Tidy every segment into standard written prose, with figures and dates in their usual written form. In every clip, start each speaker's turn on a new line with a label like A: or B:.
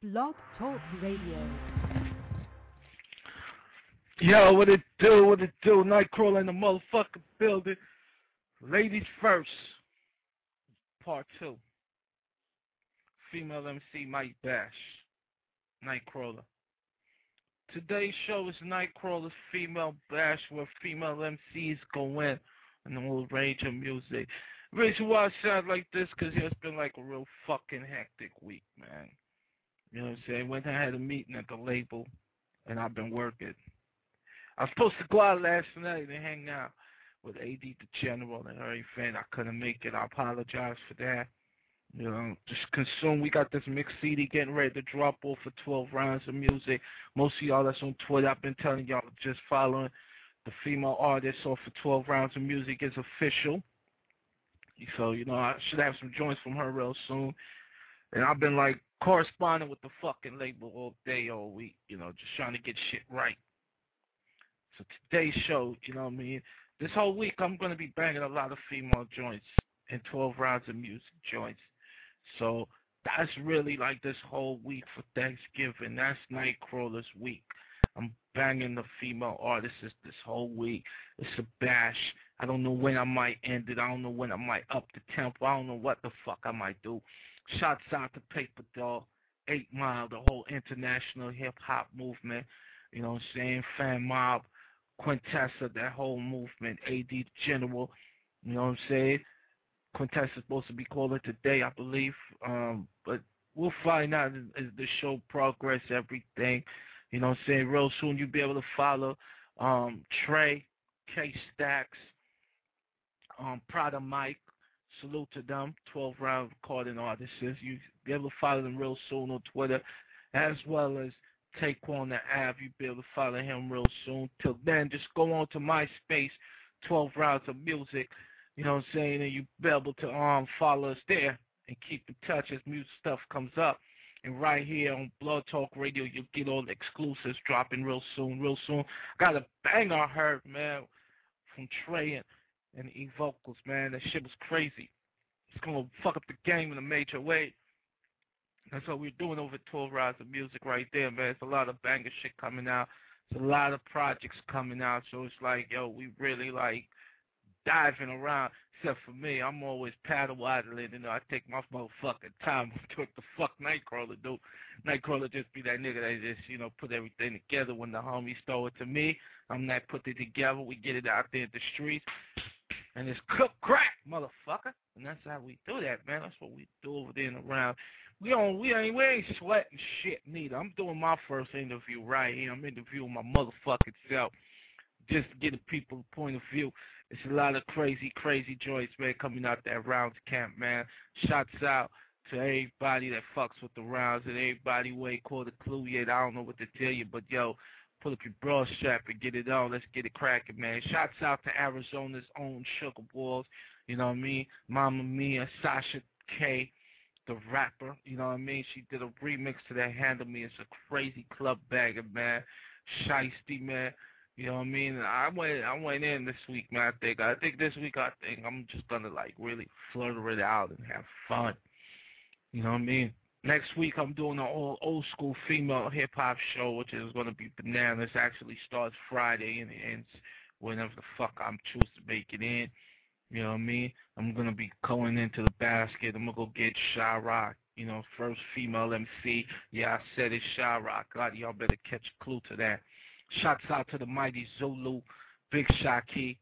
A: Blog Talk Radio.
B: Yo, what it do, Nightcrawler in the motherfucking building. Ladies first, part 2. Female MC Mike Bash, Nightcrawler. Today's show is Nightcrawler's Female Bash, where female MCs go in a whole range of music. The reason why I sound like this, because it's been like a real fucking hectic week, man. You know what I'm saying? When I had a meeting at the label, and I've been working. I was supposed to go out last night and hang out with AD the General and everything. I couldn't make it. I apologize for that. You know, just consume. We got this mixed CD getting ready to drop off for 12 rounds of music. Most of y'all that's on Twitter, I've been telling y'all, just following the female artist off for 12 rounds of music is official. So, you know, I should have some joints from her real soon. And I've been, like, corresponding with the fucking label all day, all week, you know, just trying to get shit right. So today's show, you know what I mean, this whole week I'm going to be banging a lot of female joints and 12 rounds of music joints. So that's really like this whole week for Thanksgiving. That's Nightcrawler's week. I'm banging the female artists this whole week. It's a bash. I don't know when I might end it. I don't know when I might up the tempo. I don't know what the fuck I might do. Shouts out to Paper Doll, 8 Mile, the whole international hip-hop movement. You know what I'm saying? Fan Mob, Quintessa, that whole movement, AD the General. You know what I'm saying? Quintessa's supposed to be calling today, I believe. But we'll find out as the show progress, everything. You know what I'm saying? Real soon you'll be able to follow Trey, K-Stacks, Prada Mike. Salute to them, 12-round recording artists. You'll be able to follow them real soon on Twitter, as well as Taekwon the Av. You'll be able to follow him real soon. Till then, just go on to MySpace, 12 rounds of music. You know what I'm saying? And you'll be able to follow us there and keep in touch as music stuff comes up. And right here on Blog Talk Radio, you'll get all the exclusives dropping real soon, real soon. Got a banger I heard, man, from Trey and E Vocals, man. That shit was crazy. It's going to fuck up the game in a major way. That's what we're doing over 12 rounds of music right there, man. It's a lot of banger shit coming out. It's a lot of projects coming out. So it's like, yo, we really like diving around. Except for me, I'm always paddle waddling. You know, I take my motherfucking time to what the fuck Nightcrawler do. Nightcrawler just be that nigga that just, you know, put everything together. When the homies throw it to me, I'm that put it together. We get it out there in the streets. And it's cook crack, motherfucker. And that's how we do that, man. That's what we do over there and around. We ain't sweating shit neither. I'm doing my first interview right here. I'm interviewing my motherfucking self. Just to get the people's point of view. It's a lot of crazy, crazy joints, man, coming out that rounds camp, man. Shouts out to everybody that fucks with the rounds and everybody who ain't called a clue yet. I don't know what to tell you, but yo, pull up your broad strap and get it on. Let's get it cracking, man. Shouts out to Arizona's own Sugar Balls. You know what I mean? Mama Mia, Sasha K, the rapper. You know what I mean? She did a remix to that Handle Me. It's a crazy club bagger, man. Shiesty, man. You know what I mean? I went in this week, man. I think this week I'm just gonna like really flutter it out and have fun. You know what I mean? Next week I'm doing an all old school female hip hop show, which is gonna be bananas. Actually starts Friday and ends whenever the fuck I'm choose to make it in. You know what I mean? I'm gonna be going into the basket. I'm gonna go get Shy-Rock. You know, first female MC. Yeah, I said it's Shy-Rock. God, y'all better catch a clue to that. Shouts out to the mighty Zulu, Big Shaki,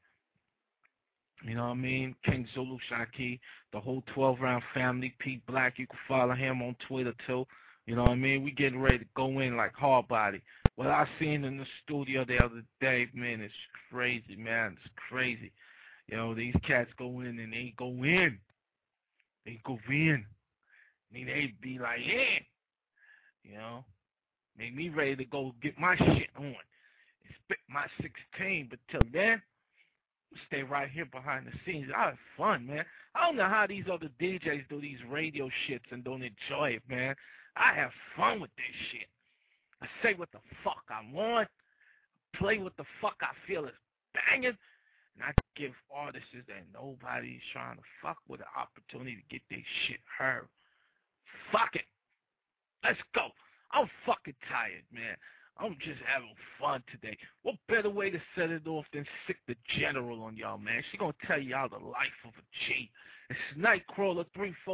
B: you know what I mean? King Zulu Shaki, the whole 12-round family, Pete Black. You can follow him on Twitter too. You know what I mean? We getting ready to go in like hard body. What I seen in the studio the other day, man, it's crazy, man. It's crazy. You know, these cats go in and they go in. They go in. I mean, they be like, yeah. You know? Make me ready to go get my shit on. Spit my 16, but till then, stay right here behind the scenes. I have fun, man. I don't know how these other DJs do these radio shits and don't enjoy it, man. I have fun with this shit. I say what the fuck I want, play what the fuck I feel is banging, and I give artists that nobody's trying to fuck with an opportunity to get their shit heard. Fuck it. Let's go. I'm fucking tired, man. I'm just having fun today. What better way to set it off than sick the general on y'all, man? She gonna tell y'all the life of a G. It's Nightcrawler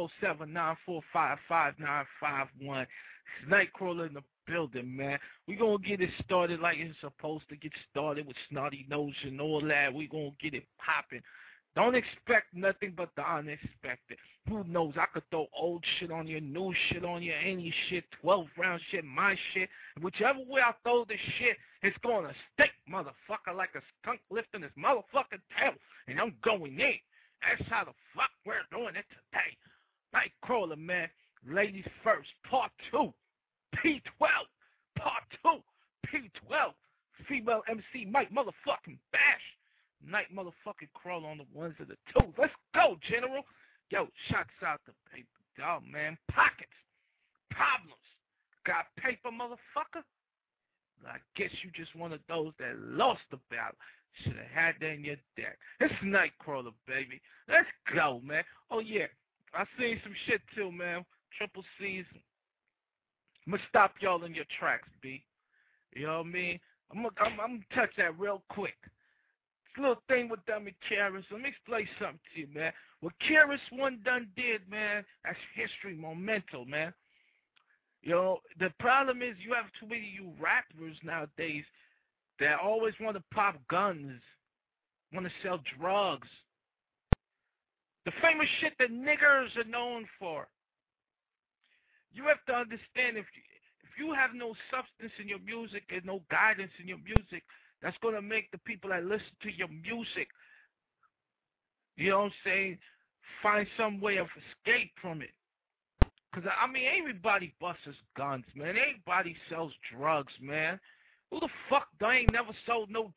B: 347-945-5951. It's Nightcrawler in the building, man. We gonna get it started like it's supposed to get started with Snotty Nose and all that. We gonna get it popping. Don't expect nothing but the unexpected. Who knows? I could throw old shit on you, new shit on you, any shit, 12-round shit, my shit. Whichever way I throw the shit, it's gonna stick, motherfucker, like a skunk lifting his motherfucking tail. And I'm going in. That's how the fuck we're doing it today. Nightcrawler, man. Ladies first, part 2. P12. Part 2. P12. Female MC Mike motherfucking Bash. Night motherfucking Crawler on the ones and the twos. Let's go, General. Yo, shots out to paper, dog, man. Pockets. Problems. Got paper, motherfucker? I guess you just one of those that lost the battle. Should have had that in your deck. It's Nightcrawler, baby. Let's go, man. Oh, yeah. I seen some shit, too, man. Triple C's. I'm going to stop y'all in your tracks, B. You know what I mean? I'm going to touch that real quick. This little thing with them and Karis. Let me explain something to you, man. What Karis One done did, man, that's history, memento, man. You know, the problem is you have too many of you rappers nowadays that always want to pop guns, want to sell drugs. The famous shit that niggers are known for. You have to understand, if you have no substance in your music and no guidance in your music, that's going to make the people that listen to your music, you know what I'm saying, find some way of escape from it. Because, I mean, everybody busts guns, man. Everybody sells drugs, man. Who the fuck ain't never sold no drugs?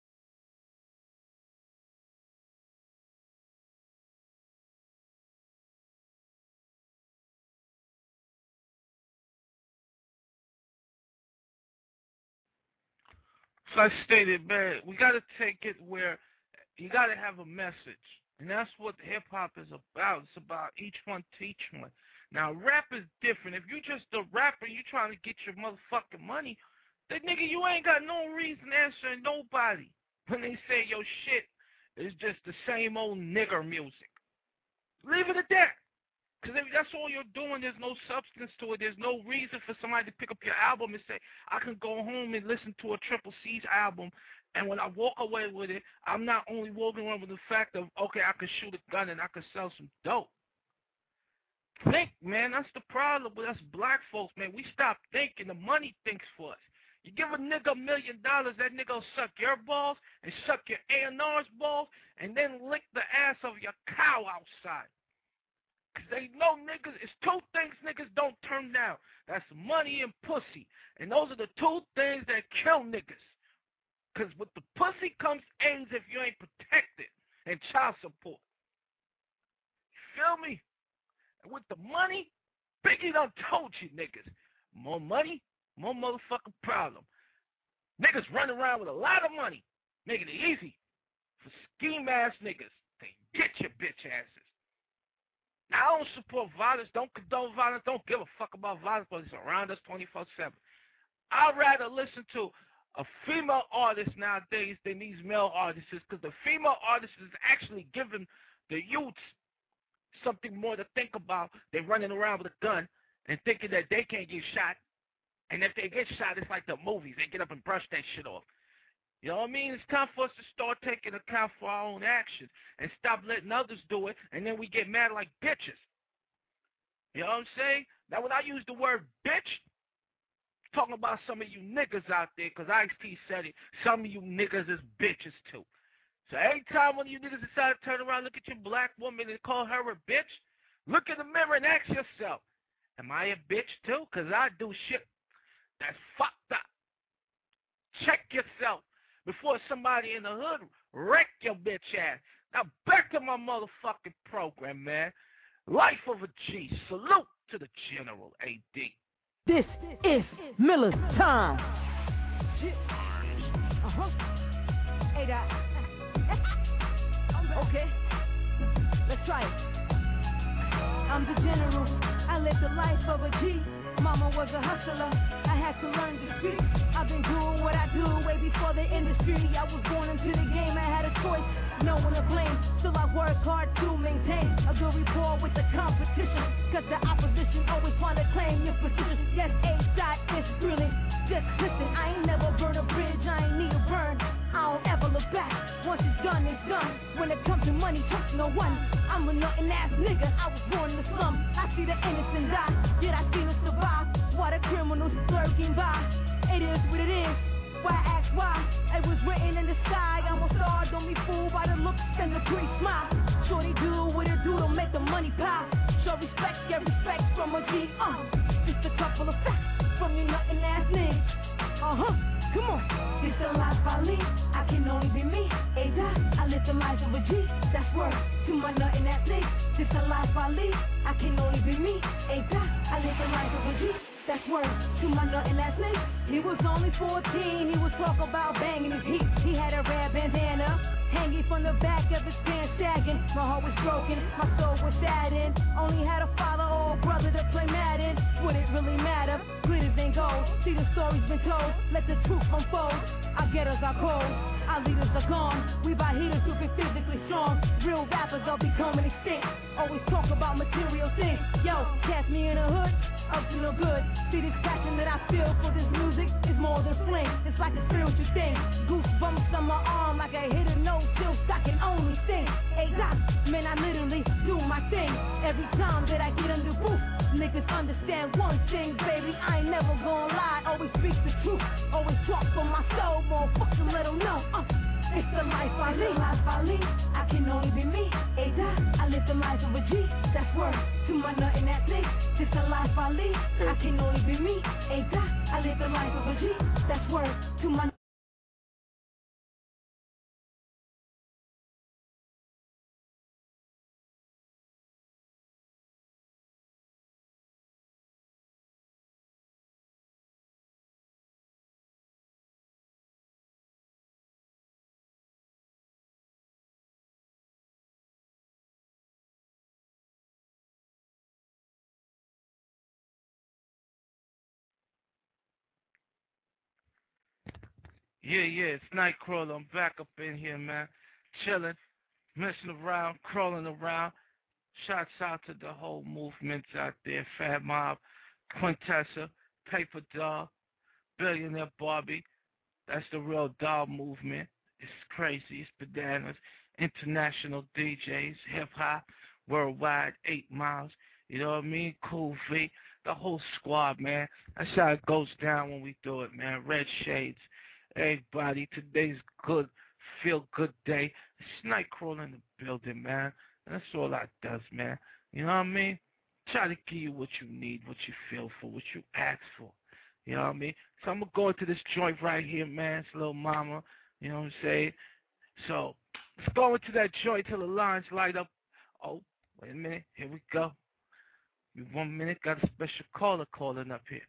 B: So I stated, man, we got to take it where you got to have a message. And that's what hip-hop is about. It's about each one teach one. Now, rap is different. If you just a rapper, you trying to get your motherfucking money, then, nigga, you ain't got no reason answering nobody when they say your shit is just the same old nigger music. Leave it at that. Because if that's all you're doing, there's no substance to it. There's no reason for somebody to pick up your album and say, I can go home and listen to a Triple C's album, and when I walk away with it, I'm not only walking around with the fact of, okay, I can shoot a gun and I can sell some dope. Think, man, that's the problem with us black folks, man. We stop thinking. The money thinks for us. You give a nigga $1 million, that nigga will suck your balls and suck your A&R's balls and then lick the ass of your cow outside. Because they know niggas, it's two things niggas don't turn down. That's money and pussy. And those are the two things that kill niggas. Because with the pussy comes AIDS if you ain't protected and child support. You feel me? And with the money, Biggie done told you niggas. More money, more motherfucking problem. Niggas running around with a lot of money, making it easy for scheme-ass niggas to get your bitch asses. Now, I don't support violence, don't condone violence, don't give a fuck about violence, but it's around us 24/7. I'd rather listen to a female artist nowadays than these male artists, because the female artist is actually giving the youths something more to think about. They're running around with a gun and thinking that they can't get shot. And if they get shot, it's like the movies. They get up and brush that shit off. You know what I mean? It's time for us to start taking account for our own actions and stop letting others do it, and then we get mad like bitches. You know what I'm saying? Now, when I use the word bitch, I'm talking about some of you niggas out there, because Ice-T said it, some of you niggas is bitches too. So every time one of you niggas decide to turn around, look at your black woman and call her a bitch, look in the mirror and ask yourself, am I a bitch too? Because I do shit that's fucked up. Check yourself before somebody in the hood wreck your bitch ass. Now back to my motherfucking program, man. Life of a G. Salute to the General AD.
A: This is Miller's time. Hey, Doc. Okay, let's try it. I'm the General. I live the life of a G. Mama was a hustler, I had to learn to speak. I've been doing what I do way before the industry. I was born into the game, I had a choice, no one to blame. Still I work hard to maintain a good rapport with the competition, cause the opposition always wanna claim your position. Yes, A-Dot is brilliant, just listen, I ain't never burned a bridge, I ain't need a burn. I don't ever look back, once it's done, it's done. When it comes to money, trust no one. I'm a nothing ass nigga, I was born in the slum. I see the innocent die, yet I see them survive. Why the criminals lurking by? It is what it is, why ask why? It was written in the sky, I'm a star, don't be fooled by the looks and the pretty smile. Shorty do what it do to make the money pile. Show respect, get respect from a G, just a couple of facts from you nothing ass niggas. Come on, it's the life I lead, I can only be me, A-Dot, I live the life of a G, that's worth to my nothing ass niggas. It's the life I lead, I can only be me, A-Dot, I live the life of a G, that's worth to my nothing ass niggas. He was only 14, he was talking about banging his heat. He had a red bandana hanging from the back of his pants sagging. My heart was broken, my soul was saddened. Only had a father or a brother to play Madden. Would it really matter? Glitters ain't gold. See the story's been told, let the truth unfold. Our getters are cold, our leaders are gone. We buy heaters who can physically strong. Real rappers are becoming extinct. Always talk about material things. Yo, catch me in the hood, up to no good. See this passion that I feel for this music is more than fling. It's like a spiritual thing. Goosebumps on my arm like I hit a no tilt. I can only sing. A-Dot, man, I literally do my thing. Every time that I get under roof, niggas understand one thing, baby. I ain't never gonna lie. Always speak the truth. Always talk for my soul. Motherfucker, let them know. It's the life I lead. I can only be me. A-Dot, I live the life of a G. That's worth to my nothing that thing. It's the life I lead. I can only be me. A-Dot, I live the life of a G. That's worth to my.
B: Yeah, it's Nightcrawler. I'm back up in here, man. Chilling, messing around, crawling around. Shouts out to the whole movement out there. Fat Mob, Quintessa, Paper Doll, Billionaire Barbie. That's the real doll movement. It's crazy. It's bananas. International DJs, hip-hop, worldwide, 8 Miles. You know what I mean? Cool V. The whole squad, man. That's how it goes down when we do it, man. Red Shades. Everybody, today's good, feel good day. It's Nightcrawler in the building, man. And that's all I does, man. You know what I mean? Try to give you what you need, what you feel for, what you ask for. You know what I mean? So I'm going to go into this joint right here, man. It's Lil Mama. You know what I'm saying? So let's go into that joint till the lines light up. Oh, wait a minute. Here we go. 1 minute. Got a special caller calling up here.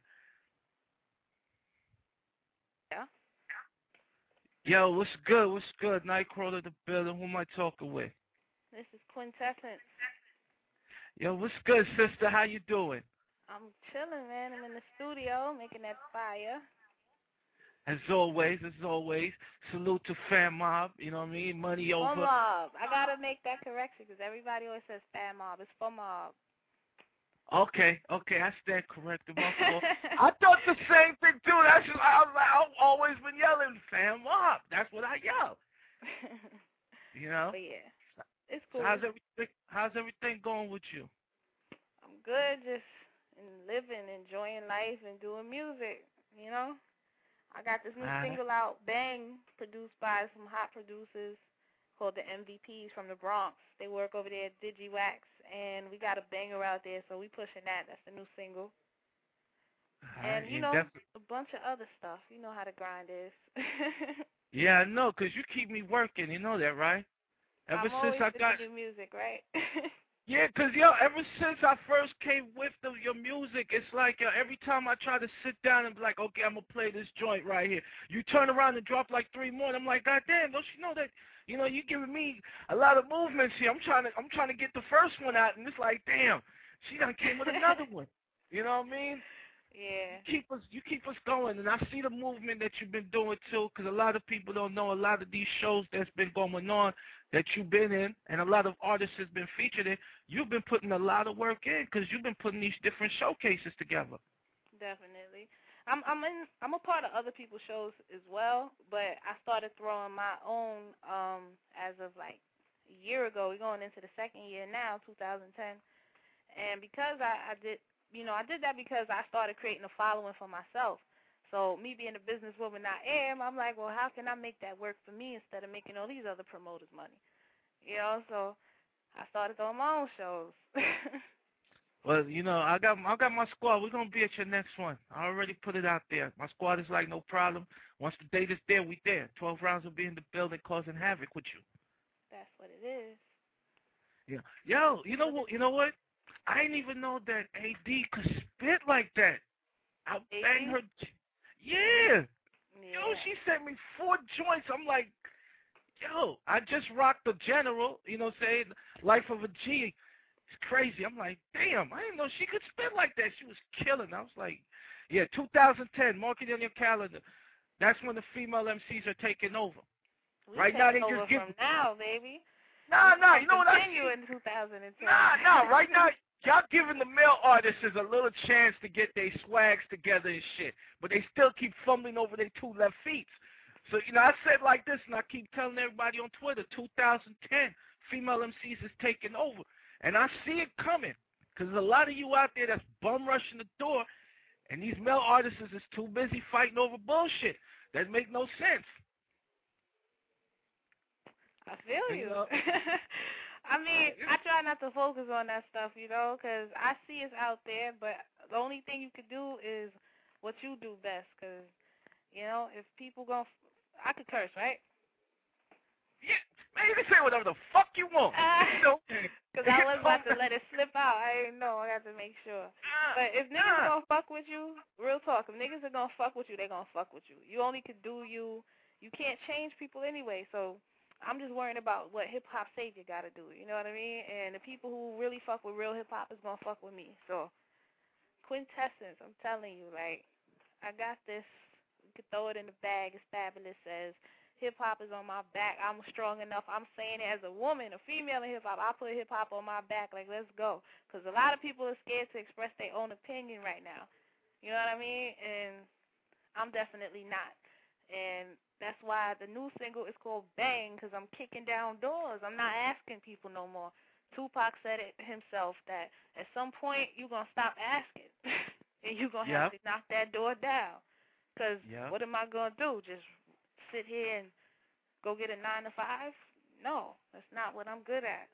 C: Yeah.
B: Yo, what's good? What's good? Nightcrawler the building. Who am I talking with?
C: This is Quintessence.
B: Yo, what's good, sister? How you doing?
C: I'm chilling, man. I'm in the studio making that fire.
B: As always, salute to Fam Mob. You know what I mean? Money over.
C: For Mob. I gotta make that correction because everybody always says Fam Mob. It's for Mob.
B: Okay, I stand corrected. I thought the same thing too. That's I've always been yelling Fam Mob. That's what I yell. You know?
C: But yeah, it's cool.
B: So how's everything going with you?
C: I'm good, just living, enjoying life, and doing music. You know, I got this new single out, Bang, produced by some hot producers called the MVPs from the Bronx. They work over there at DigiWax, and we got a banger out there, so we pushing that. That's the new single. And, you know, a bunch of other stuff. You know how the grind is.
B: Yeah, I know, 'cause you keep me working. You know that, right?
C: Ever since I got new music, right?
B: Yeah, 'cause ever since I first came with your music, it's like every time I try to sit down and be like, okay, I'm gonna play this joint right here, you turn around and drop like 3 more, and I'm like, God damn, don't you know that? You know, you giving me a lot of movements here. I'm trying to get the first one out, and it's like, damn, she done came with another one. You know what I mean?
C: Yeah.
B: You keep us going, and I see the movement that you've been doing too, because a lot of people don't know a lot of these shows that's been going on that you've been in, and a lot of artists has been featured in. You've been putting a lot of work in, because you've been putting these different showcases together.
C: Definitely. I'm a part of other people's shows as well, but I started throwing my own as of like a year ago. We're going into the second year now, 2010, and because I did. I did that because I started creating a following for myself. So me being a businesswoman I am, I'm like, well, how can I make that work for me instead of making all these other promoters money? So I started throwing my own shows.
B: Well, I got my squad. We're gonna be at your next one. I already put it out there. My squad is like, no problem. Once the date is there, we there. 12 rounds will be in the building causing havoc with you.
C: That's what it is.
B: Yeah. Yo, you know what? I didn't even know that AD could spit like that. I banged her. Yeah. Yo, she sent me 4 joints. I'm like, yo, I just rocked the General, saying Life of a G. It's crazy. I'm like, damn, I didn't know she could spit like that. She was killing. I was like, yeah, 2010, mark it on your calendar. That's when the female MCs are taking over.
C: Right now, they just give from now, baby.
B: Nah, you know what I
C: continue in 2010.
B: Nah, right now, y'all giving the male artists a little chance to get their swags together and shit, but they still keep fumbling over their 2 left feet. So, I said like this, and I keep telling everybody on Twitter, 2010, female MCs is taking over. And I see it coming, because there's a lot of you out there that's bum rushing the door, and these male artists is too busy fighting over bullshit that make no sense.
C: I feel you. I mean, I try not to focus on that stuff, because I see it's out there, but the only thing you could do is what you do best, because, if people I could curse, right?
B: Yeah, man, you can say whatever the fuck you want.
C: Because I was about to let it slip out. I didn't know. I got to make sure. But if niggas are going to fuck with you, real talk, if niggas are going to fuck with you, they're going to fuck with you. You only could do you. You can't change people anyway, so I'm just worrying about what hip-hop savior got to do, you know what I mean? And the people who really fuck with real hip-hop is going to fuck with me. So, quintessence, I'm telling you, like, I got this. You can throw it in the bag. It's fabulous. Says, hip-hop is on my back. I'm strong enough. I'm saying it as a woman, a female in hip-hop. I put hip-hop on my back. Like, let's go. Because a lot of people are scared to express their own opinion right now. You know what I mean? And I'm definitely not. And that's why the new single is called Bang, because I'm kicking down doors. I'm not asking people no more. Tupac said it himself that at some point you're going to stop asking, and you're going to have to knock that door down. Because what am I going to do? Just sit here and go get a 9 to 5? No, that's not what I'm good at.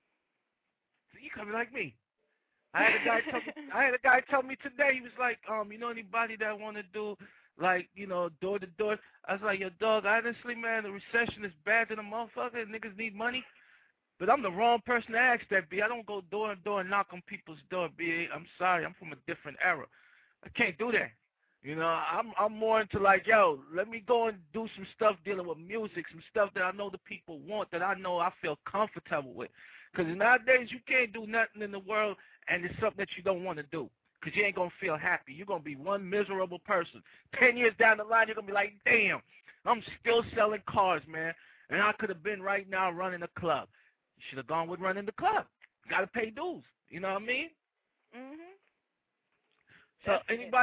B: So you coming like me. I had a guy tell me today, he was like, anybody that want to do like, door to door. I was like, yo, dog, honestly, man, the recession is bad than a motherfucker and niggas need money. But I'm the wrong person to ask that, B. I don't go door to door and knock on people's door, B. I'm sorry. I'm from a different era. I can't do that. I'm more into like, yo, let me go and do some stuff dealing with music, some stuff that I know the people want, that I know I feel comfortable with. Because nowadays you can't do nothing in the world and it's something that you don't want to do. Because you ain't going to feel happy. You're going to be one miserable person. 10 years down the line, you're going to be like, damn, I'm still selling cars, man. And I could have been right now running a club. You should have gone with running the club. You got to pay dues. You know what I mean?
C: Mm-hmm.
B: So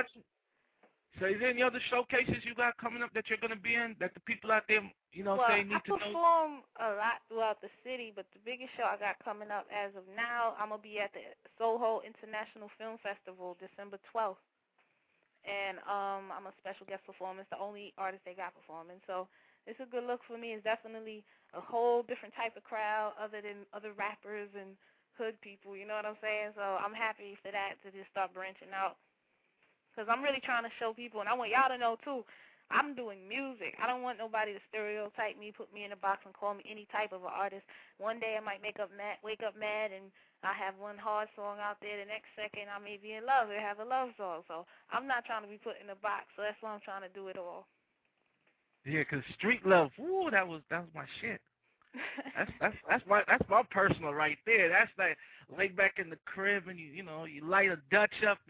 B: So is there any other showcases you got coming up that you're going to be in that the people out there, need to know?
C: I perform a lot throughout the city, but the biggest show I got coming up as of now, I'm going to be at the Soho International Film Festival December 12th. And I'm a special guest performer. It's the only artist they got performing. So it's a good look for me. It's definitely a whole different type of crowd other than other rappers and hood people, you know what I'm saying? So I'm happy for that to just start branching out. Because I'm really trying to show people, and I want y'all to know, too, I'm doing music. I don't want nobody to stereotype me, put me in a box, and call me any type of an artist. One day I might wake up mad, and I have one hard song out there. The next second I may be in love or have a love song. So I'm not trying to be put in a box, so that's why I'm trying to do it all.
B: Yeah, because street love, woo, that was my shit. That's my personal right there. That's like lay back in the crib and you light a Dutch up and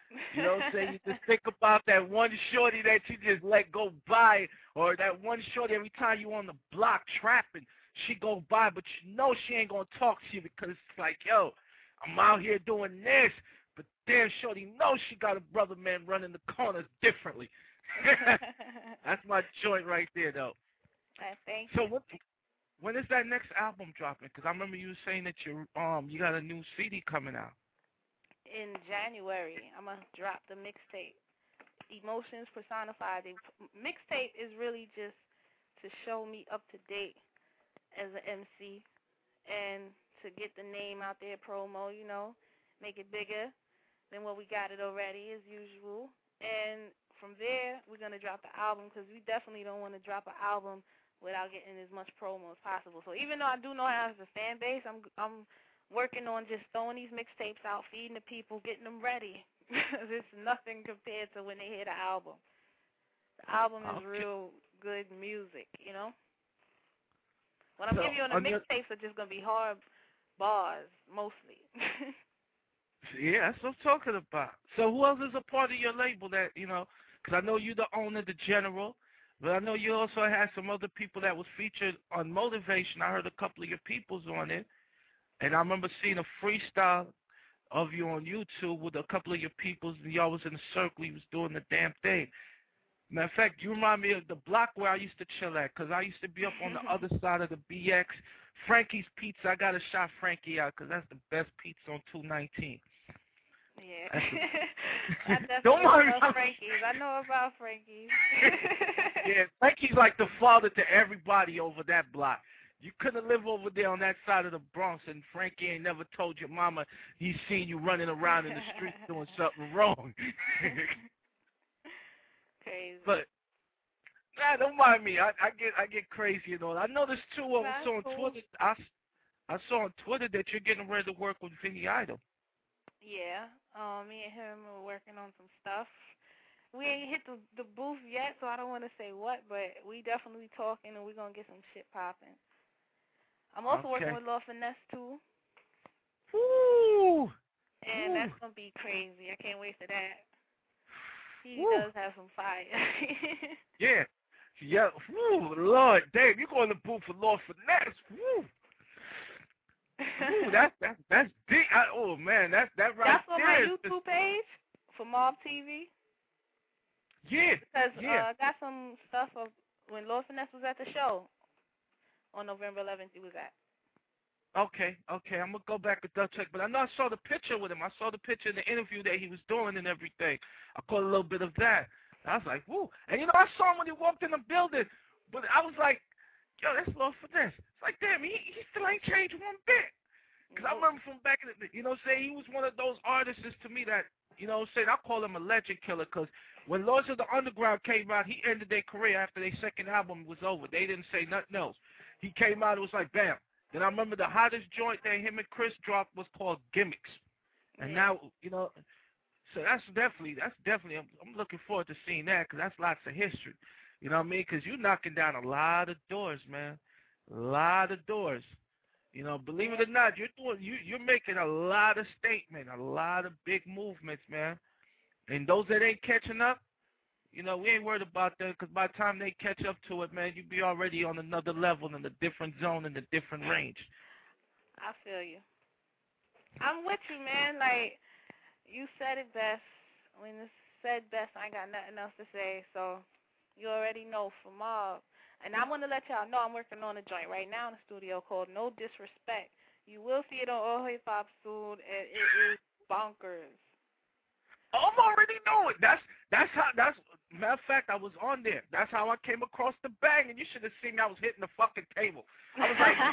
B: You know what I'm saying? You just think about that one shorty that you just let go by, or that one shorty every time you on the block trapping, she go by, but you know she ain't going to talk to you because it's like, yo, I'm out here doing this, but damn shorty knows she got a brother man running the corners differently. That's my joint right there, though.
C: Thank you.
B: So when is that next album dropping? Because I remember you saying that you got a new CD coming out.
C: In January, I'm going to drop the mixtape. Emotions Personified. The mixtape is really just to show me up to date as an MC and to get the name out there, promo, you know, make it bigger than what we got it already as usual. And from there, we're going to drop the album because we definitely don't want to drop an album without getting as much promo as possible. So even though I do know I have a fan base, I'm working on just throwing these mixtapes out, feeding the people, getting them ready. It's nothing compared to when they hear the album. The album is real good music, you know? What I'm giving you on the mixtapes are just going to be hard bars, mostly.
B: Yeah, that's what I'm talking about. So who else is a part of your label that, you know, because I know you're the owner, the general, but I know you also had some other people that was featured on Motivation. I heard a couple of your peoples on it, and I remember seeing a freestyle of you on YouTube with a couple of your peoples, and y'all was in a circle. You was doing the damn thing. Matter of fact, you remind me of the block where I used to chill at, because I used to be up on the other side of the BX. Frankie's Pizza, I got to shout Frankie out, because that's the best pizza on 219.
C: Yeah. I definitely know Frankie's. I know about Frankie's.
B: Yeah, Frankie's like the father to everybody over that block. You couldn't live over there on that side of the Bronx, and Frankie ain't never told your mama he's seen you running around in the street doing something wrong.
C: Crazy.
B: But nah, don't mind me. I get crazy and all. I noticed too. I saw on Twitter. I saw on Twitter that you're getting ready to work with Vinny Idol.
C: Yeah. Me and him are working on some stuff. We ain't hit the booth yet, so I don't want to say what, but we definitely talking, and we're gonna get some shit popping. I'm also working with Lord Finesse too.
B: Woo!
C: And that's gonna be crazy. I can't wait for that. He does have some fire.
B: Yeah. Woo, Lord, Dave, you going to the booth for Lord Finesse? Woo. Ooh, that's big. Oh man, that right there.
C: That's on my YouTube page for Mob TV.
B: Yeah.
C: Because I got some stuff of when Lord Finesse was at the show on November 11th. He was at.
B: Okay, I'm gonna go back and double check. But I know I saw the picture with him. I saw the picture in the interview that he was doing and everything. I caught a little bit of that. I was like, woo. And you know, I saw him when he walked in the building, but I was like, yo, that's Lord Finesse. It's like, damn, he still ain't changed one bit. Because I remember from back in the, you know, say he was one of those artists to me that, you know, say I call him a legend killer. Because when Lords of the Underground came out, he ended their career after their second album was over. They didn't say nothing else. He came out, it was like, bam. Then I remember the hottest joint that him and Chris dropped was called Gimmicks. And now, you know, so that's definitely, I'm looking forward to seeing that because that's lots of history. You know what I mean? Because you're knocking down a lot of doors, man. A lot of doors. You know, believe it or not, you're making a lot of statement, a lot of big movements, man. And those that ain't catching up, you know, we ain't worried about that because by the time they catch up to it, man, you be already on another level in a different zone in a different range.
C: I feel you. I'm with you, man. Like, you said it best. When it's said best, I ain't got nothing else to say. So you already know from Mob. And I want to let y'all know I'm working on a joint right now in the studio called No Disrespect. You will see it on All Hip Hop soon, and it is bonkers.
B: I'm already knowing. That's matter of fact, I was on there. That's how I came across the bang, and you should have seen me. I was hitting the fucking table. I was like,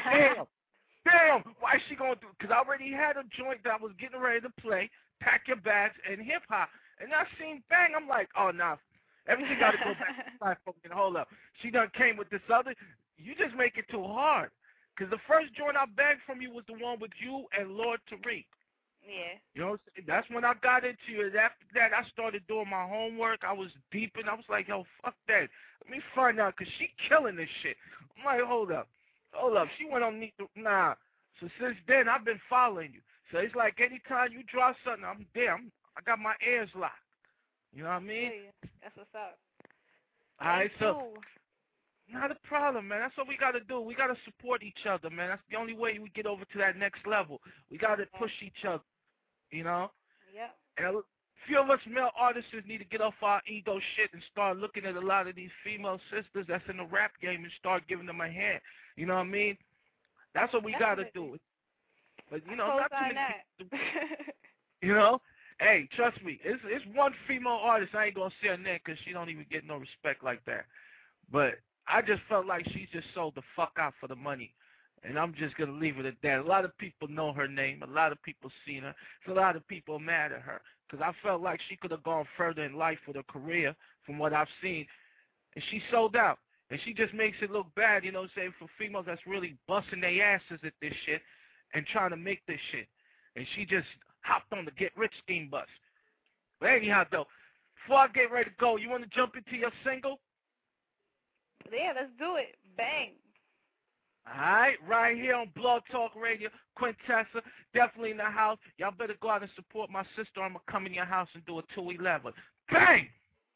B: damn, why is she going to do? Because I already had a joint that I was getting ready to play, Pack Your Bags, and hip hop. And I seen bang. I'm like, oh, nah. Everything got to go back to the platform and hold up. She done came with this other. You just make it too hard. Because the first joint I bagged from you was the one with you and Lord Tariq.
C: Yeah.
B: You know, that's when I got into it. After that, I started doing my homework. I was deep in. I was like, yo, fuck that. Let me find out because she killing this shit. I'm like, hold up. She went on nah. So since then, I've been following you. So it's like anytime you drop something, I'm there. I got my ears locked. You know what I mean?
C: That's what's up.
B: All right, so not a problem, man. That's what we got to do. We got to support each other, man. That's the only way we get over to that next level. We got to push each other, you know?
C: Yep.
B: And a few of us male artists need to get off our ego shit and start looking at a lot of these female sisters that's in the rap game and start giving them a hand. You know what I mean? That's what we got to do. But, you know, not too many you know? Hey, trust me, it's one female artist. I ain't going to say her name because she don't even get no respect like that. But I just felt like she just sold the fuck out for the money. And I'm just going to leave it at that. A lot of people know her name. A lot of people seen her. So a lot of people mad at her. Because I felt like she could have gone further in life with her career from what I've seen. And she sold out. And she just makes it look bad, you know what I'm saying, for females that's really busting their asses at this shit and trying to make this shit. And she just hopped on the get-rich scheme bus. But anyhow, though, before I get ready to go, you want to jump into your single?
C: Yeah, let's do it. Bang.
B: All right here on Blog Talk Radio, Quintessa, definitely in the house. Y'all better go out and support my sister. I'm going to come in your house and do a 211. Bang!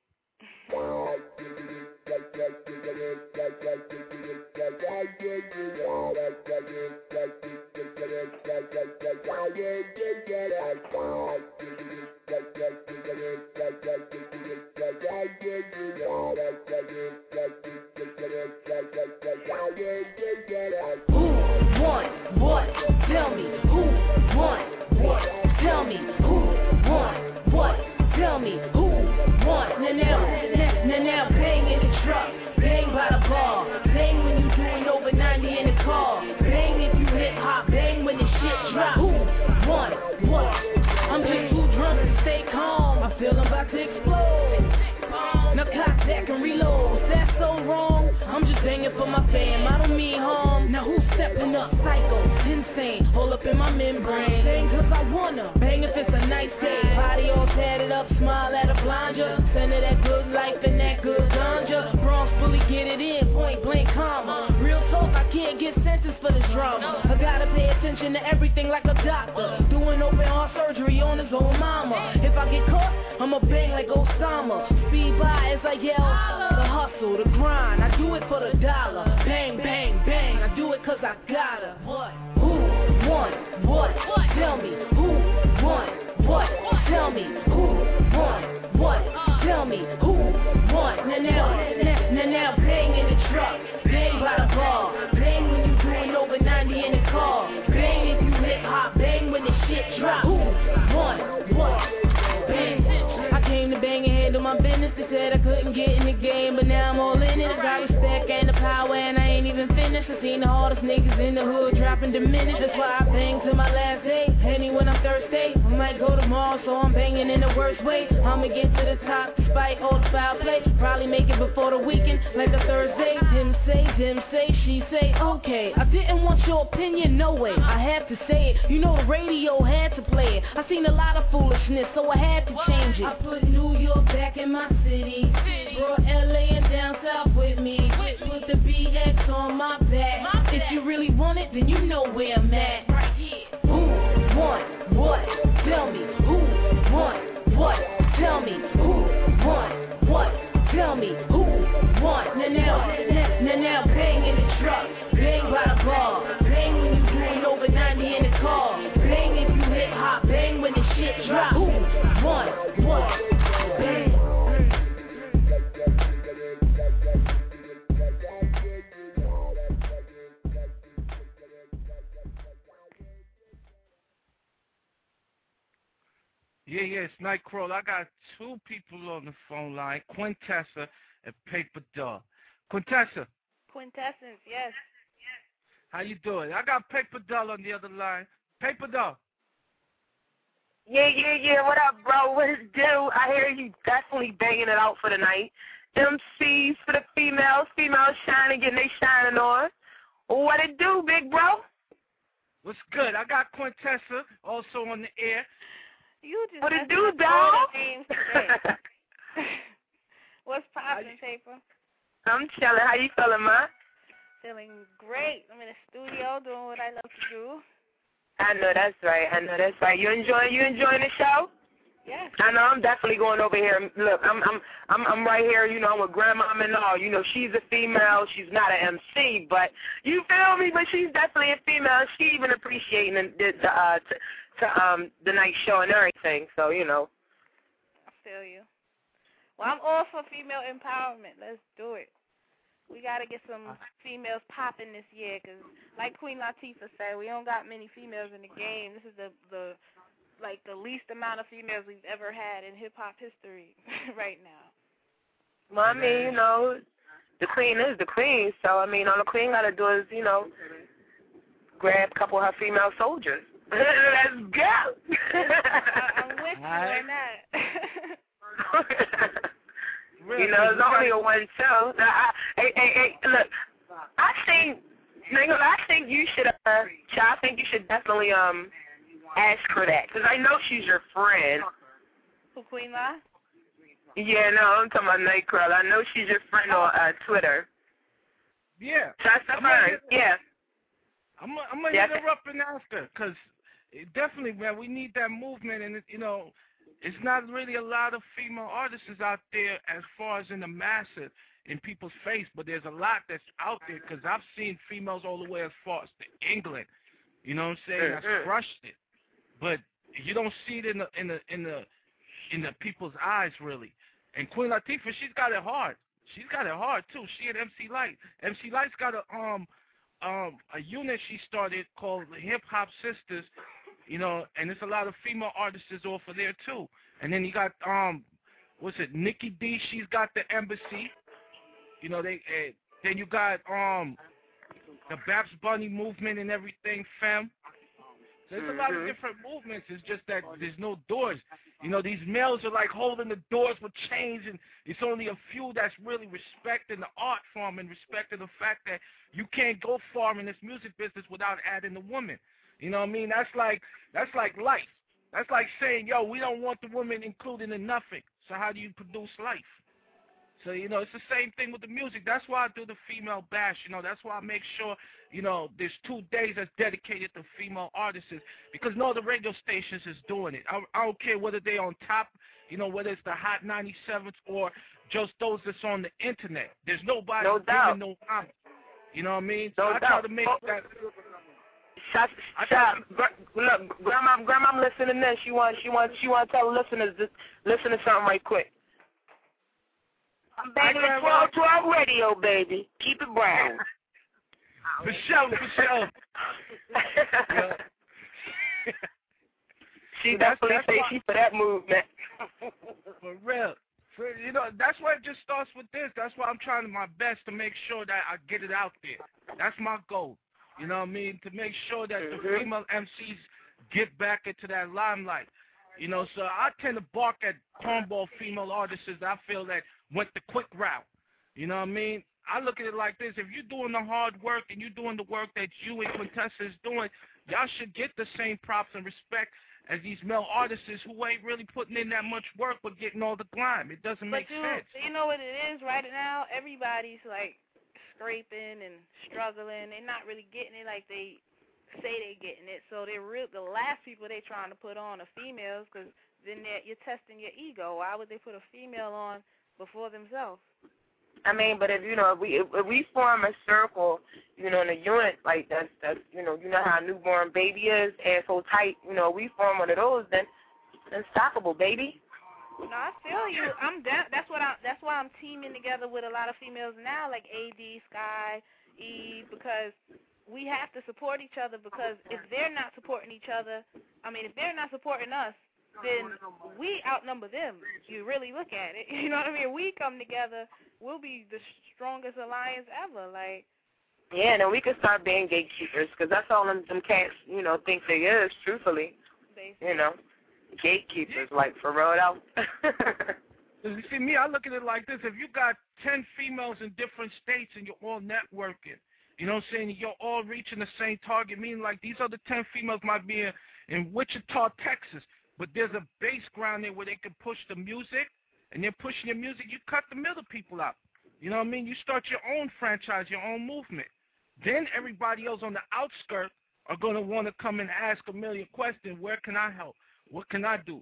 A: Who won what? Tell me. Who won what? Tell me. Who won what? Tell me. Who won? Now, bang in the truck, bang by the bar, bang when you doing over 90 in the car, bang if you hip hop, bang when the shit drop. Who won what? I'm just too drunk to stay calm. I feel I'm about to explode. Now cock back and reload. That's so wrong. I'm just banging for my fam. I don't mean harm. Now who's stepping up? Psycho, insane. All up in my membrane. Bang 'cause I wanna. Bang if it's a nice day. Body all tatted up, smile at a blinder. Send her that good life and that good ganja. Bronx fully get it in, point blank comma. Real talk, I can't get sentenced for this drama. I gotta pay attention to everything like a doctor. Doing open heart surgery on his own mama. If I get caught, I'ma bang like Osama. Speed by as I yell, the hustle, the grind. I do it for the dollar. Bang, bang, bang. I do it 'cause I gotta. What? Who won what? Tell me. Who won what? Tell me. Who won what? Tell me. Who won? Now, bang in the truck. Bang by the bar. Bang when you doing over 90 in the car. Bang if you hip hop. Bang when the shit drop. Who won what? Bang. I came to bang and handle my business. They said I couldn't get in the game, but now I'm all in it. I got respect and the power, and I ain't even finished. I seen the hardest niggas in the hood dropping diminished. That's why I bang till my last day. Any when I'm thirsty, I might go tomorrow, so I'm banging in the worst way. I'ma get to the top despite all the foul play. Probably make it before the weekend, like a Thursday. Them say, she say, okay. I didn't want your opinion, no way. I have to say it. You know the radio had to play it. I seen a lot of foolishness, so I had to change it. I put New York back in my city. Brought LA and down south with me. Put the BX on my back. If you really want it, then you know where I'm at. Who won what? Tell me. Who won what? Tell me. Who won what? Tell me. Who won? Now, bang in the truck. Bang by the bar. Bang when you doing over 90 in the car. Bang if you hip hop. Bang when the shit drop. Who won what? Bang.
B: Yeah, it's Nightcrawler. I got two people on the phone line, Quintessa and Paper Doll. Quintessa.
C: Quintessence, yes.
B: How you doing? I got Paper Doll on the other line. Paper Doll.
D: Yeah. What up, bro? What it do? I hear you definitely banging it out for the night. MCs for the females shining, getting they shining on. What it do, big bro?
B: What's good? I got Quintessa also on the air.
C: You just
D: what it do, dog?
C: What's poppin', Paper?
D: I'm chilling. How you feeling, ma?
C: Feeling great. I'm in the studio doing what I love to do.
D: I know that's right. You enjoying the show?
C: Yes.
D: I know I'm definitely going over here. Look, I'm right here. You know, I'm with Grandma and all. You know, she's a female. She's not an MC, but you feel me? But she's definitely a female. She even appreciating the night show and everything. So you know.
C: I feel you. Well, I'm all for female empowerment. Let's do it. We got to get some females popping this year because, like Queen Latifah said, we don't got many females in the game. This is the least amount of females we've ever had in hip-hop history right now.
D: Well, I mean, you know, the queen is the queen. So, I mean, all the queen got to do is, you know, grab a couple of her female soldiers. Let's go.
C: I'm with you on that.
D: You know, it's only a one show. Hey, look, I think you should, I think you should definitely ask her that because I know she's your friend.
C: Who, Queen La?
D: Yeah, no, I'm talking about Nightcrawler. I know she's your friend on Twitter.
B: Yeah.
D: Yeah.
B: I'm gonna hit her up and ask her because definitely, man, we need that movement, and you know. It's not really a lot of female artists out there as far as in the masses in people's face, but there's a lot that's out there because I've seen females all the way as far as to England. You know what I'm saying? That's crushed it, but you don't see it in the people's eyes really. And Queen Latifah, she's got it hard. She's got it hard too. She and MC Lyte. MC Lyte's got a unit she started called the Hip Hop Sisters. You know, and there's a lot of female artists over there too. And then you got Nikki D? She's got the Embassy. You know, then you got the Babs Bunny movement and everything, fam. There's a lot of different movements. It's just that there's no doors. You know, these males are like holding the doors with chains, and it's only a few that's really respecting the art form and respecting the fact that you can't go far in this music business without adding the woman. You know what I mean? That's like life. That's like saying, yo, we don't want the women included in nothing. So how do you produce life? So, you know, it's the same thing with the music. That's why I do the female bash. You know, that's why I make sure, you know, there's 2 days that's dedicated to female artists because no other radio stations is doing it. I don't care whether they're on top, you know, whether it's the Hot 97s or just those that's on the Internet. There's nobody giving no honor. You know what I mean? So I try to make that...
D: Look, Grandma, I'm listening to this. She want to tell listeners this. Listen to something right quick. I'm banging the 1212 radio, baby. Keep it brown.
B: For sure.
D: She definitely say she for that movement.
B: For real. You know, that's why it just starts with this. That's why I'm trying my best to make sure that I get it out there. That's my goal. You know what I mean? To make sure that the female MCs get back into that limelight. You know, so I tend to bark at cornball female artists I feel that went the quick route. You know what I mean? I look at it like this. If you're doing the hard work and you're doing the work that you and Quintessa is doing, y'all should get the same props and respect as these male artists who ain't really putting in that much work but getting all the grime. It doesn't make sense.
C: You know what it is right now? Everybody's like scraping and struggling. They're not really getting it like they say they're getting it. So the last people they're trying to put on are females because then you're testing your ego. Why would they put a female on before themselves?
D: I mean, but if we form a circle, you know, in a unit like that's you know how a newborn baby is and so tight, you know, we form one of those, then unstoppable, baby.
C: No, I feel you. I'm down. That's why I'm teaming together with a lot of females now, like AD, Sky, Eve, because we have to support each other. Because if they're not supporting each other, if they're not supporting us, then we outnumber them. You really look at it. You know what I mean? We come together, we'll be the strongest alliance ever. Like.
D: Yeah, and then we can start being gatekeepers, because that's all them cats, you know, think they is, truthfully. Basically. You know. Gatekeepers, like, for real out.
B: You see, me, I look at it like this. If you got 10 females in different states and you're all networking, you know what I'm saying, you're all reaching the same target, meaning like these other 10 females might be in Wichita, Texas, but there's a base ground there where they can push the music, and they're pushing your music. You cut the middle people out. You know what I mean? You start your own franchise, your own movement. Then everybody else on the outskirts are going to want to come and ask a million questions. Where can I help? What can I do?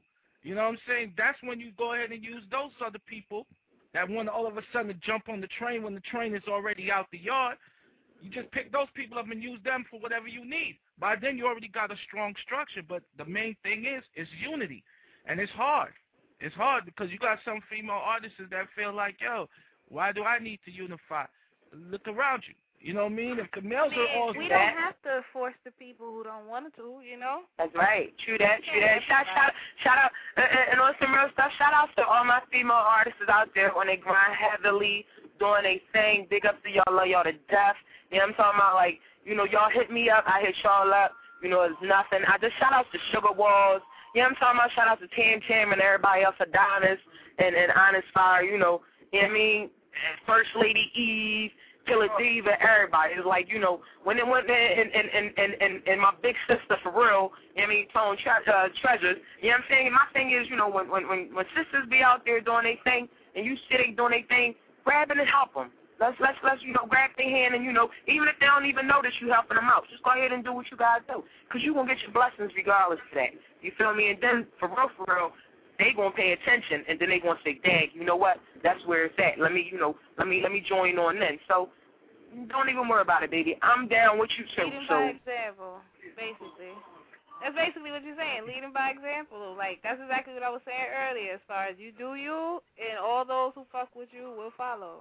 B: You know what I'm saying? That's when you go ahead and use those other people that want to all of a sudden jump on the train when the train is already out the yard. You just pick those people up and use them for whatever you need. By then, you already got a strong structure. But the main thing is unity. And it's hard. It's hard because you got some female artists that feel like, yo, why do I need to unify? Look around you. You know what I mean? If the males are all
C: we don't have to force the people who don't want to, you know?
D: That's right. True that. Shout out, and on some real stuff, shout out to all my female artists out there when they grind heavily, doing their thing. Big up to y'all, love y'all to death. You know what I'm talking about? Like, you know, y'all hit me up, I hit y'all up. You know, it's nothing. I just shout out to Sugar Walls. You know what I'm talking about? Shout out to Tam and everybody else, Adonis and Honest Fire, you know what I mean? First Lady Eve. Killer Diva, everybody. It's like, you know, when it went and my big sister for real, you know what I mean, Tone Treasures, you know what I'm saying? My thing is, you know, when sisters be out there doing their thing and you see they doing their thing, grab it and help them. Let's you know, grab their hand and, you know, even if they don't even know that you helping them out, just go ahead and do what you got to do because you going to get your blessings regardless of that. You feel me? And then, for real, they gonna pay attention, and then they gonna say, "Dang, you know what? That's where it's at. Let me join on then." So don't even worry about it, baby. I'm down with you too.
C: Leading by example, basically. That's basically what you're saying. Leading by example. Like that's exactly what I was saying earlier. As far as you do you, and all those who fuck with you will follow.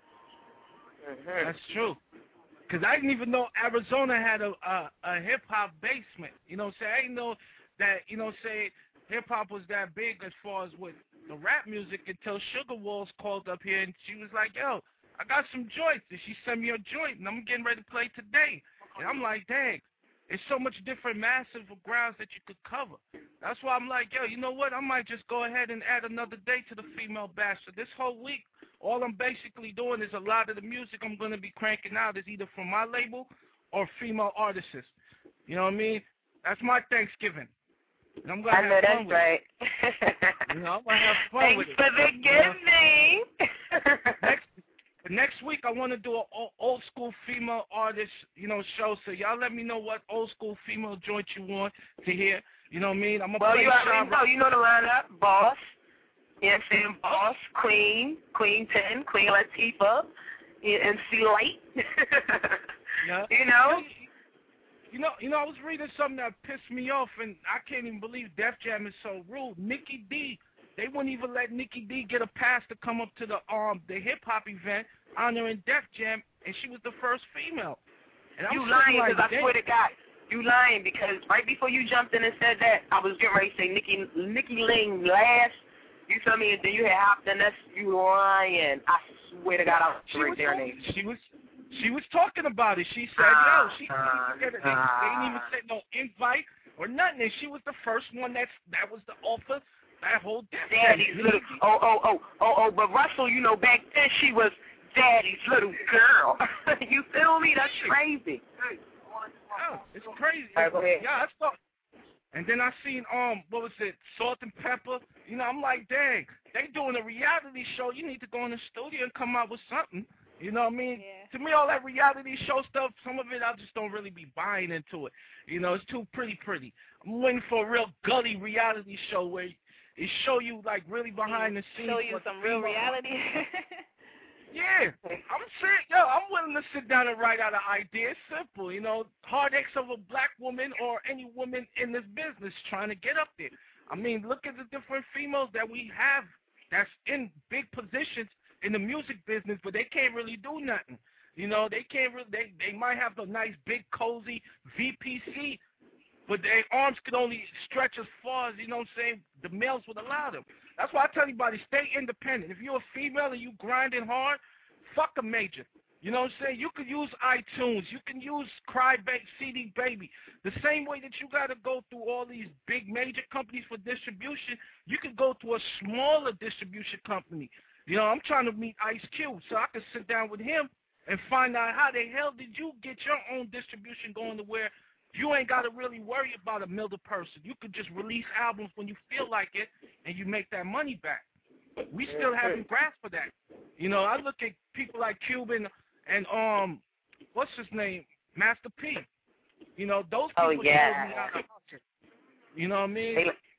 D: Mm-hmm.
B: That's true. Cause I didn't even know Arizona had a hip hop basement. You know what I'm saying? I didn't know that. You know, say. Hip-hop was that big as far as with the rap music until Sugar Walls called up here and she was like, yo, I got some joints. And she sent me a joint and I'm getting ready to play today. And I'm like, dang, it's so much different massive grounds that you could cover. That's why I'm like, yo, you know what? I might just go ahead and add another day to the Female Bash. So this whole week, all I'm basically doing is a lot of the music I'm going to be cranking out is either from my label or female artists. You know what I mean? That's my Thanksgiving. And I'm gonna
D: I know that's right.
B: You know, I'm gonna have fun with it.
D: Thanks for the giving.
B: Next week, I want to do an old school female artist, you know, show. So y'all let me know what old school female joint you want to hear. You know what I mean? I'm gonna play
D: you already know. You know the lineup: Boss, you know what I'm saying? Boss, Queen 10, Queen Latifah, MC Light.
B: Yeah.
D: You know.
B: You know, I was reading something that pissed me off, and I can't even believe Def Jam is so rude. Nikki D, they wouldn't even let Nikki D get a pass to come up to the hip hop event honoring Def Jam, and she was the first female. And
D: you lying because
B: like,
D: I swear to God, you lying because right before you jumped in and said that, I was getting ready to say Nikki Ling last. You feel me? And then you had hopped in. That's you lying. I swear to God, I was right there.
B: She was talking about it. She said, yo, they didn't even send no invite or nothing. And she was the first one that was the offer, that whole
D: Daddy's little, but Russell, you know, back then she was Daddy's little girl. You feel me? That's crazy.
B: Oh, it's crazy.
D: Right, go ahead.
B: Yeah, I saw. And then I seen, what was it, Salt and Pepper. You know, I'm like, dang, they doing a reality show. You need to go in the studio and come out with something. You know what I mean?
C: Yeah.
B: To me, all that reality show stuff, some of it I just don't really be buying into it. You know, it's too pretty. I'm waiting for a real gully reality show where it show you, like, really behind the scenes.
C: Show you some real reality.
B: Yeah. I'm willing to sit down and write out an idea. It's simple, you know, heartaches of a black woman or any woman in this business trying to get up there. I mean, look at the different females that we have that's in big positions in the music business, but they can't really do nothing. You know, they can't really, they might have a nice big cozy VPC, but their arms could only stretch as far as, you know what I'm saying, the males would allow them. That's why I tell anybody, stay independent. If you're a female and you grinding hard, fuck a major. You know what I'm saying? You could use iTunes. You can use CD Baby. The same way that you got to go through all these big major companies for distribution, you could go to a smaller distribution company. You know, I'm trying to meet Ice Cube, so I can sit down with him and find out how the hell did you get your own distribution going to where you ain't got to really worry about a middle person. You could just release albums when you feel like it, and you make that money back. We still haven't grasped for that. You know, I look at people like Cuban and what's his name, Master P. You know, those people told me how to hustle. You know what I mean?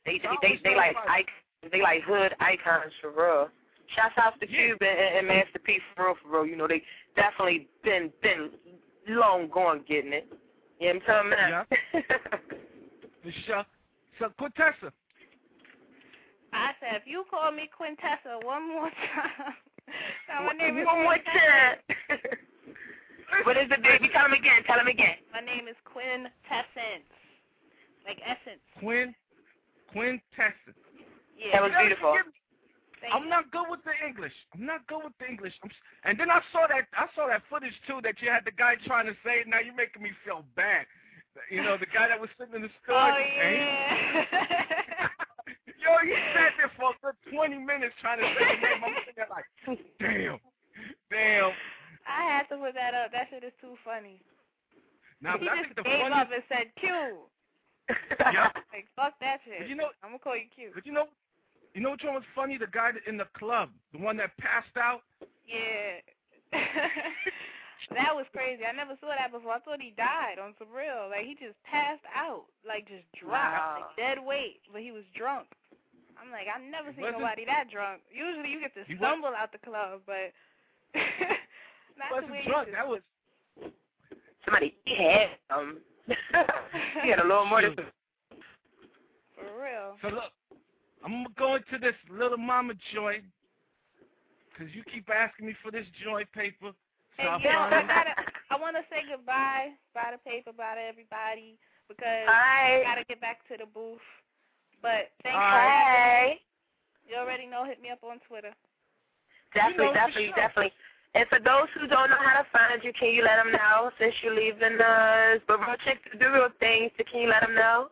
D: They like hood icons for real. Shouts out to Cube and Master P for real. You know, they definitely been long gone getting it. You know what I'm talking about?
B: For sure. So, Quintessa.
C: I said, if you call me Quintessa one more time. Now my name is
D: one more time. What is it, baby? Tell him again.
C: My name is Quintessence. Like essence.
B: Quintessence.
C: Yeah.
D: That was beautiful.
B: I'm not good with the English. And then I saw that footage too that you had the guy trying to say it. Now you're making me feel bad. You know, the guy that was sitting in the store.
C: Oh, yeah.
B: Yo, he sat there for a good 20 minutes trying to say the name. I'm sitting there like, damn.
C: I had to put that up. That shit is too funny.
B: Now,
C: he
B: I
C: just
B: think the
C: gave
B: funniest...
C: up and said Q.
B: Yeah.
C: Like, fuck that shit.
B: But you know,
C: I'm going to call you Q.
B: But you know which one was funny? The guy in the club, the one that passed out.
C: Yeah. That was crazy. I never saw that before. I thought he died on some real. Like, he just passed out. Like, just dropped. Like, dead weight. But he was drunk. I'm like, I've never seen nobody that drunk. Usually you get to stumble out the club, but not the way
B: drunk. That was...
D: Somebody had he had a little more than...
C: For real.
B: So, look. I'm going to this Little Mama joint, because you keep asking me for this joint paper. So
C: and I want to say goodbye. Bye to paper, bye to everybody, because I got to get back to the booth. But thanks for having me. You already know, hit me up on Twitter.
D: Definitely. And for those who don't know how to find you, can you let them know since you're leaving us? But real chicks do real things, so can you let them know?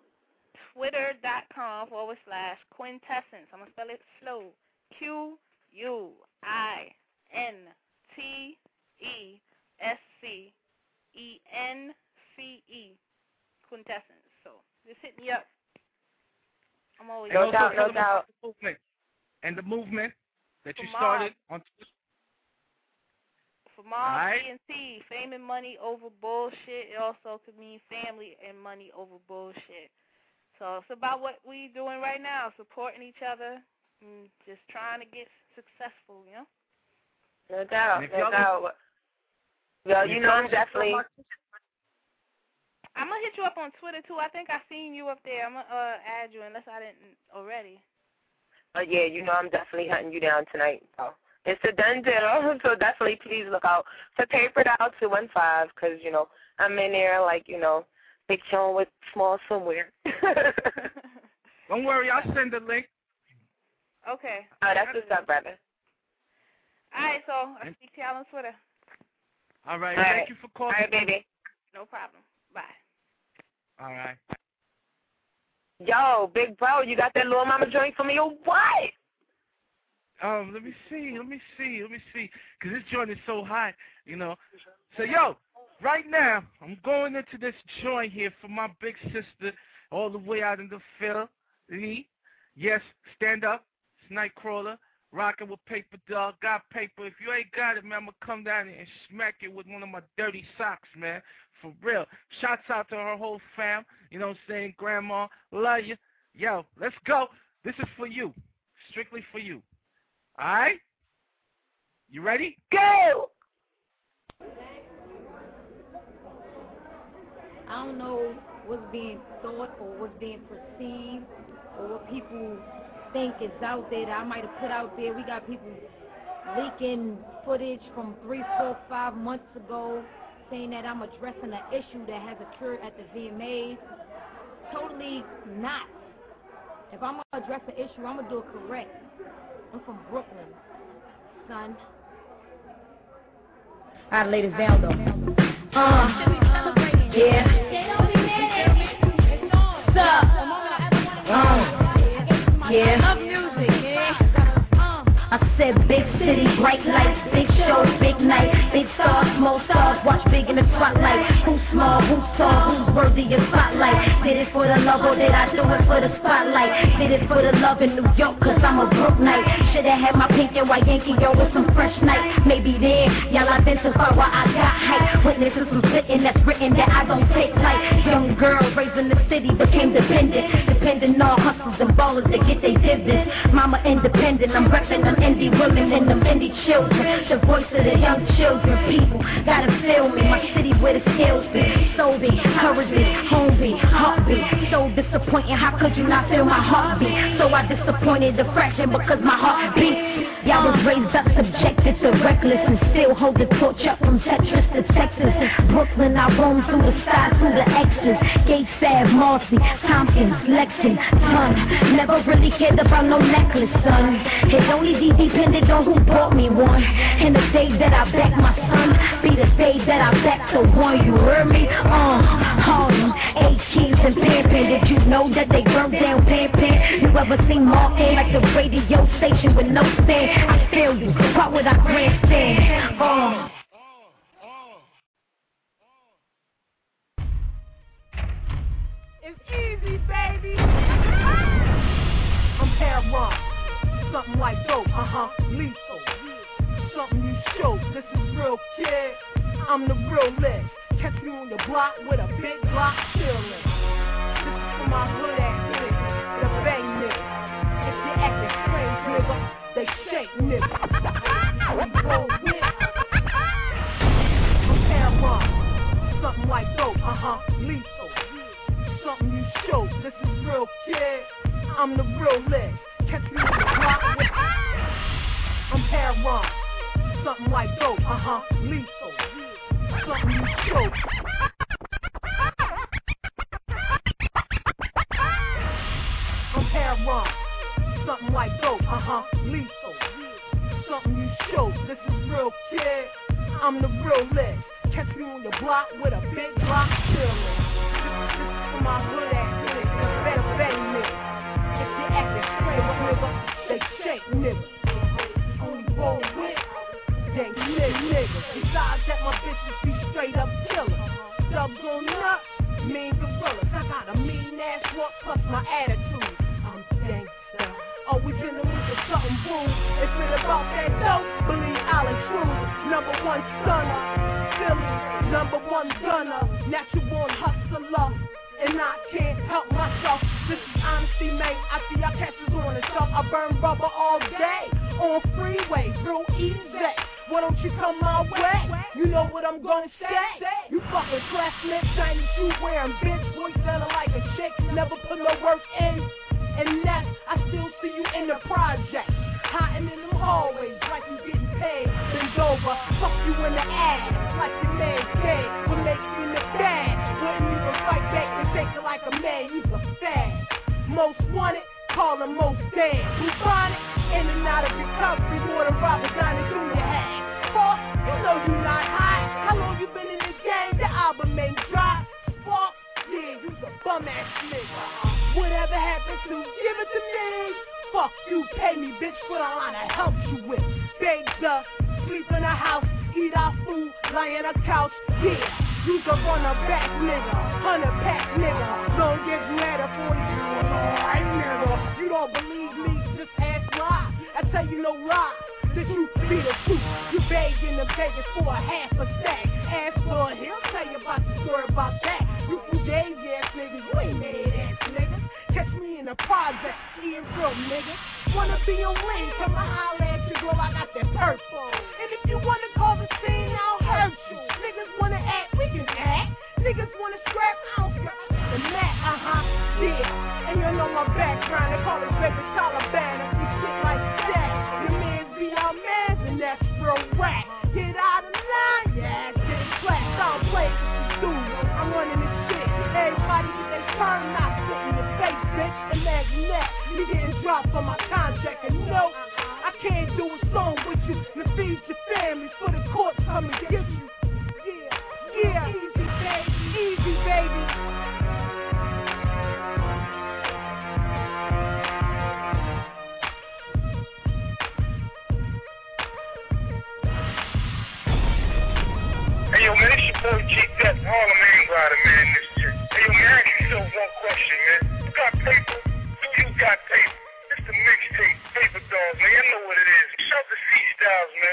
C: Twitter.com/Quintessence. I'm going to spell it slow. QUINTESCENCE. Quintessence. So just hit me up. I'm always
D: no doubt.
B: And the movement that you started on Twitter.
C: For Mom, CNC, fame and money over bullshit. It also could mean family and money over bullshit. So it's about what we doing right now, supporting each other and just trying to get successful, you know?
D: No doubt. Well, you know, I'm definitely...
C: I'm going to hit you up on Twitter, too. I think I seen you up there. I'm going to add you, unless I didn't already.
D: Yeah, you know I'm definitely hunting you down tonight. So it's a done deal, so definitely please look out for Paper Doll 215, because, you know, I'm in there, like, you know, big chilling with small somewhere.
B: Don't worry, I'll send the link.
C: Okay.
D: Oh, that's what's up, brother.
C: All right, so I'll speak to y'all on Twitter.
B: All right. Thank you for calling.
D: All right, baby.
C: No problem. Bye.
B: All right.
D: Yo, big bro, you got that Little Mama joint for me or what?
B: Let me see. Because this joint is so hot, you know. So, yo, right now, I'm going into this joint here for my big sister all the way out in the Philly. Yes, stand up. It's Nightcrawler. Rocking with Paper Doll. Got paper. If you ain't got it, man, I'm going to come down here and smack it with one of my dirty socks, man. For real. Shouts out to her whole fam. You know what I'm saying? Grandma, love you. Yo, let's go. This is for you. Strictly for you. All right? You ready?
D: Go!
E: I don't know what's being thought or what's being perceived or what people think is out there that I might have put out there. We got people leaking footage from 3, 4, 5 months ago saying that I'm addressing an issue that has occurred at the VMAs. Totally not. If I'm going to address an issue, I'm going to do it correct. I'm from Brooklyn, son. I gotta lay this down, though. Yeah. Yeah. I love music, yeah. I said big city. city, bright lights, big shows, big nights, big stars, small stars, watch big in the spotlight. Who's small, who's tall, who's worthy of spotlight? Did it for the love or did I do it for the spotlight? Did it for the love in New York, cause I'm a broke night. Should've had my pink and white Yankee, yo, with some fresh night. Maybe there, y'all identify why I got hype. Witnesses some sitting that's written that I don't take tight. Young girls raised in the city became dependent on hustles and ballers to get they dividends. Mama independent, I'm repping them indie women and them indie children. The voice of the young children, people gotta feel me. My city where the skills be, so be, courage be, home be, heartbeat. So disappointing, how could you not feel my heartbeat? So I disappointed the fraction because my heart beats. Y'all was raised up subjected to reckless and still hold the torch up from Tetris to Texas. Brooklyn, I roam through the skies, through the X's. Gates, Ave, Marcy, Tompkins, Lexington. Never really cared about no necklace, son. It only depended on who bought me one. And the day that I back my son be the day that I back the one. You heard me? Harlem, A-Keys and Pan. Did you know that they burned down Pan? You ever seen Martin like the radio station with no stand? I feel you. Why would I grandstand?
A: It's easy, baby. I'm Heron. Something like dope, lethal. Something you show. This is real, kid. I'm the real list. Catch me on the block with a big block chillin'. This is for my hood ass niggas, the bang niggas. If you actin' strange, nigga, they shake niggas. We roll with. I'm Heron. Something like dope, lethal. Something you show. This is real, kid. I'm the real list. Catch me on the block with. I'm Heron. Something like dope, lethal. Something you show. I'm Heron. Something like dope, lethal. Something you show. This is real, kid. I'm the real list. Catch me on the block with a big block chillin'. This is for my hood ass niggas, the better bang niggas. If you actin' strange, nigga, they shake niggas. Only roll with gang niggas. Besides that, my bitches be straight up killers. Dubs on up, mean gorillas. I got a mean ass walk plus my attitude. I'm gangsta, always in the mood for something boom. If it about that dope, believe I'll intrude. Number one stunner, Philly, number one gunner, natural born hustler. And I can't help myself. This is honesty, man. I see y'all catches on the shelf. I burn rubber all day on freeway, real easy. Why don't you come my way? You know what I'm gonna say. You fucking classmates, shiny shoe wearing bitch, voice sounding like a chick, never put no work in. And that I still see you in the project, hiding in them hallways like you getting paid. Bend over, fuck you in the ass like your man said. What makes you in the bag? Wouldn't even fight back and take it like a man. You a fag. Most wanted, call him most dead. Who find it? In and out of recovery, more than Robert Downey Jr. had. Fuck, you know you not hot. How long you been in this game? The album ain't dropped. Fuck, yeah, you's a bum ass nigga. Whatever happens to, give it to me. Fuck you, pay me, bitch, for the line I helped you with. Baked up, sleep in a house, eat our food, lie on a couch. Yeah, you's a runner back nigga, 100 pack nigga. Don't get you at a 40, alright nigga. You don't believe me, just ask why. I tell you no lie, that you be the truth. You begging the begging for a half a stack. Ask for it, he'll tell you about the story about that. You fugazi ass niggas, you ain't made ass niggas. Catch me in the project, eating real niggas. Wanna be on lane, come and holler at you, girl, I got that purple. And if you wanna call the scene, I'll hurt you. Niggas wanna act, we can act. Niggas wanna scrap, I'll scrap. The mat, yeah. And you know my background, they call it baby Taliban. If you shit like that, your mans be our mans, and that's real rap. Get out of line, yeah, get flat. Don't play with you, I'm running this shit. Everybody get their turn, not sit in your face, bitch. Imagine that, you getting dropped on my contract, and no, I can't do a song with you to feed your family for the court come and give you. Yeah, easy baby.
F: yo, man, it's your boy G-Dep, Harlem Angrider, man, this chick. Hey, yo, man, I ask you one question, man. You got paper? Do you got paper? It's the mixtape, Paper Dolls, man. You know what it is. Shout to C-Styles, man.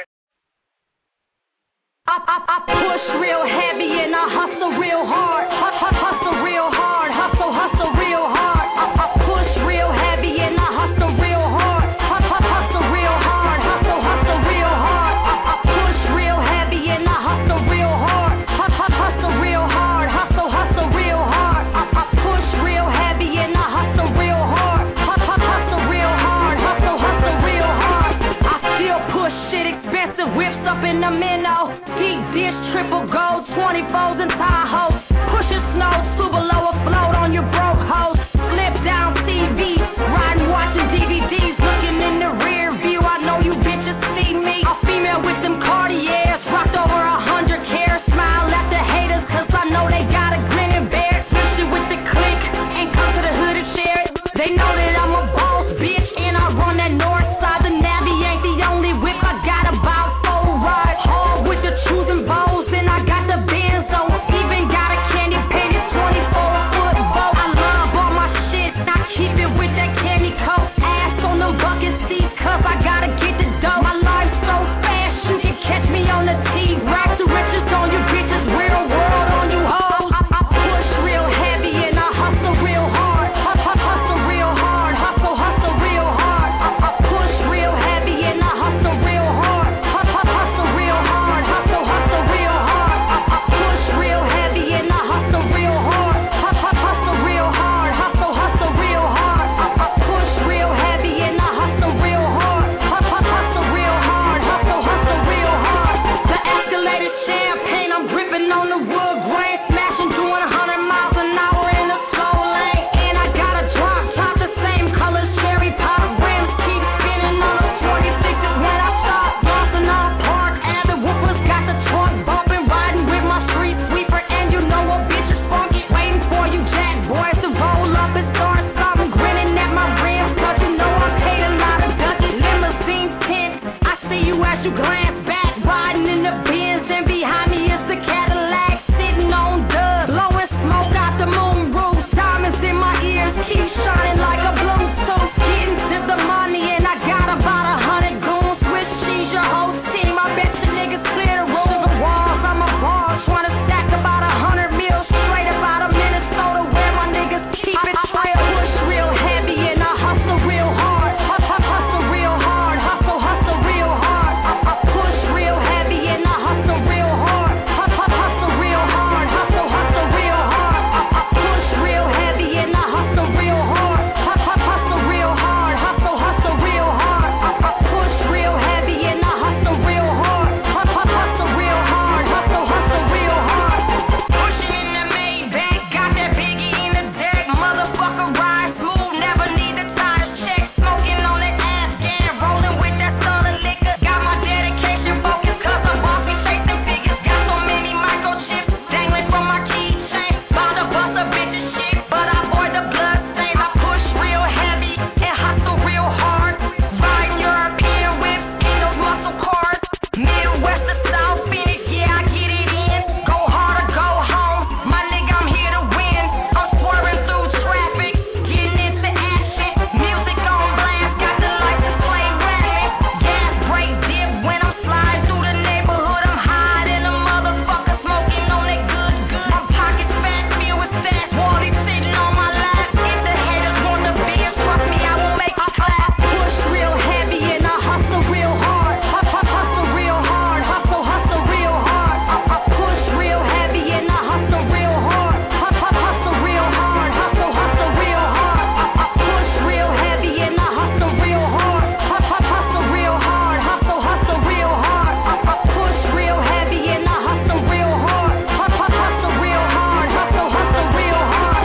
A: I push real heavy and I hustle real hard. Hustle real hard. Hustle real hard. I push real heavy and I hustle real hard. Hustle real hard. Hustle real hard. I push real heavy and I hustle real hard. Hustle real hard. Hustle real hard. I push real heavy and I hustle real hard. Hustle real hard. Hustle real hard. I still push shit expensive, whips up in the minnow. Deep dish, triple gold, 24s and Tahoe. Pushing snow, super low, afloat on your broke hoes. Flip down TV, riding, watching DVDs, looking in the rear view. I know you bitches see me. A female with them Cartiers, rocked over 100 cares. Smile at the haters, cause I know they got a grin and bear. Especially with the click, and come to the hood and share it. They know that I'm a boss, bitch, and I run that north side. The Navy ain't the only whip, I got about 4 rides. Hard with the choosing bows, and I got the Benzo. Even got a candy painted 24-foot bow. I love all my shit, I keep it with that candy coat. Ass on them bucket seats, cause I gotta get the dough. My life's so fast, you can catch me on the T-Rex. The riches on you bitches, real world on you hoes. I push real heavy and I hustle real hard. Hustle real hard. Hustle real hard. I push real heavy and I hustle real hard. Hustle real hard. Hustle real hard. I push real heavy and I hustle real hard. Hustle real hard. Hustle real hard. I push real heavy and I hustle real hard. Hustle real hard. Hustle real hard. The escalated champagne, I'm gripping on the wood grain, smashing, doing 100 miles an hour in a slow lane. And I got a drop top the same color, cherry pop rims, keep spinning on the 26s when I stop. Boston on park, avid whoopers got the torque bumping, riding with my street sweeper, and you know a bitch is funky. Waiting for you jack boys to roll up and start something, grinning at my rims, cause you know I paid a lot of ducky. Limousine tint, I see you as you glance back, riding in the Benz, and behind me is the Cadillac, sitting on dubs, blowing smoke out the moon roof, diamonds in my ears, keep shining like a Bluetooth, getting to the money, and I got about 100 goons, Swiss cheese, your whole team, I bet you niggas clear the room, the walls, I'm a ball, trying to stack about 100 mil, straight up out of Minnesota, where my niggas keep it trail, push real heavy, and I hustle real hard, hustle real hard, hustle real hard, I push real heavy, and I hustle real hard, hustle real hard, hustle real hard, I push real heavy, and I hustle real hard, hustle real hard, hustle real hard, I push real heavy, and I hustle real hard, hustle real hard, hustle real hard, pushing in the Maybach, got that Biggie in the deck, motherfucker ride smooth, never need to sign a check, smoking on that ass can, rolling with that soda liquor, got my dedication focused, cause I'm bossy, chasing figures, got so many microchips, dangling from my keychain, bound to bust a bitch's shit, but I avoid the blood stain, I push real heavy, and hustle real hard, riding European whips, in those muscle cars, Midwest to South Phoenix, yeah I get it in, go hard or go home, my nigga I'm here to win, I'm swerving through traffic, getting into action, music on blast, got the license plate rapping, gas brake dip when I'm sliding through the neighborhood, I'm hiding a motherfucker, smoking on that good, my pockets fat, filled with stats, Wally sitting on my lap, if the haters want the biz, trust me I will make you clap, push real heavy and I hustle real hard, hustle real hard, hustle real hard, I push real heavy and I hustle real hard, hustle real hard, hustle real hard, I push real heavy and I hustle real hard, hustle real hard, hustle real hard, I push real heavy and I hustle real hard, hustle real hard, hustle real hard.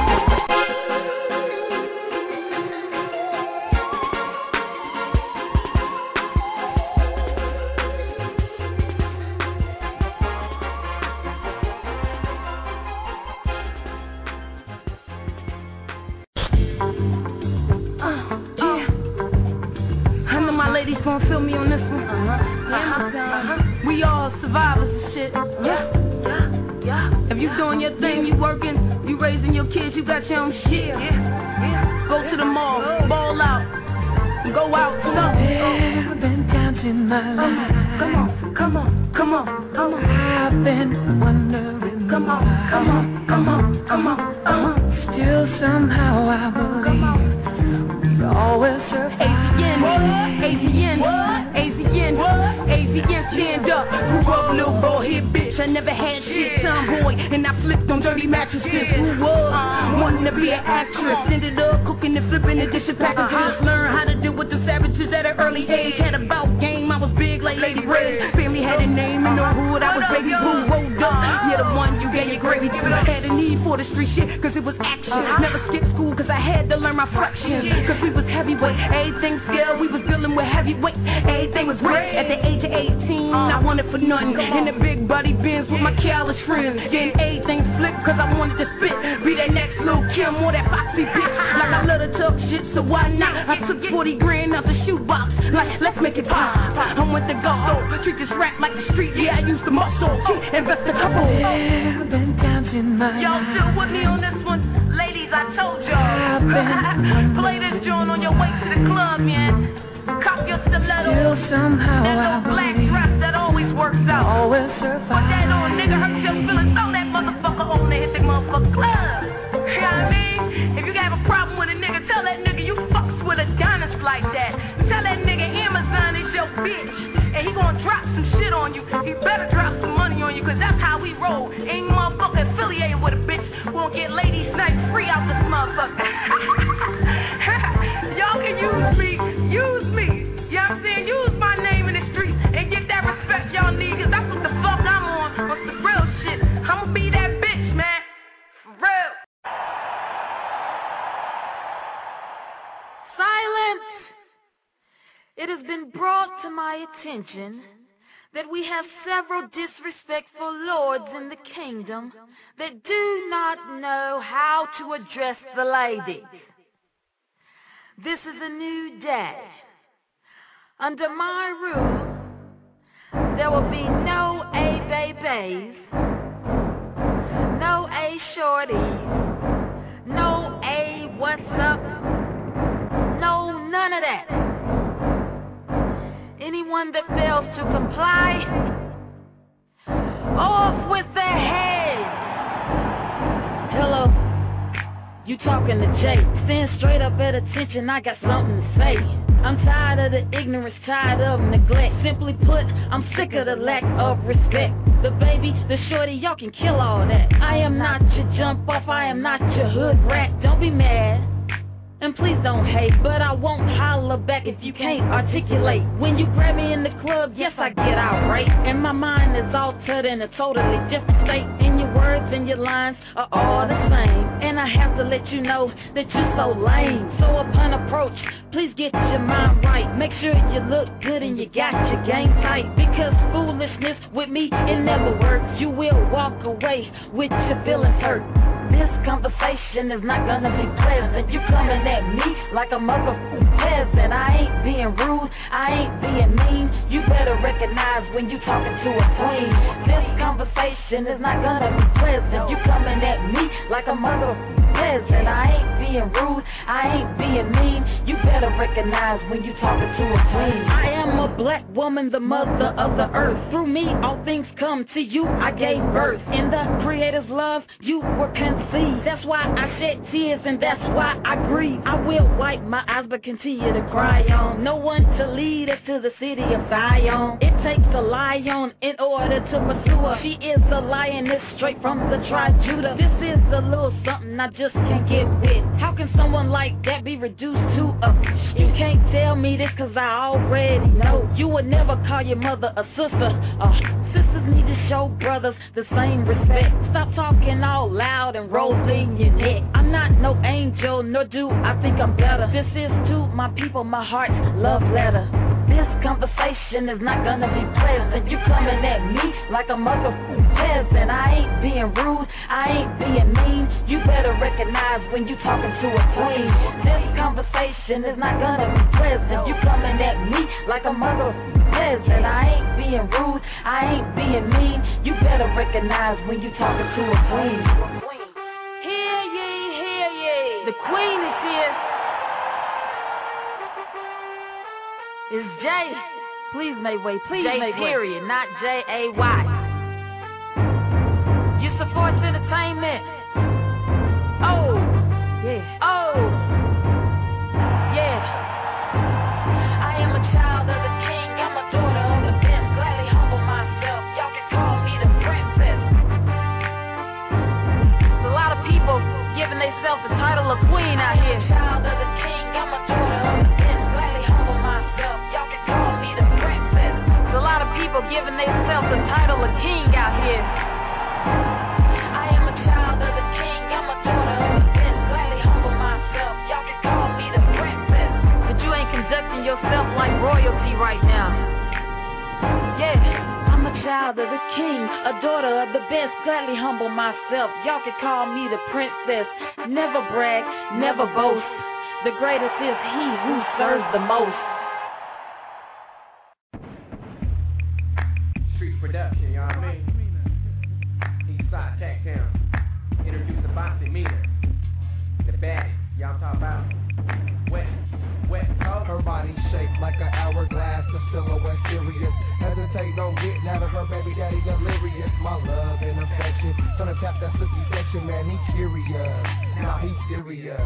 A: I know my ladies gon' feel me on this one. We all survivors and shit. Yeah. You doing your thing, you working, you raising your kids, you got your own shit. Go to the mall, ball out, go out, come on.
G: I've been counting my life.
A: Come on.
G: I've been wondering.
A: Come on.
G: Still somehow I believe we always survive.
A: AZN, stand up. Grew up little boy, hit bitch. I never had shit, tomboy, and I flipped on dirty mattresses. Who was wanting to be an actress? Ended up cooking and flipping and dishing packages. Learned how to deal with the savages at an early age. Had a bout game, I was big like Lady Ray. Family had a name in the hood, I was baby boo. Rolled up, yeah, the one you gave your gravy to. Had a need for the street shit, cause it was action. Never skipped school, cause I had to learn my fractions. Cause we was heavyweight, everything scale, we was dealing with heavyweight. Everything was great. At the age of 18, I wanted for nothing. In the big buddy Benz with my careless friends. Then everything flipped, cause I wanted to spit. Be that next little Kim or that Foxy bitch. Like I love to talk shit, so why not? I took 40 grand out the shoebox. Like, let's make it pop. I went to go, treat this rap like the street. Yeah, I used the muscle, invest a couple.
G: I've been counting my life.
A: Y'all still with me on this one? Ladies, I told y'all. Play this joint on your way to the club, man. Cop your stiletto.
G: Still somehow
A: that little black dress that always works out.
G: Always survive.
A: Put that on, nigga, hurt your feelings. Throw that motherfucker on there, hit that motherfucker club. You know what I mean? If you got a problem with a nigga, tell that nigga you fucks with Adonis like that. Tell that nigga Amazon is your bitch. And he gonna drop some shit on you. He better drop some money on you, cause that's how we roll. Ain't motherfucker affiliated with a bitch. Won't get lady snipe free out this motherfucker. Y'all can use me. You know what I'm saying? Use my name in the streets and get that respect y'all need, cause that's what the fuck I'm on. What's the real shit? I'ma be that bitch, man. For real.
H: Silence! It has been brought to my attention that we have several disrespectful lords in the kingdom that do not know how to address the ladies. This is a new day. Under my rule, there will be no A-babies, no A-shorties, no A-what's up, no none of that. Anyone that fails to comply, off with their heads. Hello, you talking to Jay. Stand straight up at attention, I got something to say. I'm tired of the ignorance, tired of neglect. Simply put, I'm sick of the lack of respect. The baby, the shorty, y'all can kill all that. I am not your jump off, I am not your hood rat. Don't be mad, and please don't hate, but I won't holler back if you can't articulate. When you grab me in the club, yes, I get outright, and my mind is altered in a totally different state. And your words and your lines are all the same, and I have to let you know that you're so lame. So upon approach, please get your mind right. Make sure you look good and you got your game tight, because foolishness with me, it never works. You will walk away with your feelings hurt. This conversation is not gonna be pleasant. You coming at me like a motherfucking peasant. I ain't being rude, I ain't being mean. You better recognize when you talking to a queen. This conversation is not gonna be pleasant. You coming at me like a motherfucking peasant. I ain't being rude, I ain't being mean. You better recognize when you talking to a queen. I am a black woman, the mother of the earth. Through me, all things come to you. I gave birth. In the Creator's love, you were conceived. That's why I shed tears and that's why I grieve. I will wipe my eyes but continue to cry on. No one to lead us to the city of Zion. It takes a lion in order to pursue her. She is a lioness straight from the tribe Judah. This is a little something I just can't get with. How can someone like that be reduced to a You can't tell me this cause I already know. You would never call your mother a sister. Sisters need to show brothers the same respect. Stop talking all loud and rolling your neck. I'm not no angel, nor do I think I'm better. This is to my people, my heart's love letter. This conversation is not gonna be pleasant. You coming at me like a motherfucking peasant. I ain't being rude, I ain't being mean. You better recognize when you talking to a queen. This conversation is not gonna be pleasant. You coming at me like a mother peasant. I ain't being rude, I ain't being mean. You better recognize when you talking to a queen. Hear ye, hear ye. The queen is here. It's Jay. Please make way, please J make period, way. Not J-A-Y. You support entertainment. Oh, yeah. Oh, yeah. I am a child of the king. I'm a daughter of the best. Gladly humble myself. Y'all can call me the princess. There's a lot of people giving themselves the title of queen out here. I'm a child of the king. I'm a daughter of the best. Gladly humble myself. Y'all can call me the princess. There's a lot of people giving themselves the title of king out here. I am a child of the king. I'm a daughter of the best. Gladly humble myself. Y'all can call me the princess. But you ain't conducting yourself like royalty right now. Yeah. I'm a child of the king, a daughter of the best, gladly humble myself. Y'all can call me the princess. Never brag, never boast. The greatest is he who serves the most.
I: Street production, you know what I mean? Eastside Tech Town. Introduce the bossy meaner. The baddest, y'all talk about. West Coast.
J: Her body shaped like an hourglass, the silhouette serious. Hesitate, don't get out of her baby daddy delirious. My love and affection, tryna tap that silky section, man, he curious. Nah, he serious.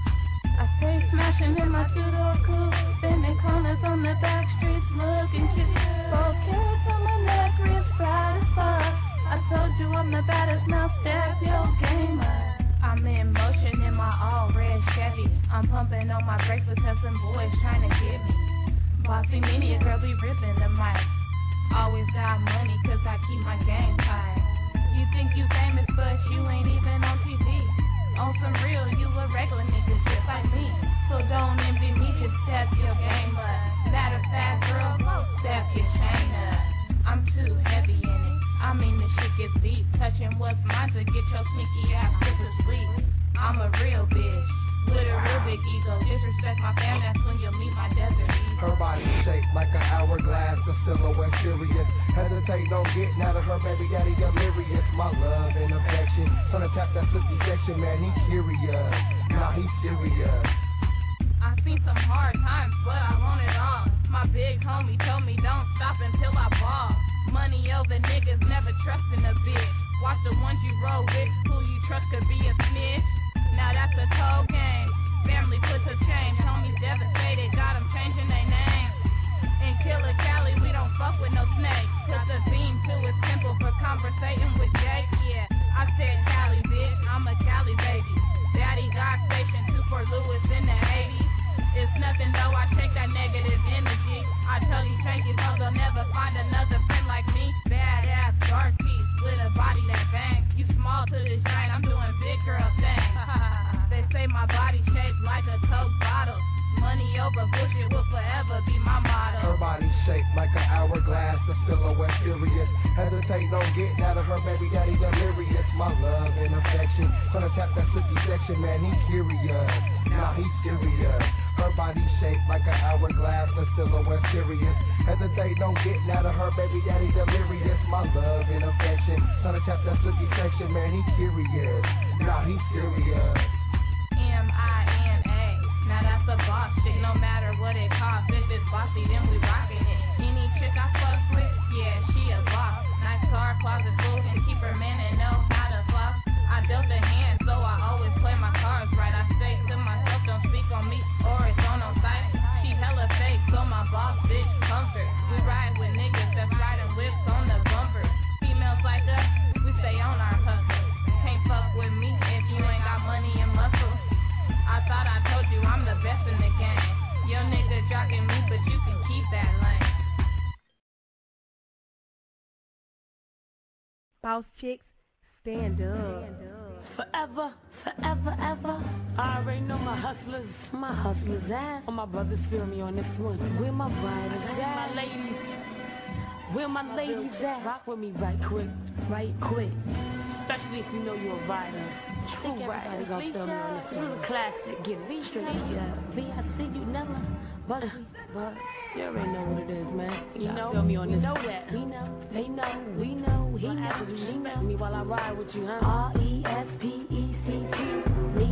K: I stay smashing in my two-door coupe, bending corners on the back streets, looking cute. 4 carats on my neck, wrist fat as fuck. I told you I'm the baddest, now step your game up. I'm in motion in my all-red Chevy. I'm pumping on my brakes because some boys trying to get me. Bossy media, girl, be ripping the mic. Always got money cause I keep my game tight. You think you famous but you ain't even on TV. On some real, you a regular nigga just like me. So don't envy me, just step your game up. Matter of fact, girl, step your chain up. I'm too heavy in it. I mean the shit gets deep. Touching what's mine to get your sneaky ass put to sleep. I'm a real bitch with a real big ego. Disrespect my family, that's when you'll meet my desert eagle.
J: Her body shaped like an hourglass, the silhouette serious. Hesitate, don't get out of her baby daddy delirious. My love and affection, tryna tap that silky section, man, he curious. Nah, he serious.
K: I've seen some hard times, but I want it all. My big homie told me don't stop until I ball. Money over niggas, never trusting a bitch. Watch the ones you roll with, who you trust could be a snitch. Now that's a cold game. Family puts a change, homies devastated, got them changing their name. In Killer Cali, we don't fuck with no snakes. Cause the beam too is simple for conversating with Jake. Yeah, I said Cali, bitch, I'm a Cali baby. Daddy got station 2 for Lewis in the 80s. It's nothing though, I take that negative energy. I tell you, take it, so they'll never find another friend like me. Badass, dark piece, with a body that bangs. You small to this giant, I'm doing big girl things. They say my body shaped like a Coke bottle. Money over bullshit will forever be my motto.
J: Her body shaped like an hourglass, the silhouette serious. Hesitate, don't get out of her baby daddy delirious. My love and affection, tryna tap that silky section, man, he curious. Nah, he serious. Her body shaped like an hourglass, the silhouette serious. Hesitate, don't get out of her baby daddy delirious. My love and affection, tryna tap that silky section, man, he curious. Nah, he serious.
K: M-I-N-A. Now that's a boss shit, no matter what it costs. If it's bossy, then we rockin' it. Any chick I fuck with, yeah, she a boss. Nice car, closet full, and keep her man and know how to floss. I dealt a hand, so I always play my cards right. I say to myself, don't speak on me, or it's on site. She hella fake, so my boss bitch comfort. We ride with niggas that's riding whips on the bumper. Females like us, we stay on our hustle. Can't fuck with me if you ain't got money and muscle. I thought I told you I'm the best in the game. Your nigga jocking me, but you can keep that lane.
A: Boss chicks, stand up.
H: Forever, forever, ever. I already know my hustlers at. All my brothers feel me on this one. Where my brides at? My ladies. Where my ladies at? Rock with me right quick. especially if you know you're a writer. True writer. Gonna feel me on this one. Classic. Get it straight. VIC, you never. But you already know what it is, man. You know, feel me on this. We know that. We know. They know. We know. He knows. She knows me while I ride with you, huh? RESPECT. Me.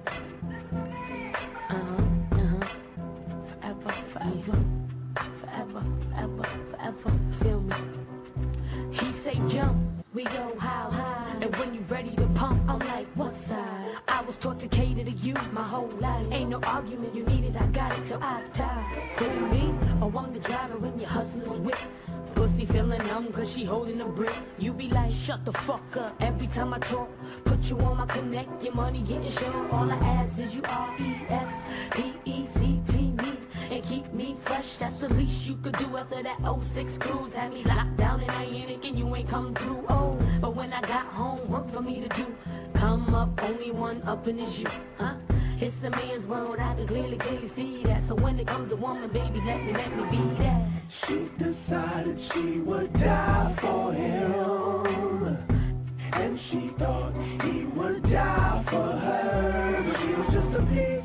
H: Forever. Feel me. He say jump. We go how high. And when you ready to pump, I'm like, what side? I was taught to cater to you my whole life. Ain't no argument, you need it, I got it, so I tie. Who me? Or I'm the driver when your hustler's whip. Pussy feeling numb cause she holding a brick. You be like, shut the fuck up every time I talk. Put you on my connect, your money getting short. All I ask is you RESPECT me. And keep me fresh, that's the least you could do. After that 06 cruise had me locked down in Ionic and you ain't come through. Oh, but when I got home, work for me to do. Come up, only one up and it's you, huh? It's a man's world, I can clearly see that. So when it comes to woman, baby, let me be that.
G: She decided she would die for him, and she thought he would die for her. But she was just a piece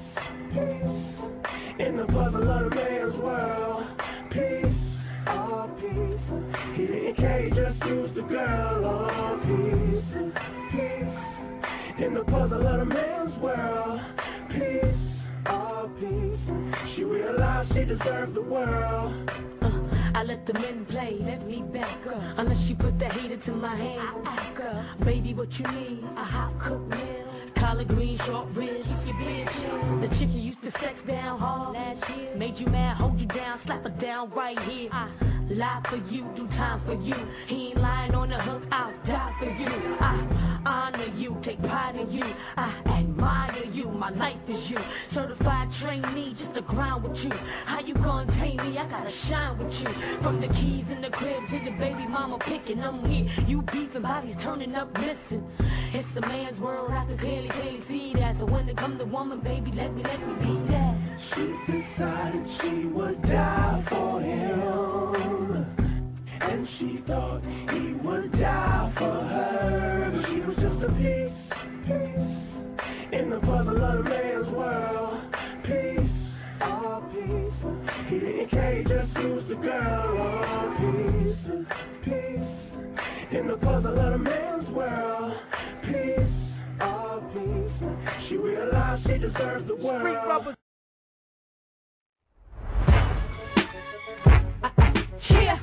G: in the puzzle of the man's world. Peace, oh peace. He didn't care, he just used the girl. Oh peace, in the puzzle of the man's world. Peace, oh peace. She realized she deserved the world.
H: I let the men play, let me back up. Unless she put the heater to my hand, I ask her, baby, what you need? A hot cooked meal, collard green, short ribs, keep your beard chill. The chick you used to sex down hard last year, made you mad, hold you down, slap her down right here. I lie for you, do time for you. He ain't lying on the hook, I'll die for you. I honor you, take pride in you. I admire you, my life is you. Certified trainee, just to grind with you. How you gonna tame me? I gotta shine with you. From the keys in the crib to the baby mama picking, I'm here. You beefing, bodies turning up, listen. It's the man's world, I can clearly see that. So when it comes to woman, baby, let me be that.
G: She decided she would die for him, and she thought he would die for her. But she was just a piece in the puzzle of the man's world. Peace, oh peace. He didn't care, he just used the girl. Oh peace, in the puzzle of the man's world. Peace, oh peace. She realized she deserved the world.
H: Yeah.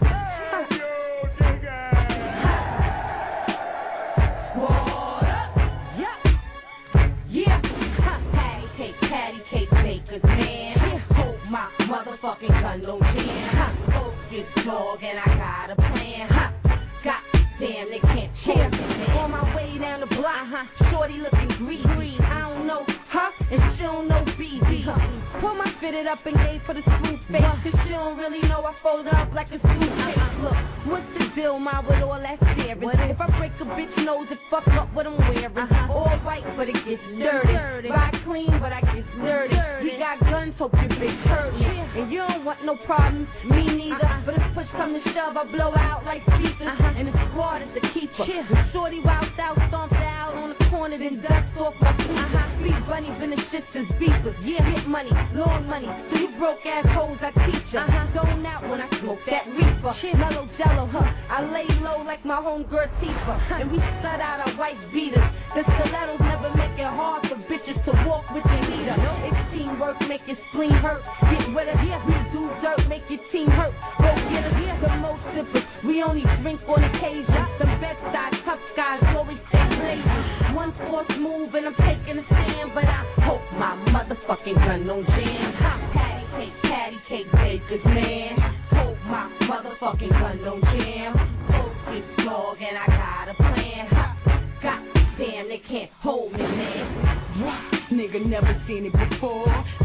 H: Patty cake makers, man. Hold my motherfucking gun, no jam. Focus, dog, and I got a plan. God damn, they can't hold me, man. On my way down the block, shorty looking greasy. I don't know her, and she don't know BB. Pull my fitted up and gave for the smooth face, cause she don't really know I fold up like a suitcase. Look, what's the deal, ma, with all that staring? If I break a bitch nose and fuck up what I'm wearing, all white, but it gets dirty. Ride clean, but I get dirty. We got guns, hope your bitch hurt me. And you don't want no problems, me neither. But if push come to shove, I blow out like speakers. And the squad is the keeper. The shorty wild out, stomped out on the corner, then dust off my sneakers. Street bunnies and the sisters, beefers. Yeah, hit money, long money. So you broke assholes, I teach ya. Going out when I smoke that reefer. Mellow jello, I lay low like my homegirl Tifa. And we stud out our white beaters. The stilettos never make it hard for bitches to walk with their leader. It's teamwork, make your spleen hurt. Get with it, we do dirt, make your team hurt. Go get us, the most sippers. We only drink on occasion. Some bedside tough guys always stay lazy. One force move and I'm taking a stand, but I hope my motherfucking gun don't jam. Patty cake bakers, man. Hope my motherfucking gun don't jam. Focus, dog, and I got a plan. God damn, they can't hold me, man. Nigga never seen it before.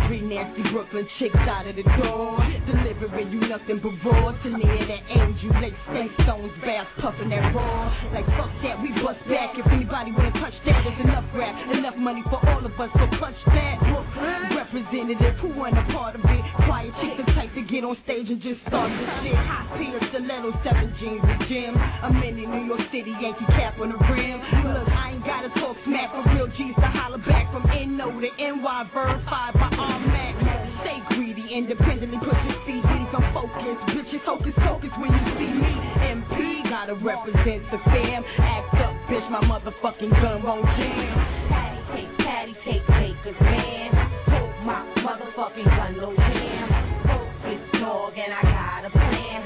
L: 3 nasty Brooklyn chicks out of the door. Delivering you nothing but raw. To near that angel, late stay stones, bass puffing that raw. Like fuck that, we bust back. If anybody wanna touch that, there's enough rap, enough money for all of us, so punch that. Representative, who want a part of it? Quiet chick, the type to get on stage and just start the shit. Hot tears, stiletto, 7 jeans with gym. I'm in New York City, Yankee cap on the rim. Look, I ain't gotta talk smack for real G's to holler back from N.O. to N.Y. verified by R-Mac. Stay greedy, independently put your CDs on focus. Bitches focus when you see me. MP gotta represent the fam. Act up, bitch, my motherfucking gun won't jam. Patty cake, cause man, hold my motherfucking gun, no jam. Hold this dog and I got a plan.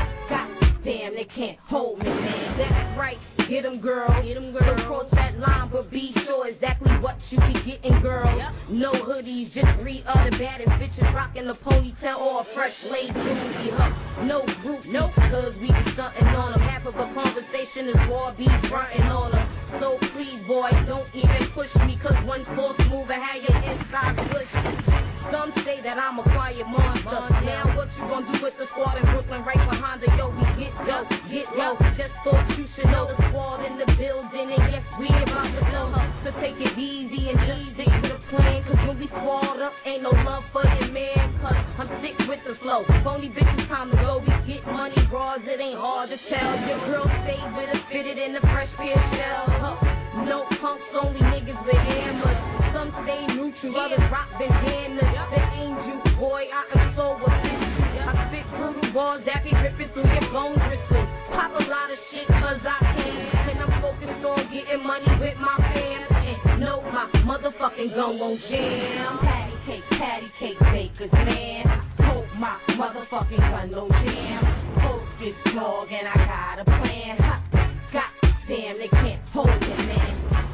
L: God damn, they can't hold me, man. That's right. Get 'em, girl. Don't cross that line, but be sure exactly what you be getting, girl. Yep. No hoodies, just 3 other baddest bitches rocking a ponytail or a fresh laid booty. No group, nope, cause we be stunting on them. Half of a conversation is war, be fronting on them. So please, boy, don't even push me, cause one false move and have your inside push. Some say that I'm a quiet monster. Now what you gonna do with the squad in Brooklyn right behind the yo? We get low. Just thought you should know the squad in the building, and yes, we about to blow her. So take it easy and just stick to the plan, cause when we squad up, ain't no love for your man, cause I'm sick with the flow. Phony bitches, time to go. We get money, bras, it ain't hard to tell. Your girl stay with us, fitted in the fresh pair of shells. No punks, only niggas with hammers. Some stay neutral, others rock bandanas. The angel, boy, I am so official. I spit brutal balls that be ripping through your bone bristles. Pop a lot of shit cause I can. And I'm focused on getting money with my fans. And no, my motherfucking gun won't jam. Patty cake, bakers, man. Hope my motherfucking gun no jam. Hope this dog and I got a plan. God damn, they can't hold it, man.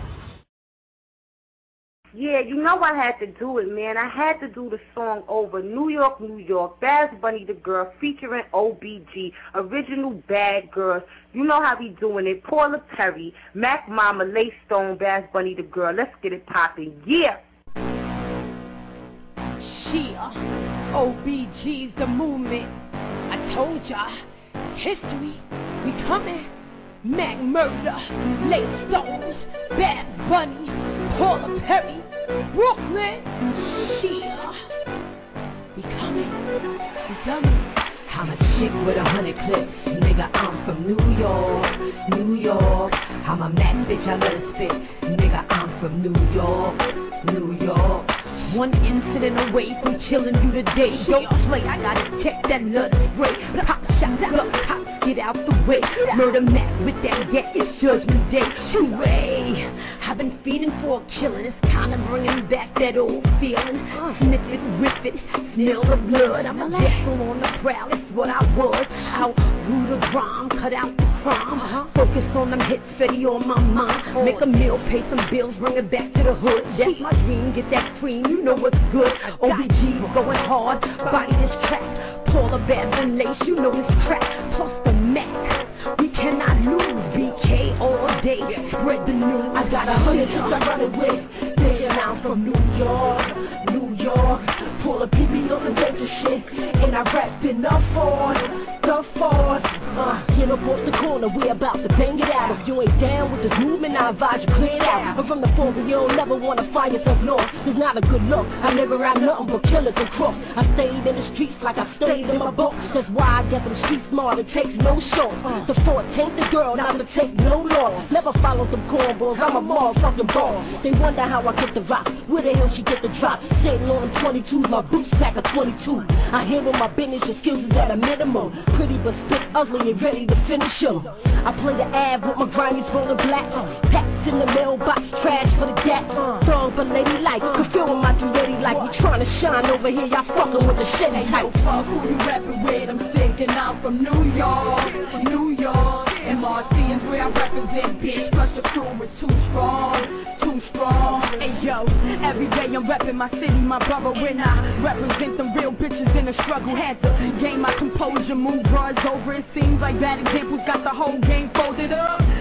M: Yeah, you know I had to do it, man. I had to do the song over. New York, Bass Bunny the Girl, featuring OBG, original bad girls. You know how we doing it. Paula Perry, Mac Mama, Lace Stone, Bass Bunny the Girl. Let's get it popping. Yeah.
L: OBG's the movement. I told ya, history, we coming. Mac Murder, Lace Stones, Bad Bunny, Paula Perry, Brooklyn, we coming. I'm a chick with 100 clips, nigga, I'm from New York. I'm a Mac bitch, I let her spit, nigga, I'm from New York. One incident away from killing you today. Don't play, I gotta check that nut spray. Pop shots up, cops get out the way. Murder Mac with that gat, it's Judgment Day. Hooray! I've been feeding for a killing. It's kinda bringing back that old feeling. Sniff it, rip it, smell the blood. I'm a vessel on the prowl, it's what I was. Out root the rhyme, cut out the crime. Focus on them hits, steady on my mind. Make a meal, pay some bills, bring it back to the hood. That's my dream, get that cream, you know what's good. OBG's going hard, body this track. Paula Bad and Lace, you know this track. Plus the Mac, we cannot lose. BK all day, spread the news. I got 100 troops I run it with. Thinking I'm from New York. Pull a PB on the danger shit, and I rap in the Ford. Get up off the corner, we about to bang it out. If you ain't down with this movement, I advise you clear it out. I'm from the form where you don't never wanna find yourself lost. It's not a good look, I never had nothing but killers and crooks. I stayed in the streets like I stayed in my book. That's why I get them street smart, it takes no short. The 14th the girl, not to take no loss. Never follow some cornballs, I'm a motherfucking boss. They wonder how I get the rock, where the hell she get the drop. Sitting on 22s, my boots pack a 22. I handle my business, your skills is at a minimum. Pretty but spit ugly and ready to finish them. I play the ab with my grindies rolling black. Packs in the mailbox, trash for the gap. Strong but ladylike, fulfilling my 380 like we trying to shine over here. Y'all fucking with the shit. Hey, yo, fuck who you rapping with? I'm thinking I'm from New York. MRC is where I represent, bitch. Plus the crew is too strong. Hey yo, every day I'm repping my city, my borough. When I represent the real bitches in the struggle, had to gain my composure, move bras over. It seems like bad examples got the whole game folded up. Sitting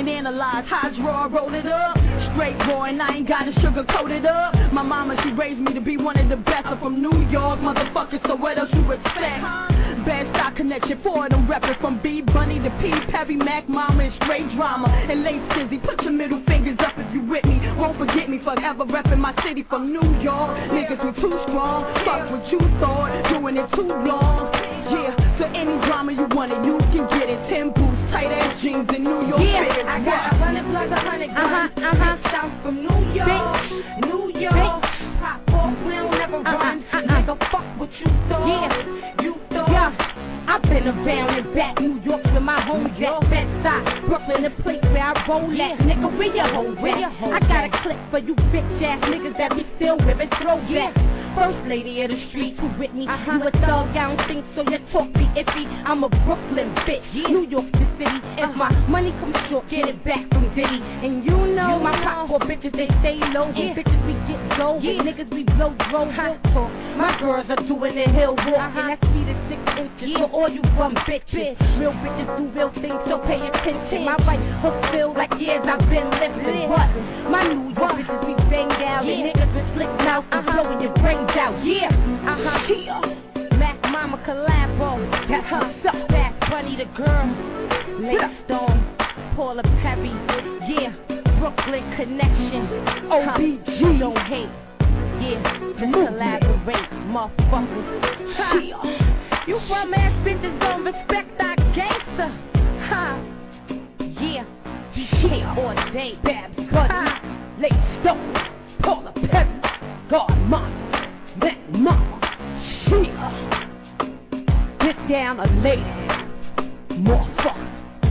L: ain't analyzed. Hydro, roll it up. Straight boy, and I ain't gotta sugarcoat it up. My mama, she raised me to be one of the best. I'm from New York, motherfuckers, so what else you expect? Bad stock connection, four of them reppin' from B Bunny to P, Perry, Mac, Mama, and straight drama. And late Sizzy, put your middle fingers up if you with me. Won't forget me, forever reppin' my city from New York. Niggas we too strong, fuck what you thought, doing it too long. Yeah, so any drama you want it, you can get it. 10 boots, tight ass jeans in New York.
E: Yeah, I got 100 plus 100 guns. South from New York, New York. Pop off, we don't never run. Nigga, fuck what you thought. Yeah, you thought. Yeah. I've been around and back New York with my home jet, Bed-Stuy, Brooklyn, the place where I roll at. Nigga, where your hoe at? I got a clip for you bitch ass niggas that be still wearing throwbacks. First lady of the streets who with me. You a thug, I don't think so, your talk be iffy. I'm a Brooklyn bitch, New York the city. If my money comes short, get it back from Diddy. And you know my pop for bitches, they stay low. And bitches we get gold, niggas we blow drove. My girls are doing the hill walk, and that's 3 to 6 inches for all you bum bitches. Real bitches do real things, so pay attention. My right hook feel like years I've been lifting. But my New York bitches be banged out, and niggas with slick mouth and blowing your brains out. Yeah, Mac Mama collabo, got her suck back, Bunny the girl, Lake Stone, Paula Perry, yeah, Brooklyn connection, OBG, don't hate, yeah, just collaborate, motherfuckers. You bum ass bitches don't respect our gangster, yeah, DK all day, Babs Bunny, Lake Stone, Paula Perry, God Mama. That mama, she get down a lady, more fun.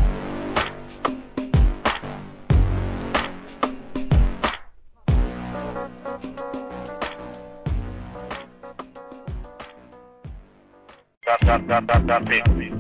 F: Stop it.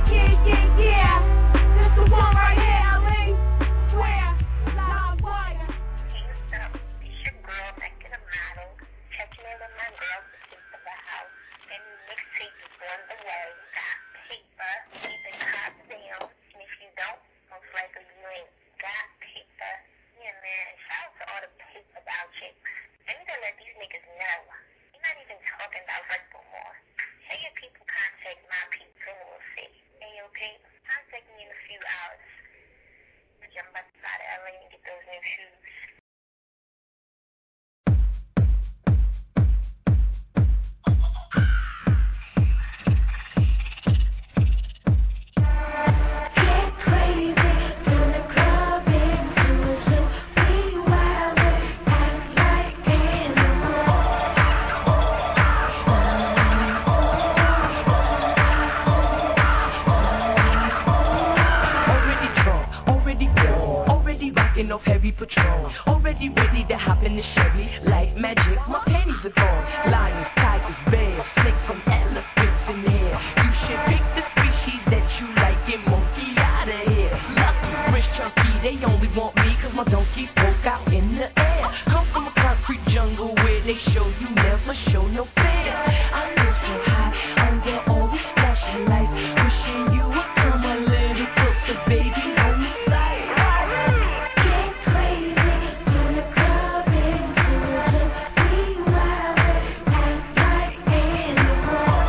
K: Yeah. This the one right here, Ali. Swear. Live wire.
N: off heavy patrol. Already ready to hop in the Chevy. Like magic, my panties are gone. Lions, tigers, bears, snakes and elephants in there. You should pick the species that you like and monkey out of here. Lucky, rich, chunky, they only want me cause my donkey poke out in the air. Come from a concrete jungle where they show you never show no fear. I live so high under all these flashing lights, wishing you would come a little closer, baby. Hold me tight. Get crazy in the club and just be wild, act like animals.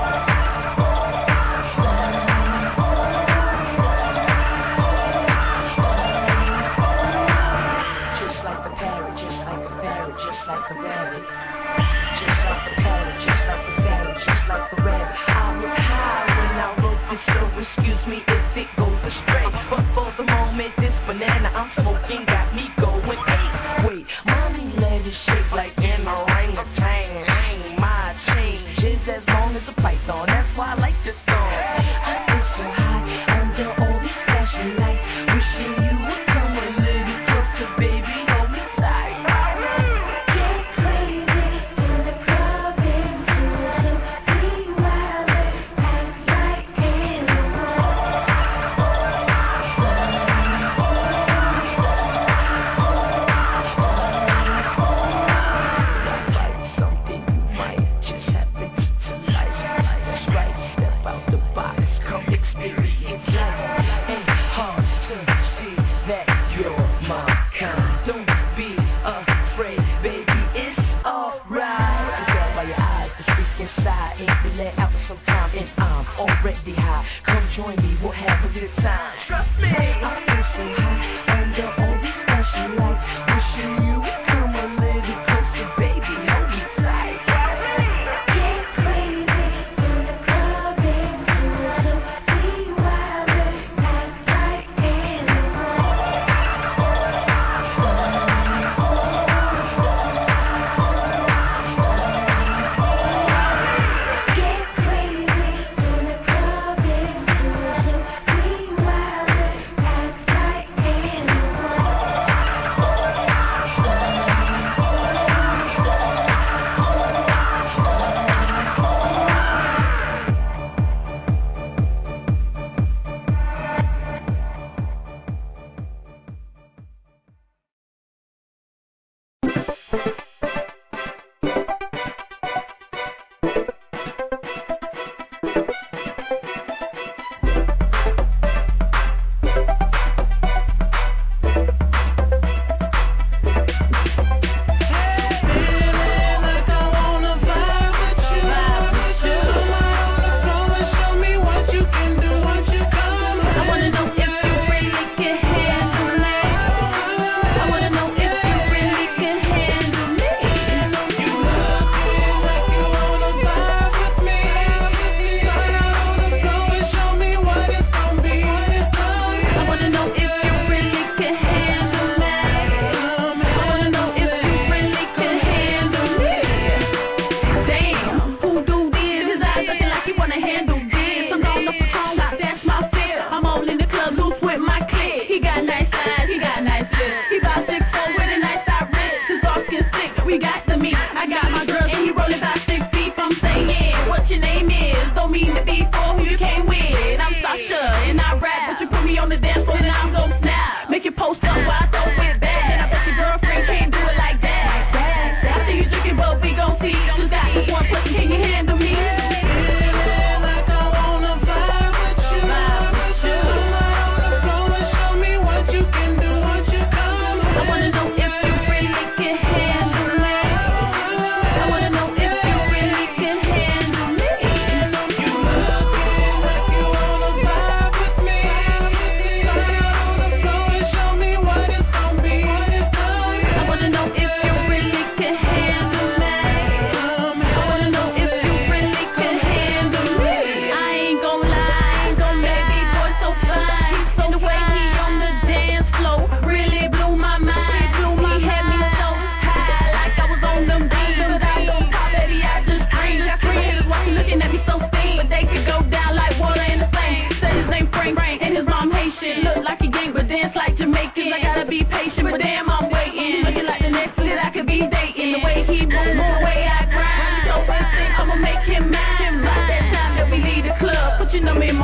N: Just like the parrot, just like a parrot, just like a rabbit. Just like the parrot, just like the parrot, just like the rabbit. I was high when I wrote this, so excuse me if it goes astray. But for the moment, this banana I'm smoking got me going. Wait, mommy let it shake like an orangutan. Ain't my change is as long as a python. That's why I like this song. I feel so high under all these flashing lights, wishing you would come a little closer, baby. Hold me tight. Get crazy in the club and just be wild, act like animals.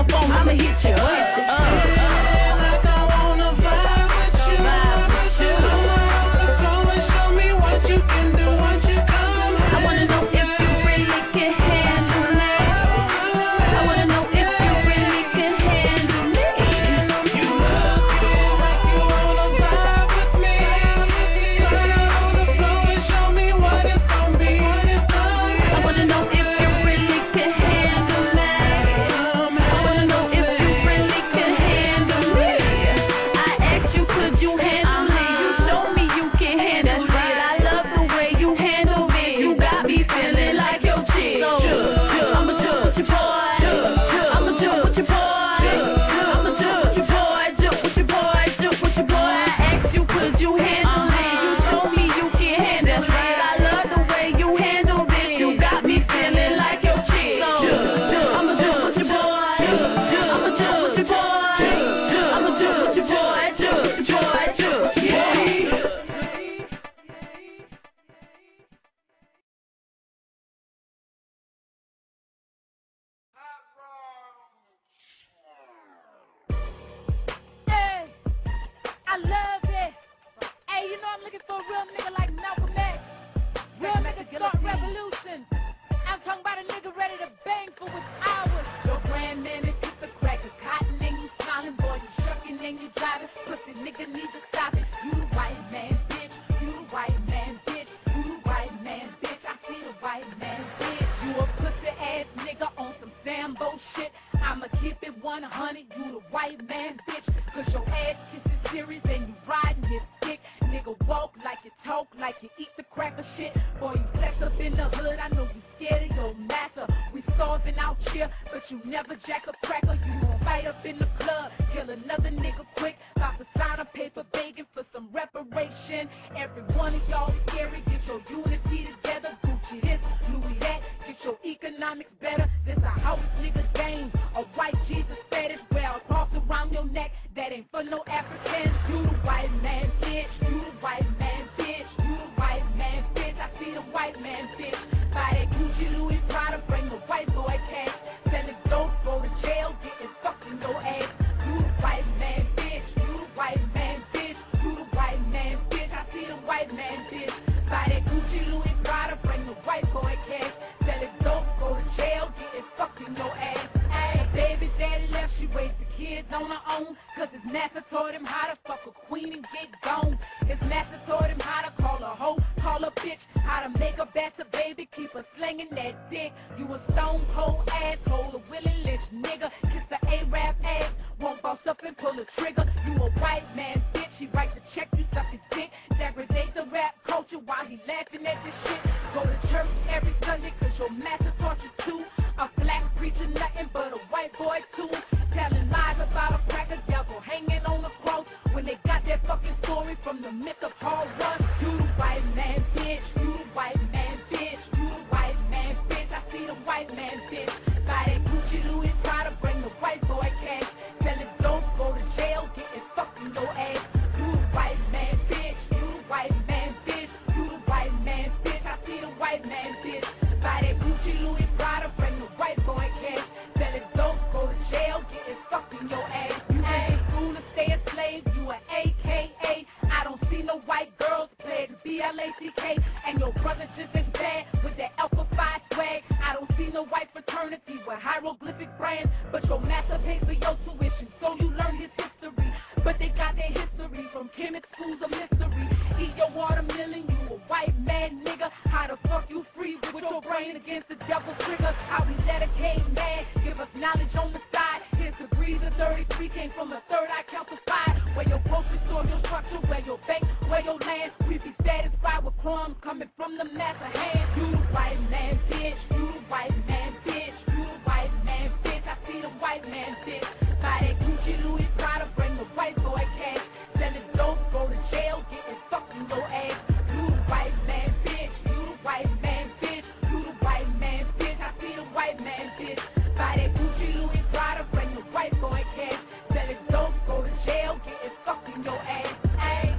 H: phone, I'ma hit you. Like I wanna vibe with you. Come off the floor and show me what you can do. Once you come, I wanna know if you really can handle me. I wanna know if you really can handle me. You look like you wanna vibe with me. Turn out on the floor and show me what it's gonna be. I wanna know if you really can handle me. I wanna know if you really can handle me. I asked you, could you handle me? You told me you can handle it. I love the way you handle me. You got me feeling like your chick. I'ma do what your boy. I'ma do what your boy. I'ma do what your boy. Do what your boy. Do what your boy. I asked you, could you handle me? You told me you can handle it. I love the way you handle me. You got me feeling like your chick. I'ma do what your boy. I'ma do what your boy. I'ma do what your boy. Do what your boy. Do what your boy.
A: Hey, I love it. Hey, you know I'm looking for a real nigga like Malcolm X. Real nigga start revolution. I'm talking about a nigga ready to bang for what's ours. Your grandman is just a cracker, cotton and you smiling, boy, you trucking and you driving. Pussy nigga need to stop it. You the white man, bitch. You the white man, bitch. You the white man, bitch. I see the white man, bitch. You a pussy ass nigga on some Sambo shit. I'ma keep it 100. You the white man, bitch. Cause your ass kisses serious and you riding his dick. Nigga walk like you talk, like you eat the cracker shit. Boy, you flex up in the hood, I know you scared of your master. We starving out here, but you never jack a cracker. You gon' fight up in the club, kill another nigga quick. About to sign a paper begging for some reparation. Every one of y'all scary, get your unity together. Gucci this, Louis that, get your economics better. This a house nigga game, a white Jesus fetish. Well, cross around your neck, that ain't for no Africans. You the white man, bitch. You the white man, bitch. You the white man, bitch. I see the white man, bitch. Buy that Gucci, Louis, Prada, bring the white boy cash. Sell it dope, go to jail, getting fucked in your ass. You the white man, bitch. You the white man, bitch. You the white man, bitch. I see the white man, bitch. Buy that Gucci, Louis, Prada, bring the white boy cash. Sell it dope, go to jail, getting fucked in your ass. Hey, baby daddy left, she raised the kids on her own. Cause his master taught him how to fuck a queen and get gone. His master taught him how to call a hoe, call a bitch, how to make a better baby, keep her slinging that dick. You a stone cold asshole, a Willie Lynch nigga. Kiss the A-rap ass, won't boss up and pull a trigger. You a white man, bitch, he write the check, you suck his dick. Degradate the rap culture while he laughing at this shit. Go to church every Sunday cause your master taught you to. A black preacher, nothing but a white boy too. Telling lies about a cracker devil hanging on the cross. When they got that fucking story from the myth of Paul Run. You the white man, bitch. You the white man, bitch. You the white man, bitch. I see the white man, bitch. Buy that Gucci, Louis, Prada, bring the white boy cash. Sell it dope, go to jail, getting fucked in your ass. You the white man, bitch. You the white man, bitch. You the white man, bitch. I see the white man, bitch. Buy that Gucci, Louis, Prada, bring the white boy cash. Sell it dope, go to jail, getting fucked in your ass. You ain't school to stay a slave, you an AKA. I don't see no white girls play the BLACK. And your brother just as bad with that Alpha Phi swag. I don't see no white fraternity with hieroglyphic brands. But your master pays for your tuition, so you learn his history. But they got their history from chemic schools of mystery. Eat your watermelon, you a white man nigga. How the fuck you free with your brain against the devil's trigger? How we dedicate man, give us knowledge on the side. His degrees of 33 came from a third eye calcified. Where your grocery store, your structure, where your bank, where your land. We be satisfied with crumbs coming from the master hand. You the white man, bitch. You the white man, bitch. You the white man, bitch. I see the white man, bitch. Buy that Gucci, Louis, Prada, bring the white boy cash. Sell it dope, go to jail, getting fucked in your ass. You the white man, bitch. You the white man, bitch. You the white man, bitch. I see the white man, bitch. Buy that Gucci, Louis, Prada, bring the white boy cash. Sell it dope, go to jail, getting fucked in your ass. Ay.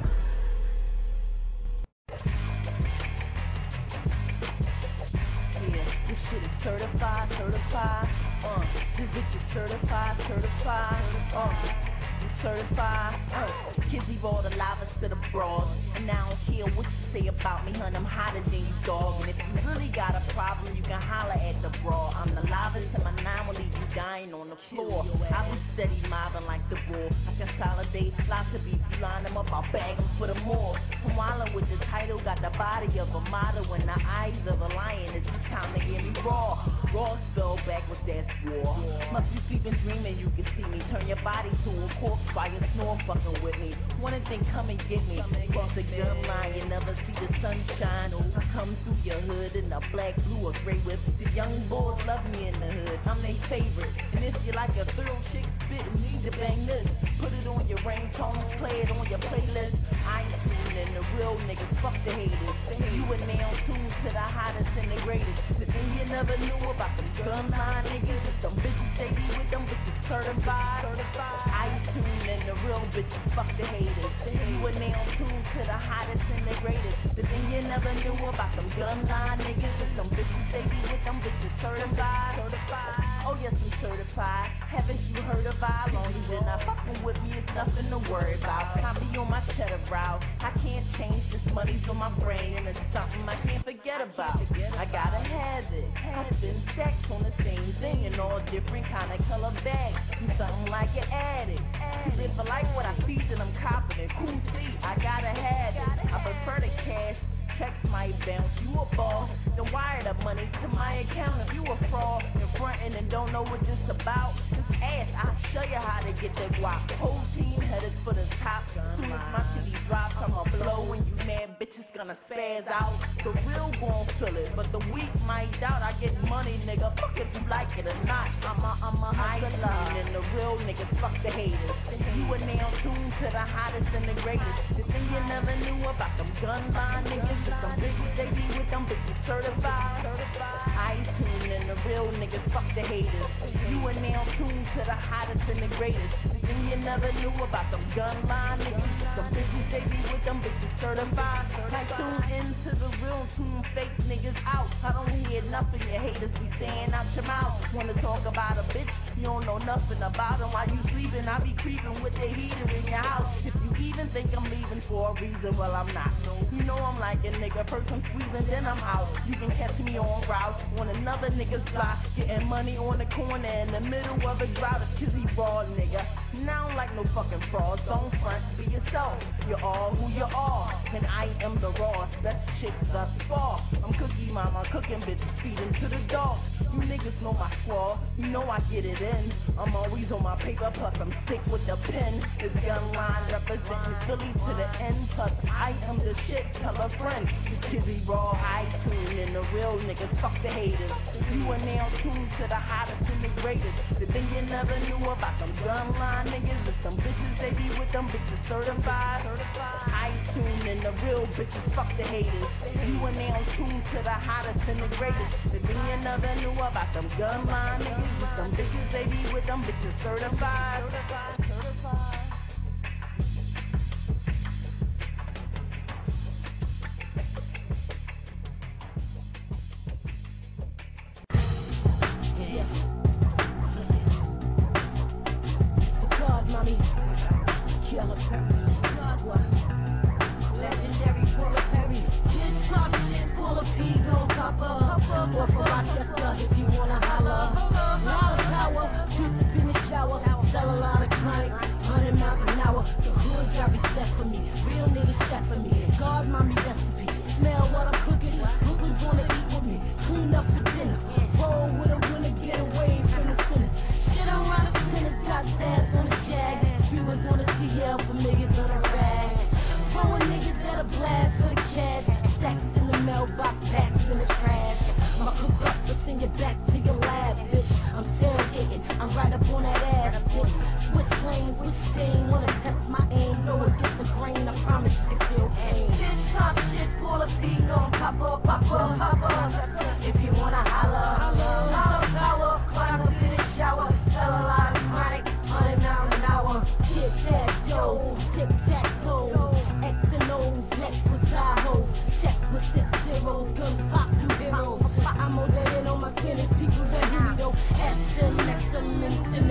N: Yeah, this shit is certified. This bitch is certified. Kizzy brought a lava to the broad, and I don't care what you say about me, hun, I'm hotter than you, dog. And if you really got a problem, you can holler at the broad. I'm the lava to my nine will leave you dying on the floor. I be steady mobbing like the bull. I consolidate lots of beef, you line them up, I'll bag them for the more. I'm wildin' with the title, got the body of a model and the eyes of a lion. It's just time to hear me raw. Raw spelled backwards, that's war. Must be sleeping, dreaming, you can see me. Turn your body to a corpse by your snore, fucking with me. One thing, come and get me. Cross the gun line, you never see the sunshine. I come through your hood in a black, blue, or gray whip. The young boys love me in the hood, I'm their favorite. And if you like a thorough chick spit, need to bang this. Put it on your ringtone, play it on your playlist. I ain't tuning the real niggas, fuck the haters. You were now tuned to the hottest and the greatest. The thing you never knew about them gun line niggas is them bitches they be with them bitches certified. I ain't tuning the real bitches, fuck the haters. You were now tuned to the hottest and the greatest. The thing you never knew about them gun line niggas is them bitches they be with them bitches certified. Oh yes, I'm certified. Haven't you heard of I? Long as you're not fucking with me, it's nothing to worry about. I be on my cheddar route. I can't change this money's on my brain, and it's something I can't forget about. I gotta have it. I spend stacks on the same thing in all different kind of color bags. I'm something like an addict. If I like what I see, then I'm confident. Cool, see, I gotta have it. I prefer the cash. Checks might bounce, you a boss, then wire the money to my account. If you a fraud, and frontin' and don't know what this about, just ask, I'll show you how to get that guap. Whole team headed for the top. Soon as my CD drops, I'ma blow, and you mad bitches gonna spaz out. The real gon' feel it, but the weak might doubt. I get money, nigga, fuck if you like it or not. I'm a hustler, and the real niggas, fuck the haters. You are now tuned to the hottest and the greatest. The thing you never knew about them gun line niggas. Some bitches, they be with them bitches certified. I ain't tuned in the real niggas, fuck the haters. You are now tuned to the hottest and the greatest. The thing you never knew about them gun line niggas. Some bitches, they be with them bitches certified. I tune into the real, tune fake niggas out. I don't hear nothing your haters be saying out your mouth. Wanna talk about a bitch, you don't know nothing about them. While you sleeping, I be creeping with the heater in your house. If you even think I'm leaving for a reason, well I'm not. You know I'm like a nigga, first I'm squeezing, then I'm out. You can catch me on route, on another nigga's block, getting money on the corner in the middle of a drought. It's Kizzy raw, nigga. And I don't like no fucking frauds. Don't front, be yourself. You're all who you are, and I am the raw best chick thus far. I'm Cookie Mama, cooking bitches, feeding to the dogs. You niggas know my squad, you know I get it in. I'm always on my paper, plus I'm sick with the pen. This gun line representing Philly to the end, plus I am the shit, tell a friend. It's Kizzy raw, I tune in the real niggas, fuck the haters. You are now tuned to the hottest and the greatest. The thing you never knew about them gun line niggas is some bitches, they be with them bitches certified. I tune in the real bitches, fuck the haters. You are now tuned to the hottest and the greatest. The thing you never knew about them gun line niggas is some bitches, they be with them bitches certified.
L: Mommy, killer legendary full of Perry. Shit talk, shit full of peas on top of. Or for Rochester if you wanna holler. Loud power, shoot up in the shower. Sell a lot of chronic, 100 miles an hour. The hood got respect for me, real niggas step for me. God, mommy recipe, smell what I'm cooking. Hookers wanna eat with me, clean up for dinner. Roll with a winner, get away from the sinners. Shit, I'm around the sinners, got stabs on the jag. Viewers on the CL for niggas on the rag. Throwing niggas at a blast for the cash. Stacks in the mailbox, packs in the trash. My cook up to send you back to your lab, bitch. I'm tailgating, I'm right up on that ass, bitch. Switch lanes, switch stain, wanna test my aim. Go against the grain, I promise you feel pain. Shit talk, shit full of beat, gon' pop up, pop up, pop up. If you wanna holler, loud power, climb up in the shower. Tell a lot of chronic, 100 miles an hour. Tic tac toe, tic tac toe. X and O's, next with Tahoe. Check with 6 zeros, gun pop 2 heroes. I'm on that in on my tennis, people that hear me though. S and X and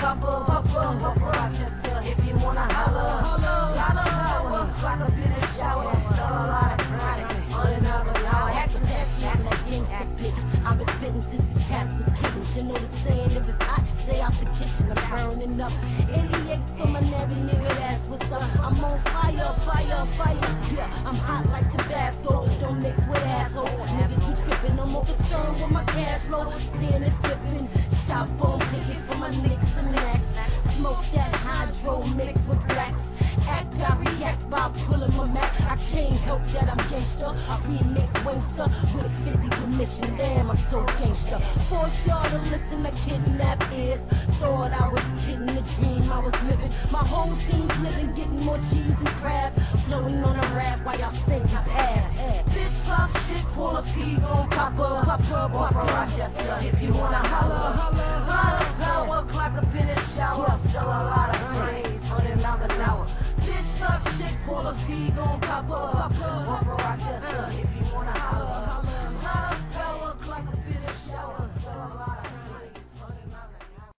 H: copper, Rochester, if you wanna holler. Lot of power, like a bit of shower. Done a lot of crime, on another hour. Had to test you in that gangsta bitch. I've been spitting since the cats was kittens. You know the saying, if it's hot, stay out the kitchen. I'm burning up. 88 for my navy nigga, that's what's up. I'm on fire, fire, fire. Yeah, I'm hot like Tabasco. Don't mix with assholes. Niggas keep tripping, no more concerned with my cash flow. Seeing it flipping. Stop phone ticket for my nicks and necks. Smoke that hydro mixed with black. Act, I react by pulling my Mac. I can't help that I'm gangster. I remix Wingster with a 50 commission. Damn, I'm so gangster. Force y'all to listen to Kidnap Ears. Thought I was kidding, the dream I was living. My whole team's living, getting more cheese and crab. Flowing on a rap while y'all think it's ass. Bitch, pop shit, pull a pea, gon' pop up, Rochester. If you wanna holler. Lot of power, clock up in the shower. Still a lot of praise on another hour. Bitch, pop shit, pull a pea, gon' pop up, Rochester. If you wanna holler. Lot of power, clock up in the shower. Still a lot of praise on another hour.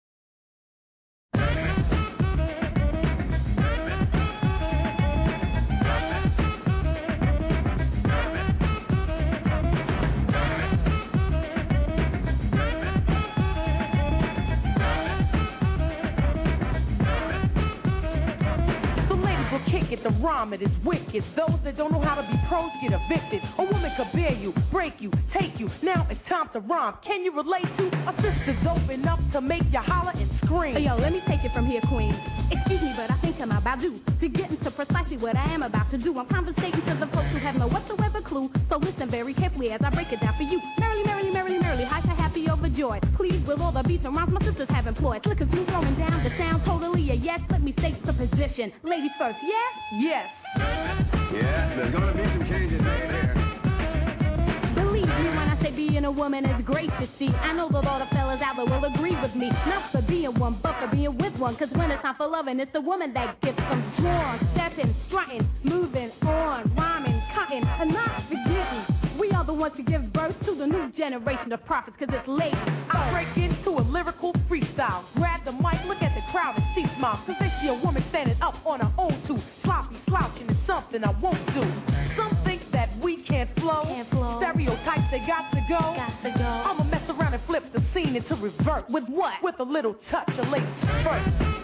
O: Kick it, the rhyme it is wicked. Those that don't know how to be pros get evicted. A woman could bear you, break you, take you. Now it's time to rhyme. Can you relate to a sister's open up to make you holler and scream?
P: Hey, yo, let me take it from here, queen. Excuse me, but I think I'm about due to get into precisely what I am about to do. I'm conversating to the folks who have no whatsoever clue. So listen very carefully as I break it down for you. Merrily, merrily, merrily, merrily, high to happy overjoyed. Please, with all the beats and rhymes my sisters have employed. Slick as you throwing down the sound, totally a yes. Let me state the position. Ladies first, yes?
O: Yes.
Q: Yeah, there's gonna be some changes here.
P: Believe me when I say being a woman is great to see. I know that all the fellas out there will agree with me. Not for being one, but for being with one. Cause when it's time for loving, it's the woman that gets them sworn, stepping, strutting, moving on, rhyming, cutting, and not forgetting. We are the ones to give birth to the new generation of prophets, cause it's late.
O: I break into a lyrical freestyle. Grab the mic, look at the crowd and see smiles. Cause they see a woman standing up on her own too. Sloppy slouching is something I won't do. Some think that we can't flow. Stereotypes, they got to go. I'ma mess around and flip the scene into reverse. With what? With a little touch of late first.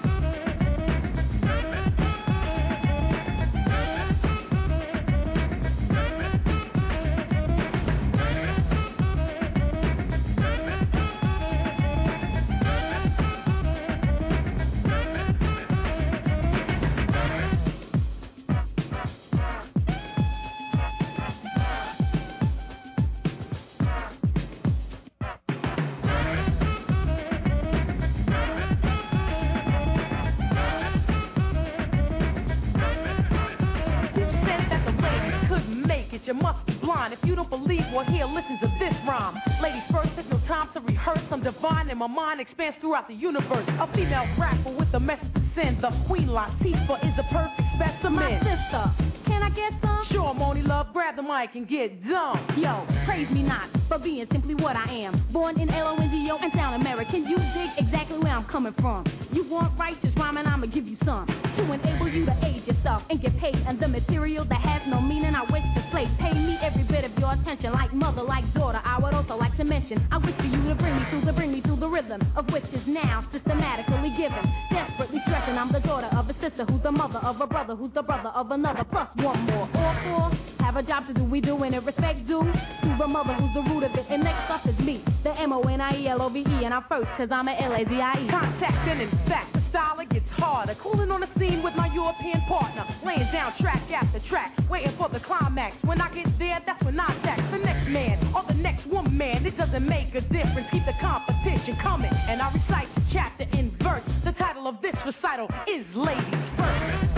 O: You must be blind if you don't believe. Well, here, listen to this rhyme. Ladies first, there's no time to rehearse. I'm divine and my mind expands throughout the universe. A female rapper with a message to send. The Queen Latifah is a perfect specimen.
P: My sister, can I get some?
O: Sure, Moni Love, grab the mic and get dumb.
P: Yo, praise me not for being simply what I am. Born in L-O-N-D-O and sound American. You dig exactly where I'm coming from. You want righteous rhyming, I'ma give you some. To enable you to aid yourself and get paid. And the material that has no meaning, I wish to play. Pay me every bit of your attention, like mother, like daughter. I would also like to mention, I wish for you to bring me through the rhythm of which is now systematically given. Desperately stressing, I'm the daughter of a sister who's the mother of a brother who's the brother of another. Plus one more. All four have a job to do. We doing it respect due to the mother who's the root of it. And next up is me, the MONIELOVE, and I'm first cause I'm a LAZIE.
O: Contact and in fact, the style it gets harder. Cooling on the scene with my European partner, laying down track after track, waiting for the climax. When I get there, that's when I attack the next man or the next woman. It doesn't make a difference. Keep the competition coming, and I recite the chapter in verse. The title of this recital is Ladies First.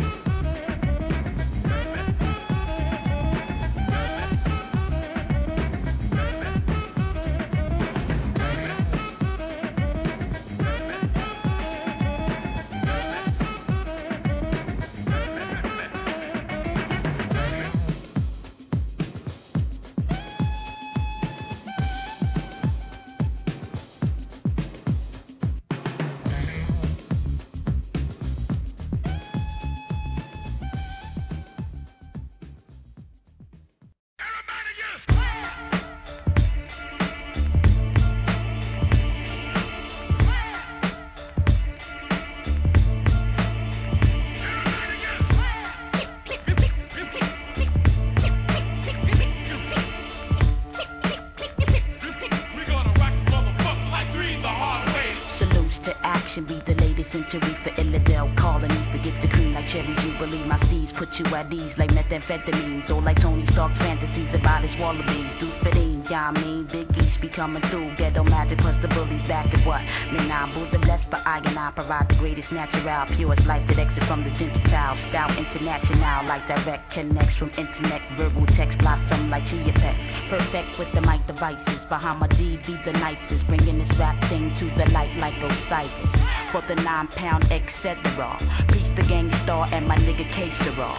H: generation be the latest century for Illidale colony. Forget the cream like cherry jubilee. My seeds put you at ease like methamphetamines, or like Tony Stark's fantasies about his wallabies. Do fitting, yeah, I mean, Big East be coming through. Ghetto magic plus the bullies back at what? Man, I'm the blessed, but I and I provide the greatest natural, purest life that exits from the Gentile. Style international, like direct connects from internet, verbal text, blossom like chia pets. Perfect with the mic devices. Behind my D be the nicest, bringing this rap thing to the light like Osiris. For the 9-pound etc. Peace the gang star and my nigga K-Sera.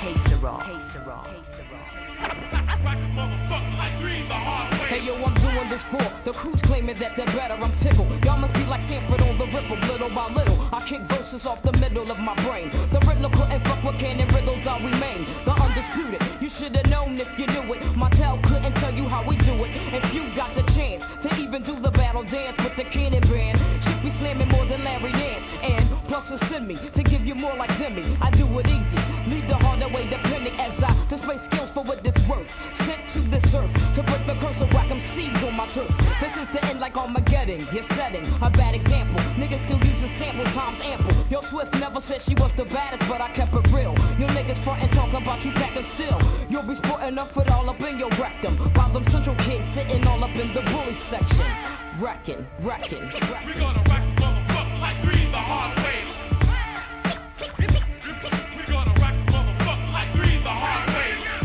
L: Hey yo, I'm doing this for the crews claiming that they're better. I'm tickled. Y'all must be like Sanford on the ripple, little by little. I kick verses off the middle of my brain. The riddle couldn't fuck with cannon riddles, I remain the undisputed. You should've known if you knew it. My tell couldn't tell you how we do it. If you got the chance to even do the battle dance with the cannon band, should be slamming more than Larry Nance. And plus send me to give you more like Demi. I do it easy, leave the harder way depending as I display skills for what this worth. Sent to this earth to break the curse of whack 'em seeds on my turf. This is the end like Armageddon. You're setting a bad example. Niggas still using samples times ample. Yo, Swift never said she was the baddest, but I kept it real. Yo, niggas frontin' talking about you packing still. You'll be sporting up it all up in your rectum, while them central kids sitting all up in the bully section. Wrecking. We gonna wreck motherfuckers like Green the hard way. We gonna wreck motherfuckers like Green the hard way.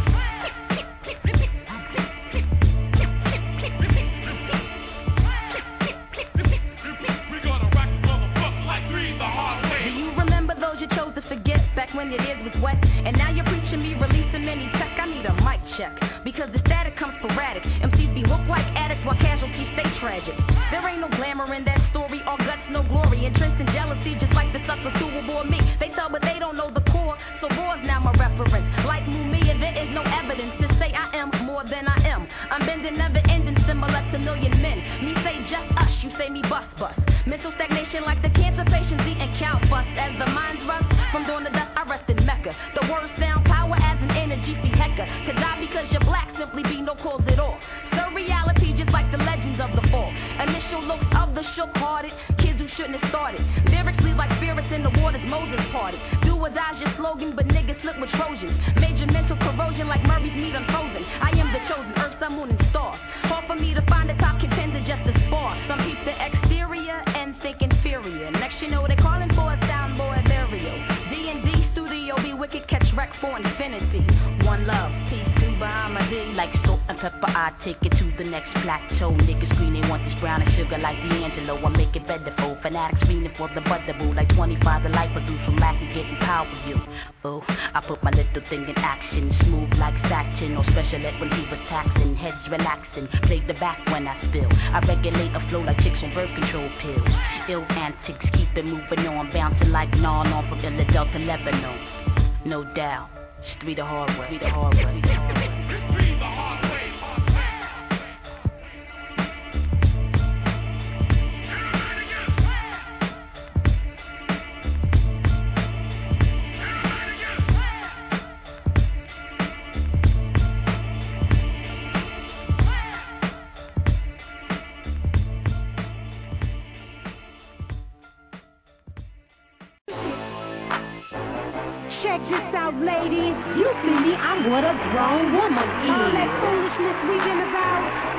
P: Back when your ears was wet, and now you're preaching me releasing many tech. I need a mic check, because the static comes sporadic. MCs be hooked like addicts while casualties stay tragic. There ain't no glamour in that story, all guts, no glory. Entrenched in jealousy, just like the suckers who will bore me. They tell, but they don't know the core, so war's now my reference. Like Mumia, there is no evidence to say I am more than I am. I'm bending, never ending, similar to million men. Me say just us, you say me bust. Mental stagnation like the cancer patients eating count bust. As the minds rust from doing the dust, I rest in Mecca. The words sound power as an energy see hecker. To die because you're black simply be no cause at all. So reality just like the legends of the fall. Initial looks of the shook-hearted kids who shouldn't have started. Lyrically like spirits in the waters Moses parted. Do or die's your slogan, but niggas slip with Trojans. Major mental corrosion like Murray's meat unfrozen. I am the chosen, earth, sun, moon, and stars. Hard for me to find a top contender just to spar. Some keep the exterior and think inferior. Next you know they're calling for a soundboard burial. D&D studio be wicked, catch wreck for infinity. One love, peace to Bahama D. Like salt and pepper, I take it to the next plateau. Niggas scream they want this brown and sugar like D'Angelo. I make it better for fanatics screaming for the butterboo. Like 25 the life produce from lack of getting power view. Oh, I put my little thing in action, smooth like satin or special ed when he was taxing. Heads relaxing, play the back when I spill. I regulate a flow like chicks on birth control pills. Ill antics, keep it moving on, bouncing like non-on from Philadelphia to Lebanon. No doubt, street the hard way.
A: Check this out, ladies. You see me, I'm what a grown woman is. All that foolishness we been about,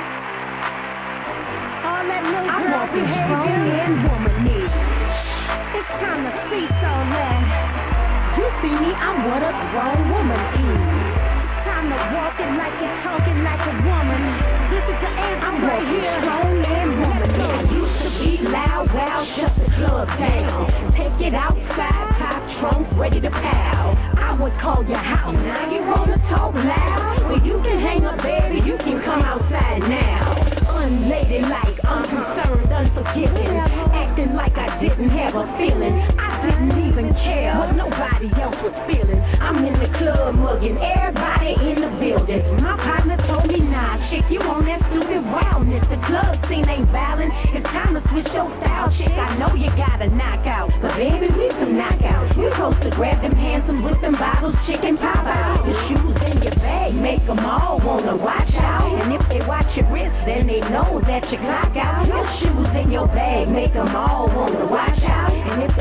A: all that little girl behavior and woman is. It's time to cease all that. You see me, I'm what a grown woman is. Time to walk it like you're talking like a woman. This is the answer I'm right here. Grown and woman. I used to be loud, shut the club down. Take it outside, top trunk, ready to pow. I would call your house. Now you wanna talk loud? Well, you can hang up, baby. You can come outside now. Unladylike, unconcerned, unforgiving. Acting like I didn't have a feeling. I didn't even care what nobody else was feeling. I'm in the club mugging everybody in the building. My partner told me, nah, chick, you on that stupid wildness. The club scene ain't violent. It's time to switch your style, chick. I know you gotta knock out, but baby, we some knockout. You supposed to grab them handsome with them bottles, chicken pop out. The shoes in your bag make them all wanna watch out. And if they watch your wrist, then they know that you clock out. Your shoes in your bag make them all wanna watch out. And if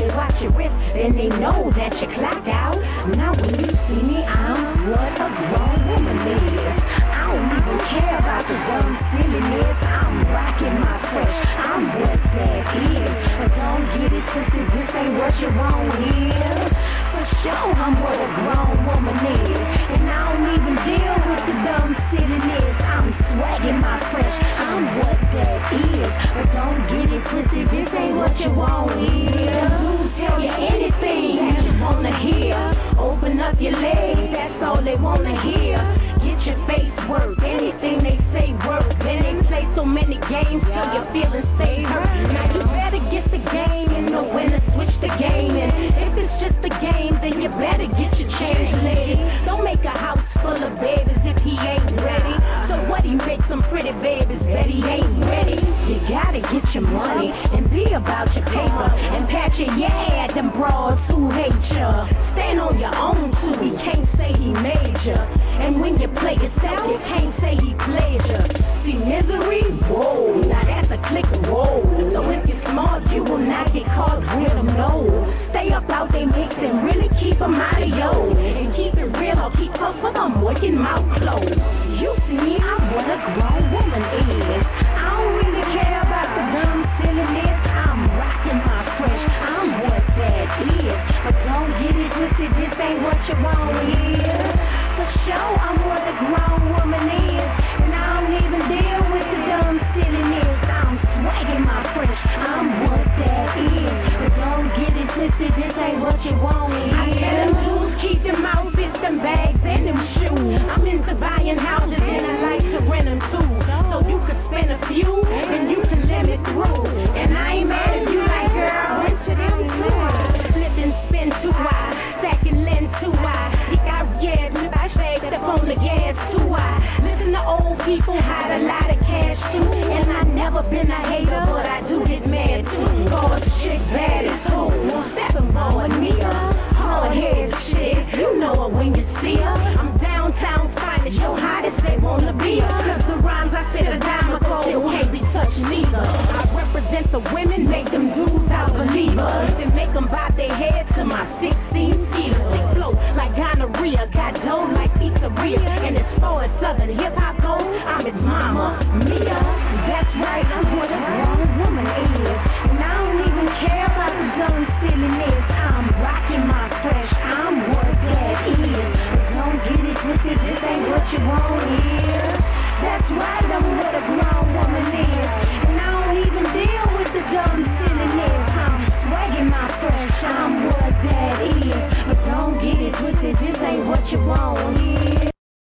E: and they know that you clocked out. Now when you see me, I'm what a grown woman is. I don't even care about the dumb silliness. I'm rocking my fresh, I'm what that is. But don't get it twisted, this ain't what you want here. For sure, I'm what a grown woman is. And I don't even deal with the dumb silliness. I'm swagging my fresh, I'm what that is. But don't get it twisted, this ain't what you want here. Tell you anything that you wanna hear. Open up your legs, that's all they wanna hear. Get your face work, anything they say work. Then they play so many games till your feelings stay hurt. Now you better get the game and know when to switch the game. And if it's just a game, then you better get your change, lady. Don't make a house full of babies if he ain't ready. So what, he make some pretty babies, bet he ain't ready. You gotta get your money and be about your paper. And pat your yeah, them broads who hate ya. Stand on your own too, he can't say he made ya. And when you play yourself, you can't say he played ya. See misery? Whoa, now that's a click, whoa. So if you're smart, you will not get caught with them, no. Stay up out they mix and really keep them out of yo. And keep it real or keep up with them with your mouth closed. You see me, I'm what a grown woman is. I don't really care about the dumb silliness. I'm rocking my fresh, I'm what that is. But don't get it twisted, this ain't what you want here. For sure, I'm what a grown woman is. And I don't even deal with the dumb silliness. I'm swagging my fresh, I'm what that is. But don't get it twisted, this ain't what you want here. I tell them dudes, keep them outfits, them bags, and them shoes. I'm into buying houses and I like to rent them too. So you could spend a few and you can let me through. And I ain't mad at you like, girl, rent to them too. Flip and spin too high, stack and lend too high. You got gas, I shake up on the gas too high. Listen to old people, had a lot of cash too. And I never been a hater, but I do get mad too. Cause chick bad as who? Stepping more than me, hard-headed shit. You know her when you see her. I'm downtown finest, yo hottest, they wanna be her. Plus the rhymes I said a dime ago, they can't be touched neither. I represent the women, make them dudes out believers. And make them bob their head to my 16-seater. Sick flow like gonorrhea, got dough like pizzeria. And as far as southern hip-hop goes, I'm his mama, Mia. That's right, I'm what a grown woman is. And I don't even care about the dumb silliness. I'm rocking my fresh, I'm what that is. But don't get it twisted, this ain't what you want here. That's right, I'm what a grown woman is. And I don't even deal with the dumb silliness. I'm swagging my fresh, I'm what that is. But don't get it twisted, this ain't what you want here.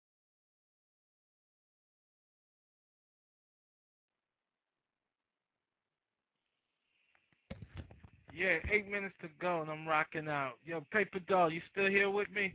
B: Yeah, 8 minutes to go and I'm rocking out. Yo, Paper Doll, you still here with me?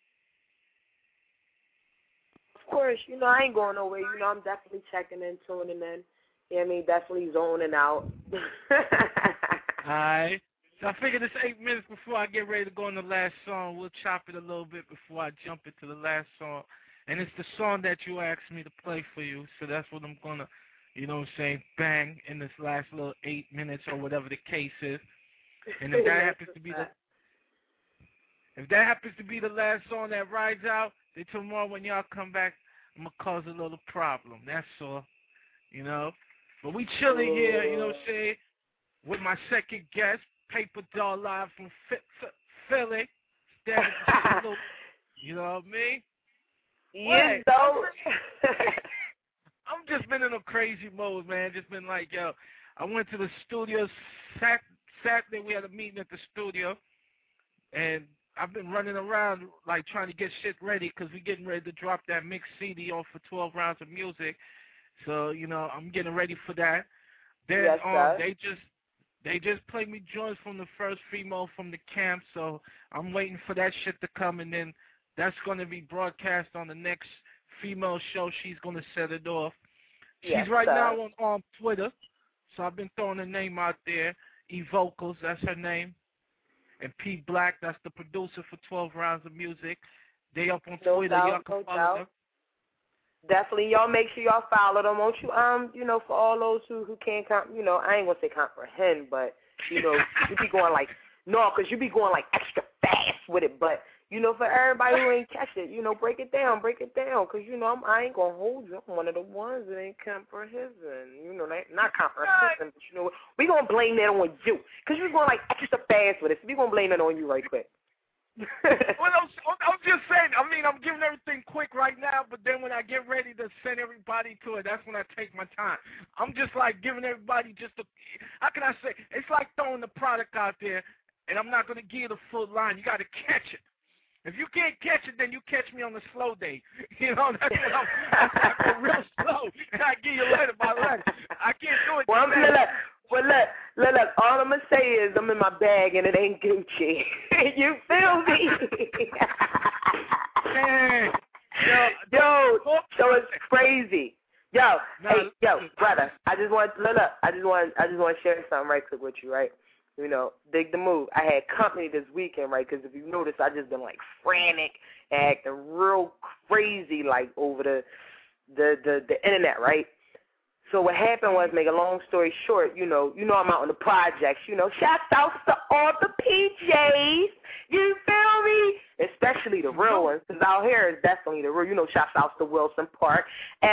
D: Of course, you know, I ain't going nowhere. You know, I'm definitely checking in, tuning in. You know what I mean? Definitely zoning out.
B: Alright. So I figured it's 8 minutes before I get ready to go on the last song. We'll chop it a little bit before I jump into the last song. And it's the song that you asked me to play for you. So that's what I'm going to, you know what I'm saying, bang in this last little 8 minutes or whatever the case is. And if that happens to be the last song that rides out, then tomorrow when y'all come back, I'm gonna cause a little problem. That's all, you know. But we chilling here, you know what I'm saying, with my second guest, Paper Doll, live from Philly. You know what I mean?
D: You know.
B: I'm just been in a crazy mode, man. Just been like, yo, I went to the studio Saturday. We had a meeting at the studio, and I've been running around like trying to get shit ready because we're getting ready to drop that mixed CD off for 12 rounds of music. So, you know, I'm getting ready for that. Then they just played me joints from the first female from the camp, so I'm waiting for that shit to come, and then that's going to be broadcast on the next female show. She's going to set it off. She's right now on Twitter, so I've been throwing her name out there. E-Vocals, that's her name. And P Black, that's the producer for 12 rounds of music. They up on Twitter. Y'all can follow them.
D: Definitely, y'all make sure y'all follow them. Won't you, you know, for all those who can't, you know, I ain't going to say comprehend, but, you know, you be going like
M: No, because you be going like extra fast with it. But, you know, for everybody who ain't catch it, you know, break it down. Because, you know, I ain't going to hold you. I'm one of the ones that ain't comprehensive. You know, not comprehensive, but, you know, we going to blame that on you. Because you going like extra fast with it. So we going to blame that on you right quick.
B: Well, I'm just saying, I mean, I'm giving everything quick right now, but then when I get ready to send everybody to it, that's when I take my time. I'm just like giving everybody just a, how can I say, it's like throwing the product out there, and I'm not going to give you the full line. You got to catch it. If you can't catch it, then you catch me on the slow day. You know, that's when I go real slow, and I give you letter by letter. I can't do it.
M: Well, look, all I'm going to say is I'm in my bag and it ain't Gucci. You feel me?
B: Man.
M: Yo, so it's crazy. Yo, brother, I just want to share something right quick with you, right? You know, dig the move. I had company this weekend, right? Because if you notice, I just been like frantic, acting real crazy, like over the internet, right? So what happened was, make a long story short, you know I'm out on the projects, you know, shout out to all the PJs, you feel me? Especially the real ones, because out here is definitely the real, you know, shout out to Wilson Park,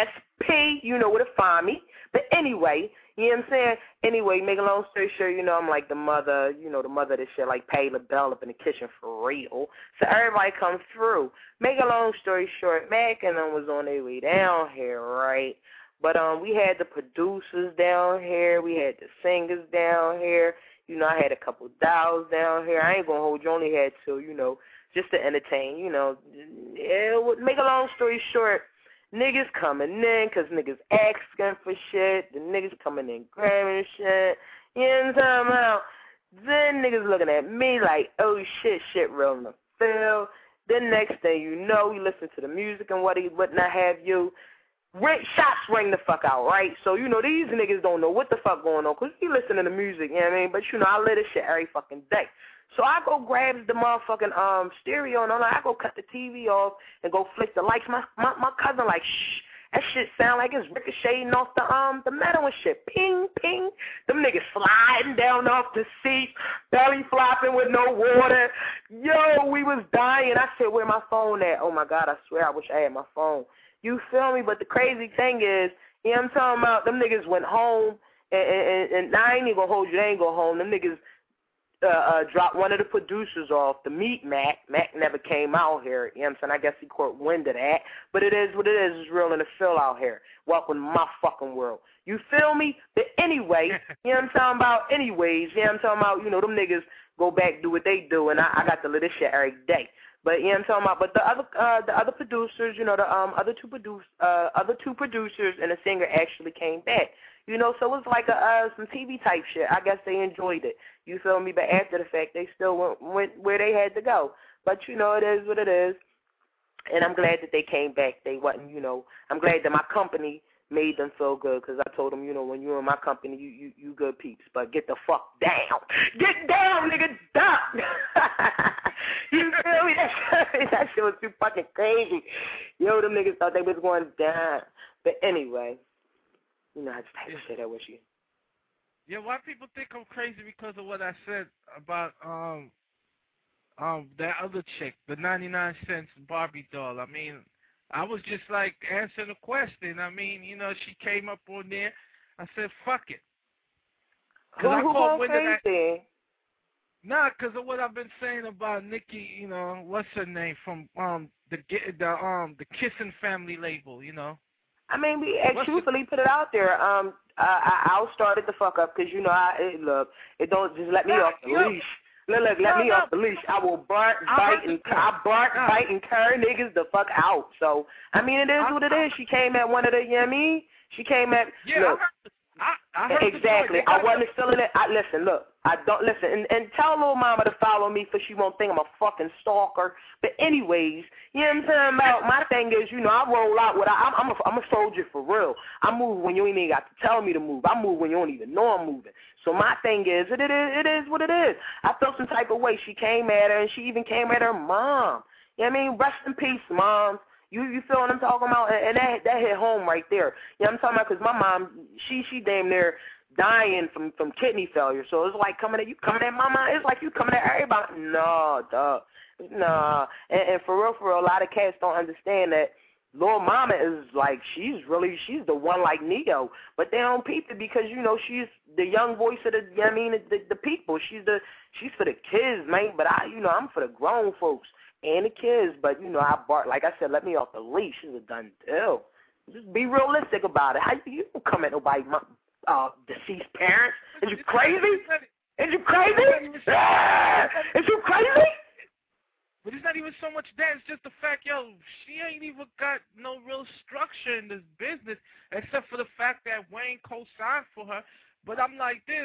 M: SP, you know where to find me. But anyway, you know what I'm saying? Anyway, make a long story short, you know, I'm like the mother, you know, the mother that shit, like Patty LaBelle up in the kitchen for real. So everybody comes through. Make a long story short, Mac and them was on their way down here, right? But we had the producers down here. We had the singers down here. You know, I had a couple dolls down here. I ain't going to hold you. Only had two, you know, just to entertain, you know. Make a long story short, niggas coming in because niggas asking for shit. The niggas coming in grabbing shit. You know what I'm talking about? Then niggas looking at me like, oh, shit real in the field. Then next thing you know, you listen to the music and what not have you. Shots ring the fuck out, right? So, you know, these niggas don't know what the fuck going on because you listen to the music, you know what I mean? But, you know, I live this shit every fucking day. So I go grab the motherfucking stereo and I go cut the TV off and go flick the lights. My cousin like, shh, that shit sound like it's ricocheting off the metal and shit. Ping, ping. Them niggas sliding down off the seat, belly flopping with no water. Yo, we was dying. I said, where my phone at? Oh, my God, I swear I wish I had my phone. You feel me? But the crazy thing is, you know what I'm talking about? Them niggas went home, and I ain't even gonna hold you. They ain't go home. Them niggas dropped one of the producers off, the Meat Mac. Mac never came out here. You know what I'm saying? I guess he caught wind of that. But it is what it is. It's real in the fill out here. Welcome to my fucking world. You feel me? But anyway, you know what I'm talking about? Anyways, you know what I'm talking about? You know, them niggas go back, do what they do, and I got to live this shit every day. But you know what I'm talking about. But the other producers, you know, the other two producers and a singer actually came back. You know, so it was like some TV type shit. I guess they enjoyed it. You feel me? But after the fact, they still went where they had to go. But you know, it is what it is. And I'm glad that they came back. They wasn't, you know. I'm glad that my company made them feel good because I told them, you know, when you're in my company, you good peeps. But get the fuck down. Get down, nigga. Duck. You feel me? That shit was too fucking crazy. Yo, them niggas thought they was going down. But anyway, you know, I just had to say that with you.
B: Yeah, why people think I'm crazy because of what I said about that other chick, the 99 cents Barbie doll. I mean, I was just like answering a question. I mean, you know, she came up on there. I said, fuck it.
M: Who going crazy?
B: Nah, because of what I've been saying about Nikki, you know, what's her name from the Kissing Family label, you know.
M: I mean, we truthfully put it out there. I'll start it the fuck up because, you know, it don't just let me off the leash. Look, let me off the leash. I will bite, and curry niggas the fuck out. So, I mean, it is what it is. She came at one of the, you know what I mean? She came at, look.
B: I heard
M: exactly. I wasn't feeling it. Listen, look. I don't listen and tell little mama to follow me for she won't think I'm a fucking stalker. But anyways, you know what I'm saying about my thing is, you know, I roll out with I'm a soldier for real. I move when you ain't even got to tell me to move. I move when you don't even know I'm moving. So my thing is, it is what it is. I felt some type of way. She came at her and she even came at her mom. You know what I mean? Rest in peace, mom. You feel what I'm talking about? And that hit home right there. You know what I'm talking about? Because my mom, she damn near
R: dying from kidney failure. So it's like coming at mama. It's like you coming at everybody. No, dog. Nah. And for real, a lot of cats don't understand that Lil Mama is like, she's the one like Neo, but they don't peep it because, you know, she's the young voice of the people. She's for the kids, man, but I'm for the grown folks and the kids, but, you know, like I said, let me off the leash. It's a done deal. Just be realistic about it. How you don't come at nobody, deceased parents? Is you crazy? Is you crazy? Is you crazy?
B: But it's not even so much that. It's just the fact, she ain't even got no real structure in this business except for the fact that Wayne co-signed for her. But I'm like this.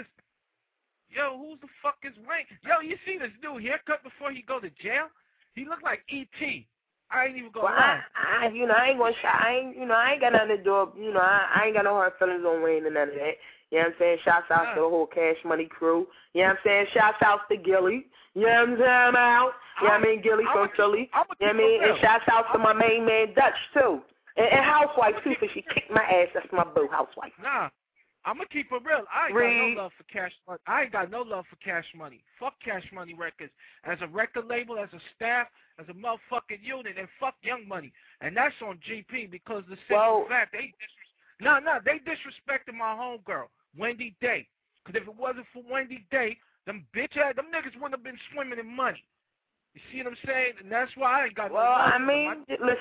B: Who the fuck is Wayne? You see this new haircut before he go to jail? He look like E.T. I ain't even gonna lie.
R: I ain't gonna shy. I ain't got nothing to do. I ain't got no hard feelings on Wayne and none of that. You know what I'm saying? Shouts out to the whole Cash Money crew. You know what I'm saying? Shouts out to Gilly. You know what I'm saying? You know what I mean? Gilly from Philly. You know what I mean? And shouts out to my main man Dutch too. And Housewife too, because she kicked my ass. That's my boo, Housewife.
B: Nah. I'm gonna keep it real. I ain't got no love for Cash Money. I ain't got no love for Cash Money. Fuck Cash Money Records as a record label, as a staff, as a motherfucking unit, and fuck Young Money. And that's on GP because the simple fact they disrespected my homegirl, Wendy Day. Because if it wasn't for Wendy Day, them niggas wouldn't have been swimming in money. You see what I'm saying? And that's why I ain't got no love.
R: I mean,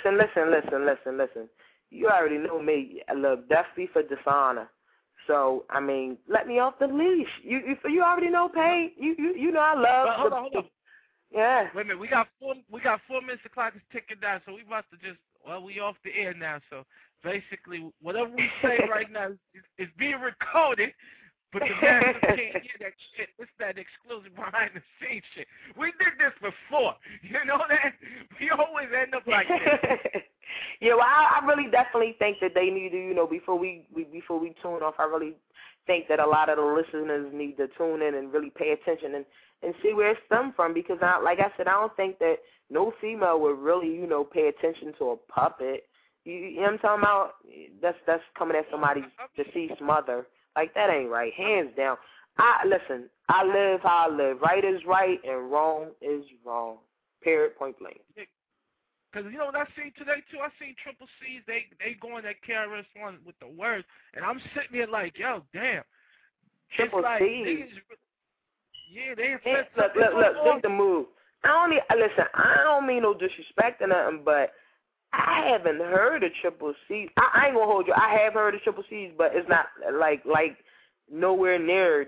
R: listen. You already know me. I love death for dishonor. So, I mean, let me off the leash. You already know, Pay. You know I love.
B: Hold on.
R: Yeah.
B: Wait a minute. We got 4 minutes. The clock is ticking down. So we about to we off the air now. So basically, whatever we say right now is being recorded. But the masses can't hear that shit. It's that exclusive behind the scenes shit. We did this before. You know that? We always end up like this.
R: Yeah, well, I really definitely think that they need to, before we tune off, I really think that a lot of the listeners need to tune in and really pay attention and see where it's stemmed from. Because, like I said, I don't think that no female would really, pay attention to a puppet. You know what I'm talking about? That's coming at somebody's deceased mother. Like, that ain't right. Hands down. Listen, I live how I live. Right is right and wrong is wrong. Period, point blank.
B: Because, what I seen today, too? I seen Triple C's. They going at KRS-One with the words. And I'm sitting there like, yo, damn.
R: Triple C.
B: Yeah, they
R: look, take the move. I don't mean no disrespect or nothing, but I haven't heard of Triple C's. I ain't going to hold you. I have heard of Triple C's, but it's not like nowhere near.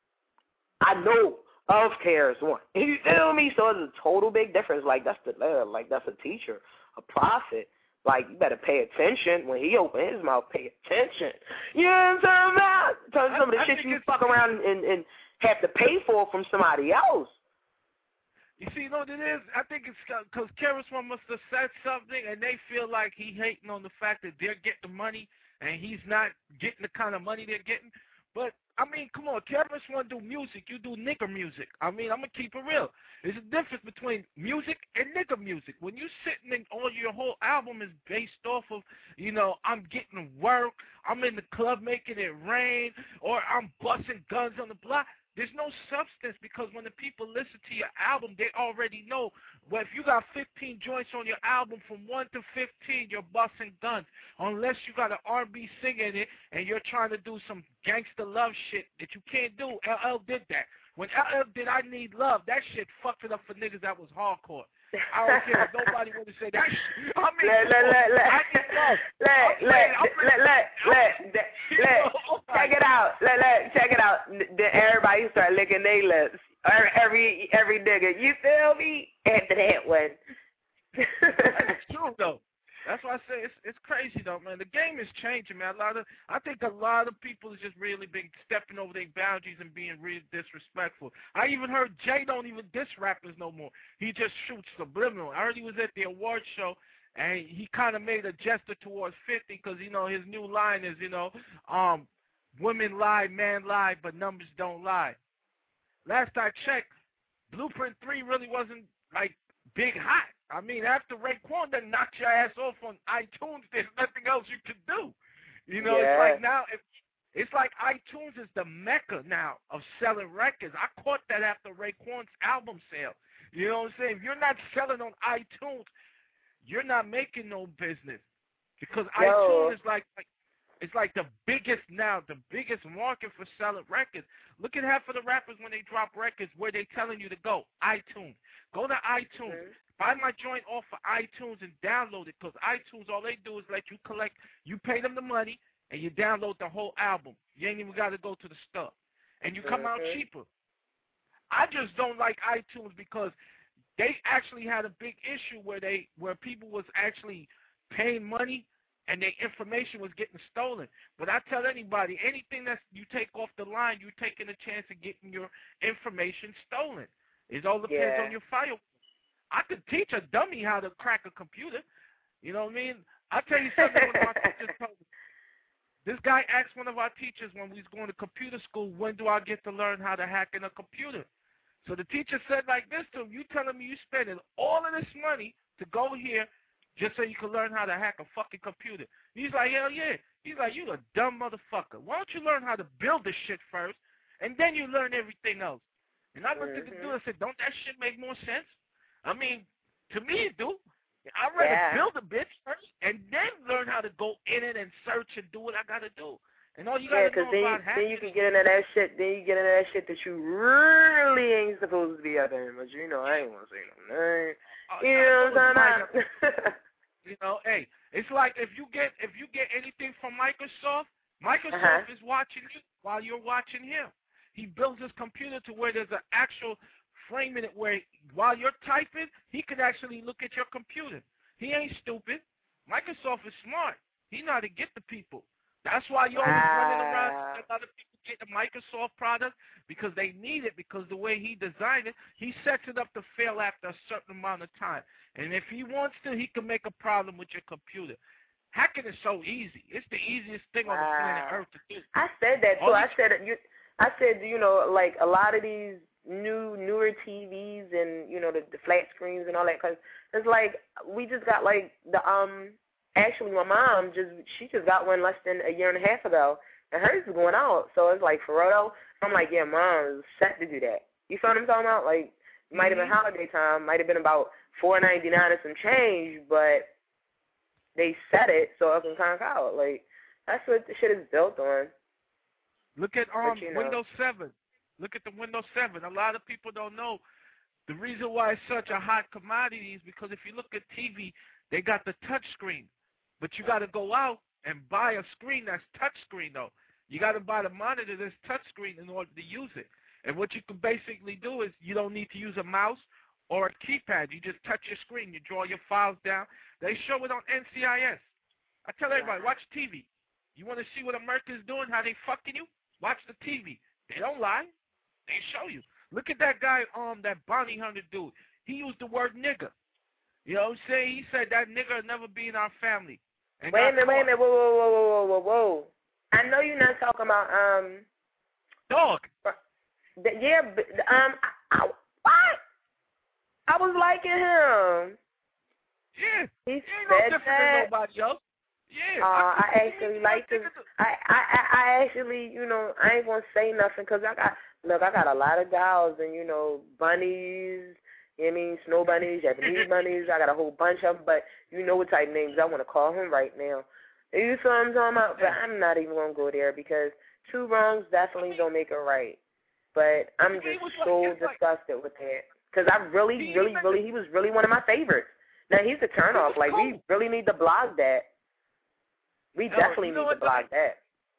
R: I know of KRS-One. You feel me? So it's a total big difference. Like, that's a teacher, a prophet. Like, you better pay attention. When he open his mouth, pay attention. You know what I'm talking about? Some of the shit you fuck around and have to pay for from somebody else.
B: You see, what it is? I think it's because KRS-One must have said something, and they feel like he hating on the fact that they're getting money, and he's not getting the kind of money they're getting. But, I mean, come on, KRS-One do music, you do nigger music. I mean, I'm going to keep it real. There's a difference between music and nigger music. When you sitting in your whole album is based off of, I'm getting work, I'm in the club making it rain, or I'm busting guns on the block. There's no substance because when the people listen to your album, they already know. Well, if you got 15 joints on your album from 1 to 15, you're busting guns. Unless you got an R&B singer in it and you're trying to do some gangster love shit that you can't do. LL did that. When LL did I Need Love, that shit fucked it up for niggas that was hardcore. I don't care if nobody want to say that. I mean,
R: check it out. Check it out. Then everybody start licking their lips. Every nigga. You feel me? After that one.
B: That's true though. That's why I say it's crazy though, man. The game is changing, man. I think a lot of people has just really been stepping over their boundaries and being really disrespectful. I even heard Jay don't even diss rappers no more. He just shoots subliminal. I heard he was at the award show and he kind of made a gesture towards 50 because his new line is women lie, man lie, but numbers don't lie. Last I checked, Blueprint 3 really wasn't like big hot. I mean, after Raekwon done knocked your ass off on iTunes, there's nothing else you can do. It's like now, It's like iTunes is the mecca now of selling records. I caught that after Raekwon's album sale. You know what I'm saying? If you're not selling on iTunes, you're not making no business. Because iTunes is like it's like the biggest market for selling records. Look at half of the rappers when they drop records, where they telling you to go. iTunes. Go to iTunes. Buy my joint off of iTunes and download it, because iTunes, all they do is let you collect. You pay them the money, and you download the whole album. You ain't even got to go to the store. And you come out cheaper. I just don't like iTunes because they actually had a big issue where people was actually paying money and their information was getting stolen. But I tell anybody, anything that you take off the line, you're taking a chance of getting your information stolen. It all depends on your firewall. I could teach a dummy how to crack a computer. You know what I mean? I'll tell you something one of my teachers told me. This guy asked one of our teachers when we was going to computer school, when do I get to learn how to hack in a computer? So the teacher said like this to him, you telling me you spending all of this money to go here just so you can learn how to hack a fucking computer. He's like, hell yeah. He's like, you a dumb motherfucker. Why don't you learn how to build this shit first, and then you learn everything else? And I looked at the dude and said, don't that shit make more sense? I mean, to me it do. I'd rather build a bitch first and then learn how to go in it and search and do what I got to do. And all you got to know about hacking.
R: Then you can get into that shit. Then you get into that shit that you really ain't supposed to be up in. But you know, I ain't want to say no name. You know what I'm talking about?
B: You know, hey, it's like if you get anything from Microsoft is watching you while you're watching him. He builds his computer to where there's an actual frame in it where while you're typing, he can actually look at your computer. He ain't stupid. Microsoft is smart. He know how to get the people. That's why you're always running around and other people get the Microsoft product, because they need it, because the way he designed it, he sets it up to fail after a certain amount of time. And if he wants to, he can make a problem with your computer. Hacking is so easy. It's the easiest thing on the planet Earth to do.
R: I said that too. I said, you know, like a lot of these newer TVs and, you know, the flat screens and all that, because it's like we just got like the actually my mom she just got one less than a year and a half ago, and hers is going out. So it's like, for real, I'm like, yeah, mom is set to do that. You feel what I'm talking about? Like, it might have been holiday time, might have been about $4.99 and some change, but they set it so it can conk out. Like, that's what the shit is built on.
B: Look at Windows 7. Look at the Windows 7. A lot of people don't know the reason why it's such a hot commodity is because if you look at TV, they got the touch screen. But you got to go out and buy a screen that's touch screen, though. You got to buy the monitor that's touch screen in order to use it. And what you can basically do is you don't need to use a mouse or a keypad. You just touch your screen. You draw your files down. They show it on NCIS. I tell everybody, watch TV. You want to see what America's doing, how they fucking you? Watch the TV. They don't lie. They show you. Look at that guy, that bounty hunter dude. He used the word nigger. You know what I'm saying? He said that nigger will never be in our family. Wait a minute,
R: whoa. I know you're not talking about,
B: Dog.
R: Yeah, but, what? I was liking him.
B: Yeah.
R: He
B: ain't
R: said
B: no different
R: that.
B: than nobody else. Yeah.
R: I actually liked him. I actually, you know, I ain't gonna say nothing because I got a lot of gals and, you know, bunnies, you know what I mean, snow bunnies, Japanese bunnies. I got a whole bunch of them, but you know what type of names I want to call him right now. You feel what I'm talking about? But I'm not even gonna go there because two wrongs definitely don't make it right. But I'm just so disgusted with that because I really, he was really one of my favorites. Now he's a turnoff. Like we really need to block that. We definitely need to block that.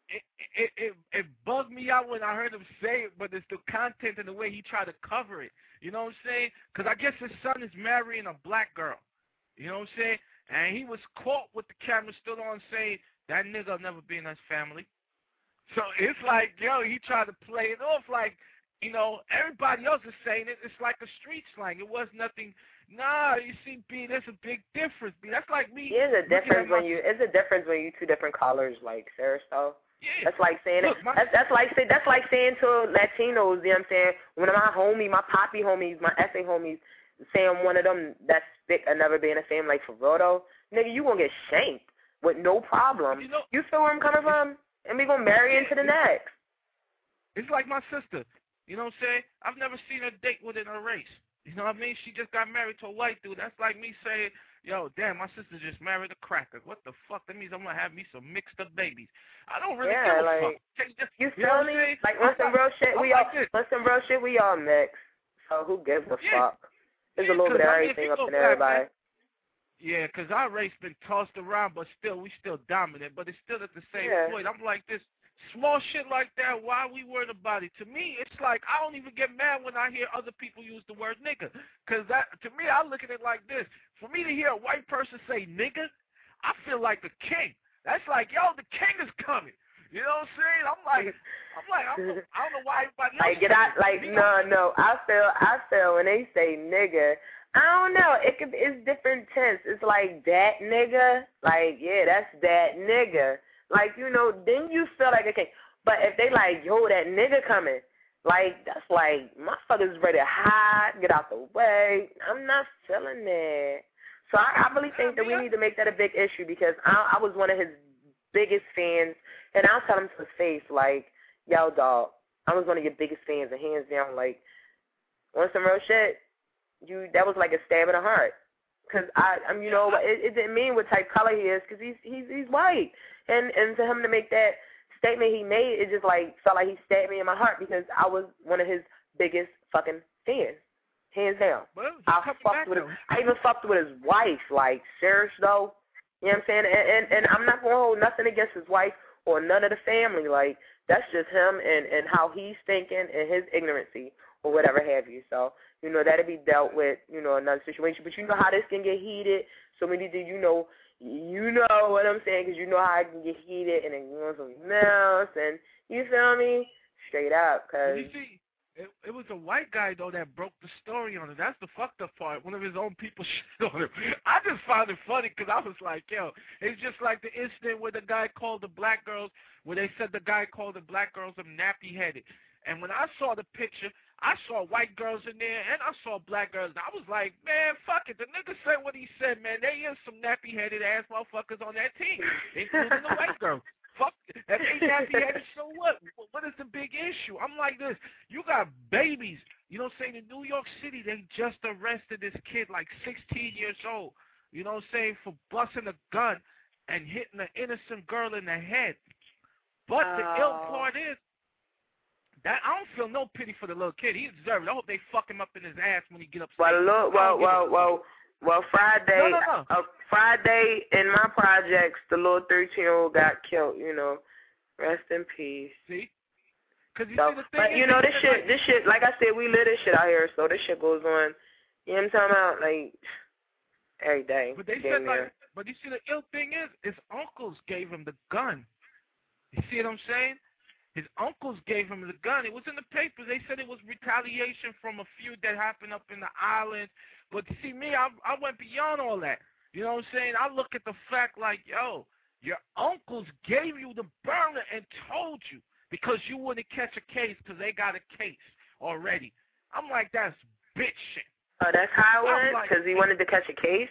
B: It bugged me out when I heard him say it, but it's the content and the way he tried to cover it. You know what I'm saying? Because I guess his son is marrying a black girl. You know what I'm saying? And he was caught with the camera still on saying, that nigga will never be in his family. So it's like, yo, he tried to play it off like, you know, everybody else is saying it. It's like a street slang. It was nothing. Nah, you see, B, there's a big difference, B. That's like me.
R: It's a difference when you two different colors, like Sarah Stowe.
B: Yeah.
R: That's like saying that's like saying to Latinos, you know what I'm saying? One of my poppy homies, my essay homies, saying one of them that's thick and never be in a family like Ferrodo, nigga, you gonna get shanked with no problem. You feel where I'm coming from? and we gonna marry into the next.
B: It's like my sister. You know what I'm saying? I've never seen her date within a race. You know what I mean? She just got married to a white dude. That's like me saying, yo, damn, my sister just married a cracker. What the fuck? That means I'm going to have me some mixed up babies. I don't really give a fuck.
R: You feel me? Like, on some real shit, we all mixed. So who gives a fuck? There's a little bit of everything up in everybody.
B: Yeah, because our race been tossed around, but still, we still dominant. But it's still at the same point. I'm like this. Small shit like that, why we worried about it? To me, it's like I don't even get mad when I hear other people use the word nigga. Because to me, I look at it like this. For me to hear a white person say nigga, I feel like the king. That's like, yo, the king is coming. You know what I'm saying? I don't know why everybody else. I feel when they say nigga, I don't know. It's different tense. It's like that nigga. Like, yeah, that's that nigga. Like, you know, then you feel like, okay. But if they like, yo, that nigga coming, like, that's like, motherfuckers ready to hide, get out the way. I'm not feeling that. So I really think that we need to make that a big issue because I was one of his biggest fans, and I'll tell him to his face, like, yo, dog, I was one of your biggest fans, and hands down, like, on some real shit, that was like a stab in the heart. Because you know, it didn't mean what type color he is, because he's white. And to him to make that statement he made, it just like felt like he stabbed me in my heart because I was one of his biggest fucking fans, hands down. Well,
R: I even fucked with his wife, like serious though. You know what I'm saying? And I'm not gonna hold nothing against his wife or none of the family. Like that's just him and how he's thinking and his ignorancy or whatever have you. So you know that'll be dealt with, you know, another situation. But you know how this can get heated. So we need to, you know what I'm saying, because you know how I can get heated and then go on something else, and you feel me? Straight up, because...
B: You see, it was a white guy, though, that broke the story on it. That's the fucked up part. One of his own people shit on him. I just found it funny because I was like, yo, it's just like the incident where the guy called the black girls, where they said the guy called the black girls nappy-headed. And when I saw the picture, I saw white girls in there, and I saw black girls. And I was like, man, fuck it. The nigga said what he said, man. There is some nappy-headed ass motherfuckers on that team, including the white girl. Fuck, if they nappy-headed, so what? What is the big issue? I'm like this. You got babies. You know what I'm saying? In New York City, they just arrested this kid, like 16 years old, you know what I'm saying, for busting a gun and hitting an innocent girl in the head. But the ill part is, that I don't feel no pity for the little kid. He deserves it. I hope they fuck him up in his ass when he get upset.
R: Well, Friday, Friday in my projects, the little 13-year-old got killed. You know, rest in peace.
B: See? Cause you
R: see
B: the thing
R: but you know, this shit, like I said, we live this shit out here, so this shit goes on. You know what I'm talking about? Like every day.
B: But they said but you see, the ill thing is, his uncles gave him the gun. You see what I'm saying? His uncles gave him the gun. It was in the papers. They said it was retaliation from a feud that happened up in the islands. But you see, me, I went beyond all that. You know what I'm saying? I look at the fact like, yo, your uncles gave you the burner and told you because you wouldn't catch a case because they got a case already. I'm like, that's bitch shit.
R: Oh, that's how it was? Because he wanted to catch a case?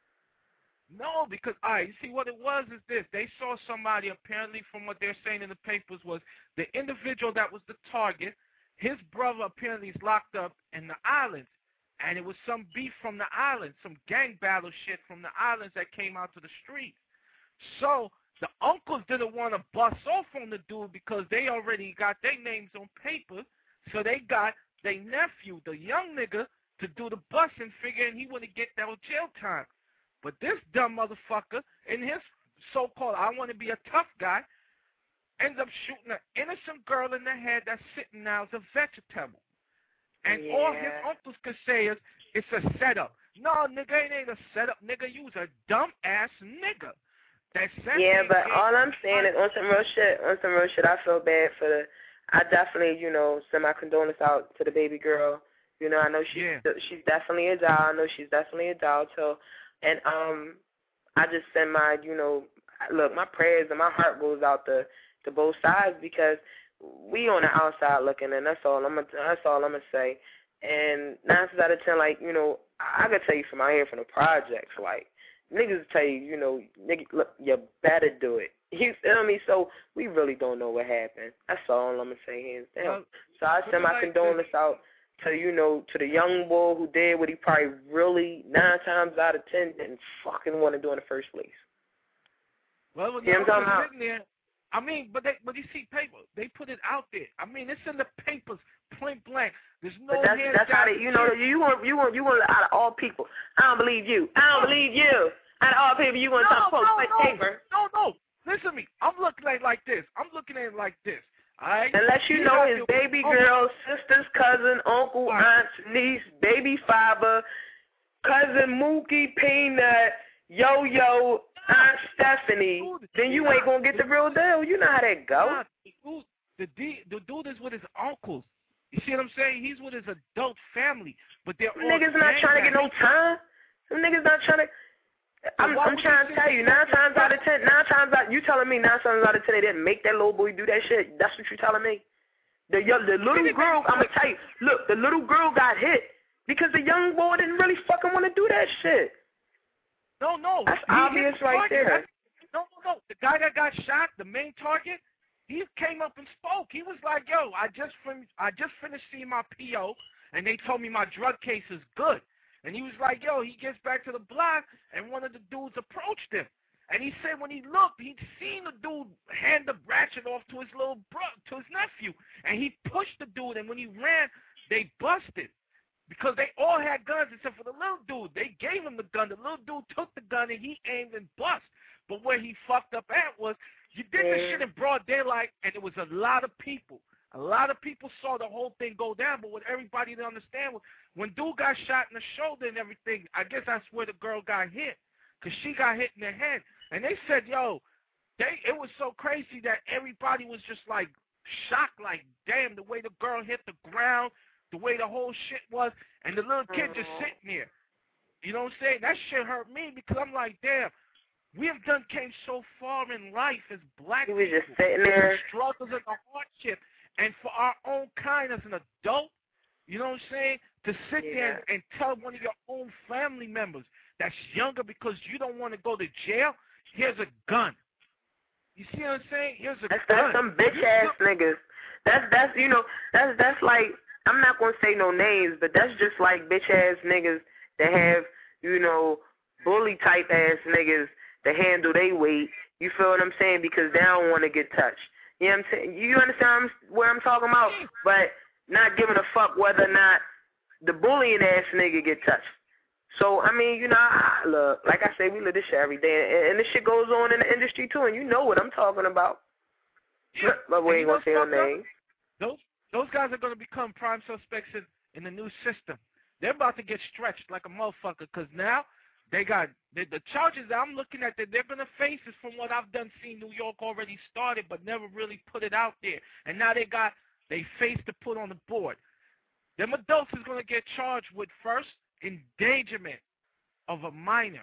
B: No, because, all right, you see, what it was is this. They saw somebody, apparently, from what they're saying in the papers, was the individual that was the target. His brother apparently is locked up in the islands, and it was some beef from the islands, some gang battle shit from the islands that came out to the street. So the uncles didn't want to bust off on the dude because they already got their names on paper, so they got their nephew, the young nigga, to do the busting, figuring he wouldn't get that jail time. But this dumb motherfucker, in his so-called I want to be a tough guy, ends up shooting an innocent girl in the head that's sitting now as a vegetable. And all his uncles could say is, it's a setup. No, nigga, it ain't a setup. Nigga, you's a dumb-ass nigga.
R: But all I'm saying is on some real shit, I feel bad for I definitely, you know, send my condolences out to the baby girl. You know, I know she's definitely a doll. I know she's definitely a doll, too. And I just send my, you know, look, my prayers and my heart goes out to both sides because we on the outside looking, and that's all I'm gonna say. And 9 times out of 10, like, you know, I could tell you from out here from the projects, like niggas tell you, you know, nigga, look, you better do it. You feel me? So we really don't know what happened. That's all I'm gonna say, hands down. So I send my condolences out to to the young boy who did what he probably really 9 times out of 10 didn't fucking want to do in the first place.
B: Well, when
R: I'm talking about.
B: sitting there, I mean, but you see, paper. They put it out there. I mean, it's in the papers, point blank. There's no.
R: But that's how they. You want out of all people. I don't believe you. I don't believe you. Out of all people, you want to talk paper.
B: No. Listen to me. I'm looking at it like this. I'm looking at it like this. Alright?
R: Unless you know his baby girl, sister's cousin, uncle, aunt, niece, baby father, cousin Mookie, Peanut, Yo-Yo, Aunt Stephanie, then you ain't gonna get the real deal. You know how that go.
B: The dude is with his uncles. You see what I'm saying? He's with his adult family, but they're all
R: niggas not trying to get no time. Some niggas not trying to. I'm trying to tell you, 9 times out of 10, you telling me 9 times out of 10 they didn't make that little boy do that shit? That's what you telling me? The little girl, I'm gonna tell you, look, the little girl got hit because the young boy didn't really fucking want to do that shit.
B: No.
R: That's obvious right there.
B: No. The guy that got shot, the main target, he came up and spoke. He was like, yo, I just finished seeing my PO, and they told me my drug case is good. And he was like, yo, he gets back to the block, and one of the dudes approached him. And he said when he looked, he'd seen the dude hand the ratchet off to his to his nephew. And he pushed the dude, and when he ran, they busted. Because they all had guns except for the little dude. They gave him the gun. The little dude took the gun, and he aimed and bust. But where he fucked up at was, you did this shit in broad daylight, and it was a lot of people. A lot of people saw the whole thing go down, but what everybody didn't understand was when dude got shot in the shoulder and everything, I guess that's where the girl got hit, because she got hit in the head. And they said, yo, it was so crazy that everybody was just like shocked, like, damn, the way the girl hit the ground, the way the whole shit was, and the little kid just sitting there. You know what I'm saying? That shit hurt me because I'm like, damn, we have came so far in life as black people.
R: He was just sitting there.
B: The struggles and the hardship. And for our own kind as an adult, you know what I'm saying, to sit there and tell one of your own family members that's younger because you don't want to go to jail, here's a gun. You see what I'm saying? Here's a gun.
R: That's some bitch-ass niggas. That's like, I'm not going to say no names, but that's just like bitch-ass niggas that have, bully-type-ass niggas that handle their weight. You feel what I'm saying? Because they don't want to get touched. You know what I'm saying? You understand where I'm talking about? But not giving a fuck whether or not the bullying ass nigga get touched. So, I mean, look, like I say, we live this shit every day. And this shit goes on in the industry, too. And you know what I'm talking about.
B: Yeah.
R: But we ain't going to say no names.
B: Those guys are going to become prime suspects in the new system. They're about to get stretched like a motherfucker because now they got the charges that I'm looking at that they're going to face is from what I've seen New York already started but never really put it out there. And now they face to put on the board. Them adults is going to get charged with first endangerment of a minor.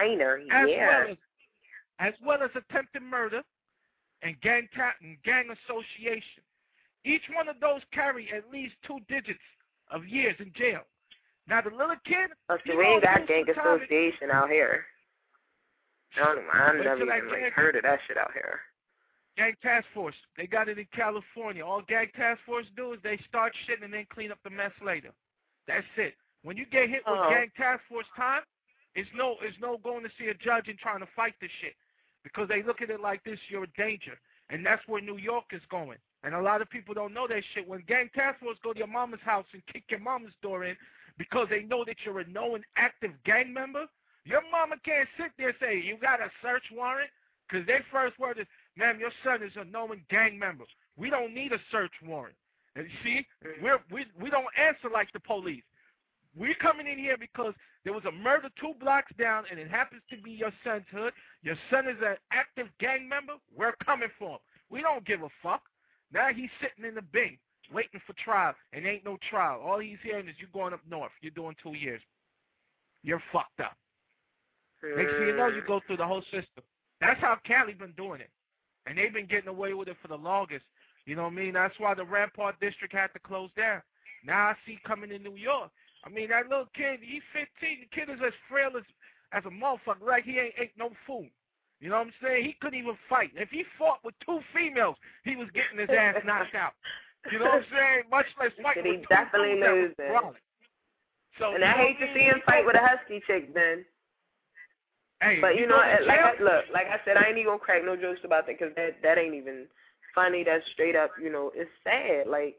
B: As well as attempted murder and gang association. Each one of those carry at least 2 digits of years in jail. Now, the little kid...
R: we ain't got gang association out here. I've never even heard of that shit out here.
B: Gang task force. They got it in California. All gang task force do is they start shit and then clean up the mess later. That's it. When you get hit with gang task force time, it's no going to see a judge and trying to fight this shit. Because they look at it like this, you're a danger. And that's where New York is going. And a lot of people don't know that shit. When gang task force go to your mama's house and kick your mama's door in because they know that you're a known active gang member, your mama can't sit there and say, you got a search warrant? Because their first word is, ma'am, your son is a known gang member. We don't need a search warrant. And see, we don't answer like the police. We're coming in here because there was a murder 2 blocks down, and it happens to be your son's hood. Your son is an active gang member. We're coming for him. We don't give a fuck. Now he's sitting in the bin waiting for trial, and ain't no trial. All he's hearing is you going up north. You're doing 2 years. You're fucked up. Next thing you know, you go through the whole system. That's how Cali been doing it. And they've been getting away with it for the longest. You know what I mean? That's why the Rampart District had to close down. Now I see coming in New York. I mean, that little kid, he's 15. The kid is as frail as a motherfucker. Like he ain't ate no food. You know what I'm saying? He couldn't even fight. If he fought with 2 females, he was getting his ass knocked out. You know what I'm saying? Much less fighting with 2
R: definitely
B: females.
R: losing.
B: So,
R: and I hate to see him fight with a husky chick, then.
B: Hey,
R: but you know, like I said, I ain't even gonna crack no jokes about that, because that ain't even funny. That's straight up, you know, it's sad. Like,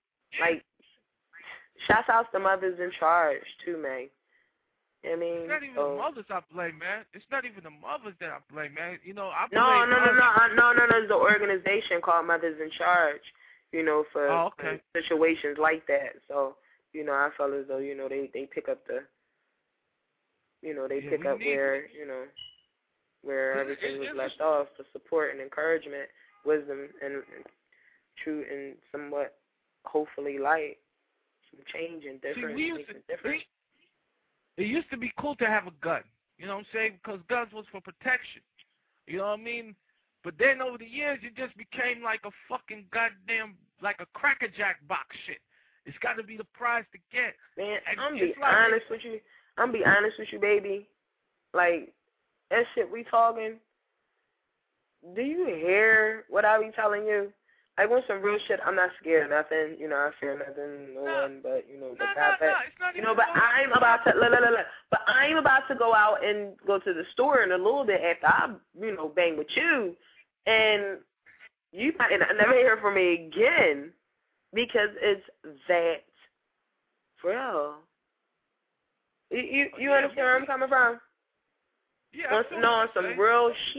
R: shouts out to mothers in charge too, man. I mean,
B: it's not even the mothers I blame, man. It's not even the mothers that I blame, man. You know, I
R: No.
B: blame
R: There's an organization called Mothers in Charge, you know, for situations like that. So, you know, I feel as though, you know, they pick up the, you know, they pick up where, you know, where everything was left off for support and encouragement, wisdom, and true and somewhat, hopefully, light, some change and difference.
B: It used to be cool to have a gun, you know what I'm saying, because guns was for protection, you know what I mean? But then over the years, it just became like a fucking goddamn, like a Cracker Jack box shit. It's got to be the prize to get.
R: Man, I'm be honest with you, baby. Like, that shit we talking, do you hear what I be telling you? Like, on some real shit, I'm not scared of nothing. You know, I fear nothing, no one, but, you know, the God that, you know, but I'm about to go out and go to the store in a little bit after I, you know, bang with you, and you might never hear from me again, because it's that for real. You understand where I'm coming from?
B: Yeah.
R: On some real shit.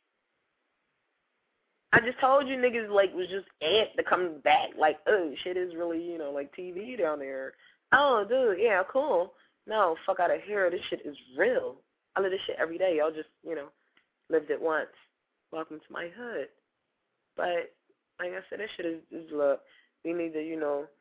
R: I just told you niggas, like, was just amped to come back. Like, oh, shit is really, you know, like TV down there. Oh, dude, yeah, cool. No, fuck out of here. This shit is real. I live this shit every day. Y'all just, you know, lived it once. Welcome to my hood. But, like I said, this shit is look, we need to, you know,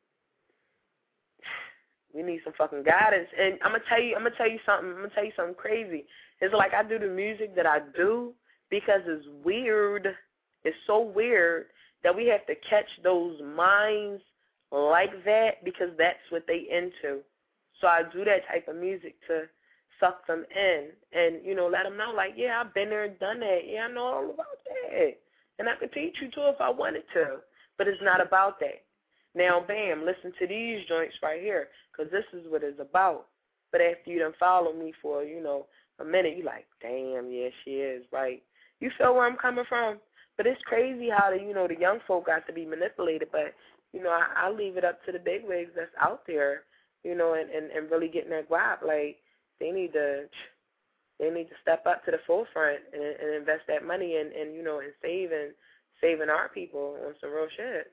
R: we need some fucking guidance. And I'm gonna tell you something crazy. It's like I do the music that I do because it's weird. It's so weird that we have to catch those minds like that, because that's what they into. So I do that type of music to suck them in and, you know, let them know, like, yeah, I've been there and done that. Yeah, I know all about that. And I could teach you, too, if I wanted to. But it's not about that. Now, bam, listen to these joints right here, because this is what it's about. But after you done follow me for, you know, a minute, you like, damn, yeah, she is, right? You feel where I'm coming from? But it's crazy how, you know, the young folk got to be manipulated. But, you know, I leave it up to the bigwigs that's out there, you know, and really getting their guap. Like, they need to step up to the forefront and invest that money and you know, and saving our people on some real shit.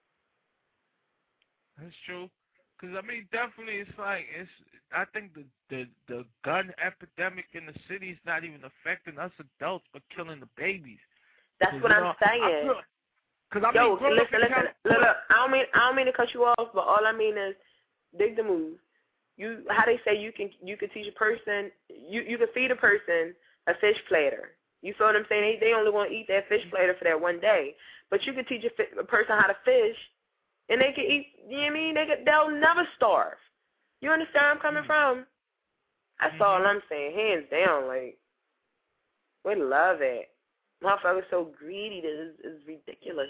B: That's true. Because, I mean, definitely it's like, I think the gun epidemic in the city is not even affecting us adults, but killing the babies.
R: That's what I'm saying. Yo, listen, look, I don't mean to cut you off, but all I mean is dig the move. How they say you can teach a person, you can feed a person a fish platter. You feel what I'm saying? They only want to eat that fish platter for that one day. But you can teach a person how to fish, and they can eat, you know what I mean? They'll never starve. You understand where I'm coming from? That's all I'm saying, hands down. Like, we love it. Motherfuckers so greedy that it's ridiculous.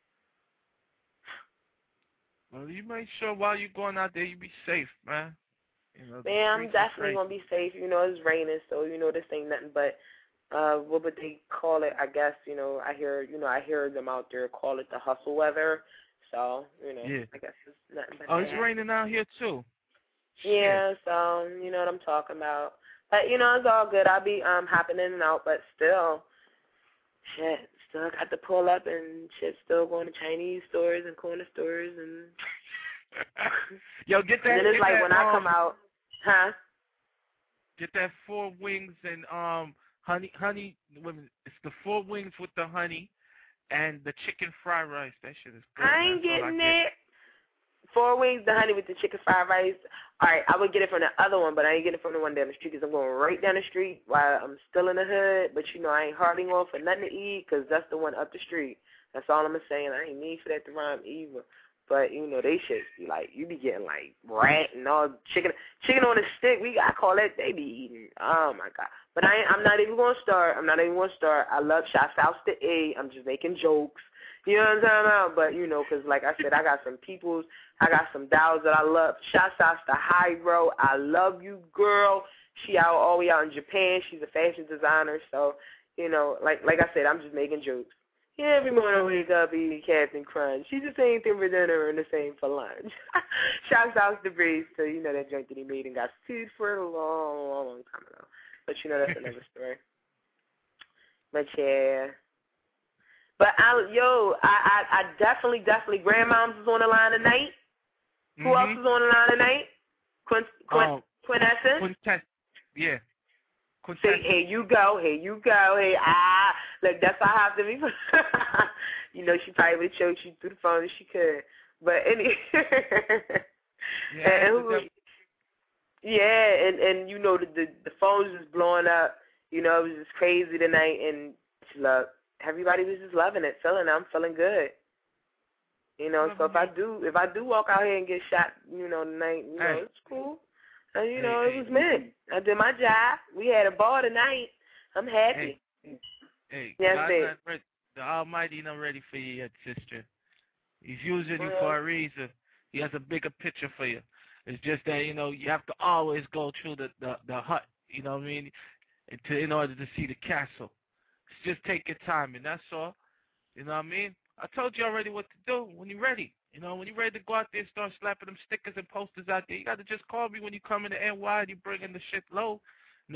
B: Well, you make sure while you're going out there, you be safe, man. You know,
R: man, I'm definitely going to be safe. You know, it's raining, so, you know, this ain't nothing but, what would they call it? I guess, you know, I hear them out there call it the hustle weather. So, you know,
B: yeah.
R: I guess it's nothing but
B: it's raining out here, too.
R: Yeah, so, you know what I'm talking about. But, you know, it's all good. I'll be hopping in and out, but still, shit, still got to pull up and shit, still going to Chinese stores and corner stores and...
B: Yo, get that.
R: And then it's like when I come out, huh?
B: Get that 4 wings and honey. It's the 4 wings with the honey and the chicken fried rice. That shit is good.
R: I ain't getting it. 4 wings, the honey with the chicken fried rice. All right, I would get it from the other one, but I ain't getting it from the one down the street because I'm going right down the street while I'm still in the hood. But, you know, I ain't hardly going for nothing to eat because that's the one up the street. That's all I'm saying. I ain't need for that to rhyme either. But, you know, they shit be like, you be getting like rat and all chicken on a stick. I call that, they be eating. Oh, my God. But I'm not even going to start. I love shots out to A. I'm just making jokes. You know what I'm talking about? But, you know, because like I said, I got some peoples. I got some dolls that I love. Shots out to Hyro. I love you, girl. She all the way out in Japan. She's a fashion designer. So, you know, like I said, I'm just making jokes. Yeah, every morning I wake up eating Captain Crunch. She's the same thing for dinner and the same for lunch. Shouts out to Breeze, so you know that joint that he made and got sued for a long time ago. But you know that's another story. But yeah. But I definitely Grandmoms is on the line tonight.
B: Mm-hmm.
R: Who else is on the line tonight? Quintessence?
B: Yeah.
R: Say, here you go. Hey, look, that's how I have to be. You know, she probably would choke you through the phone if she could. But and you know the phones was blowing up. You know, it was just crazy tonight, and look, everybody was just loving it, I'm feeling good. You know, so if I do walk out here and get shot, you know, tonight, you know, it's cool. And, you know, it was meant. I did my job. We had a ball tonight. I'm happy.
B: Hey,
R: yes,
B: the Almighty not ready for you yet, sister. He's using you for a reason. He has a bigger picture for you. It's just that, you know, you have to always go through the hut, you know what I mean, in order to see the castle. Just take your time, and that's all. You know what I mean? I told you already what to do when you're ready. You know, when you're ready to go out there and start slapping them stickers and posters out there, you got to just call me when you come in the NY and you bringing the shit low. Is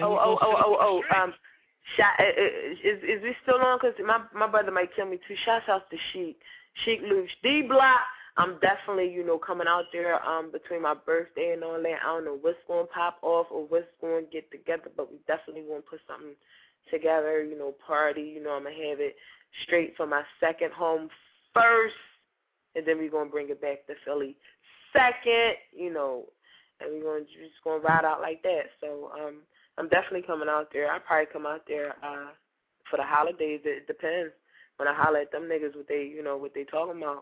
B: we still on? Because my brother might kill me too. Shouts out to Sheik Luke, D-Block. I'm definitely, you know, coming out there between my birthday and all that. I don't know what's going to pop off or what's going to get together, but we definitely going to put something together, you know, party. You know, I'm going to have it straight from my second home first. And then we're going to bring it back to Philly second, you know, and we're just going to ride out like that. So I'm definitely coming out there. I'll probably come out there for the holidays. It depends. When I holler at them niggas, what they talking about.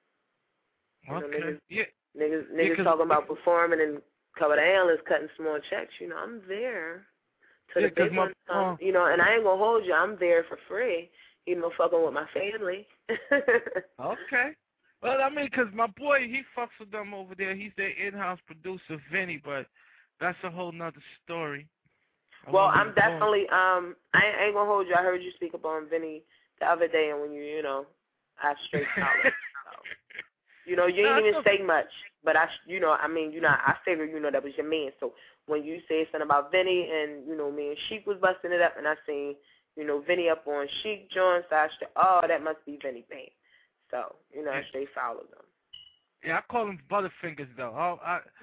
B: Okay.
R: You know, niggas talking about performing and cover the analysts cutting small checks. You know, I'm there. To the big one, you know, and I ain't going to hold you. I'm there for free, you know, fucking with my family.
B: Okay. Well, I mean, because my boy, he fucks with them over there. He's their in-house producer, Vinny, but that's a whole nother story.
R: Well, I'm definitely, I ain't going to hold you. I heard you speak upon Vinny the other day, and when you know, I straight out. So, you know, you ain't even say much, but I figured, you know, that was your man. So when you say something about Vinny and, you know, me and Sheik was busting it up, and I seen, you know, Vinny up on Sheik John, so I said, oh, that must be Vinny Bang. So, you know, I straight followed them.
B: Yeah, I call him Butterfingers, though.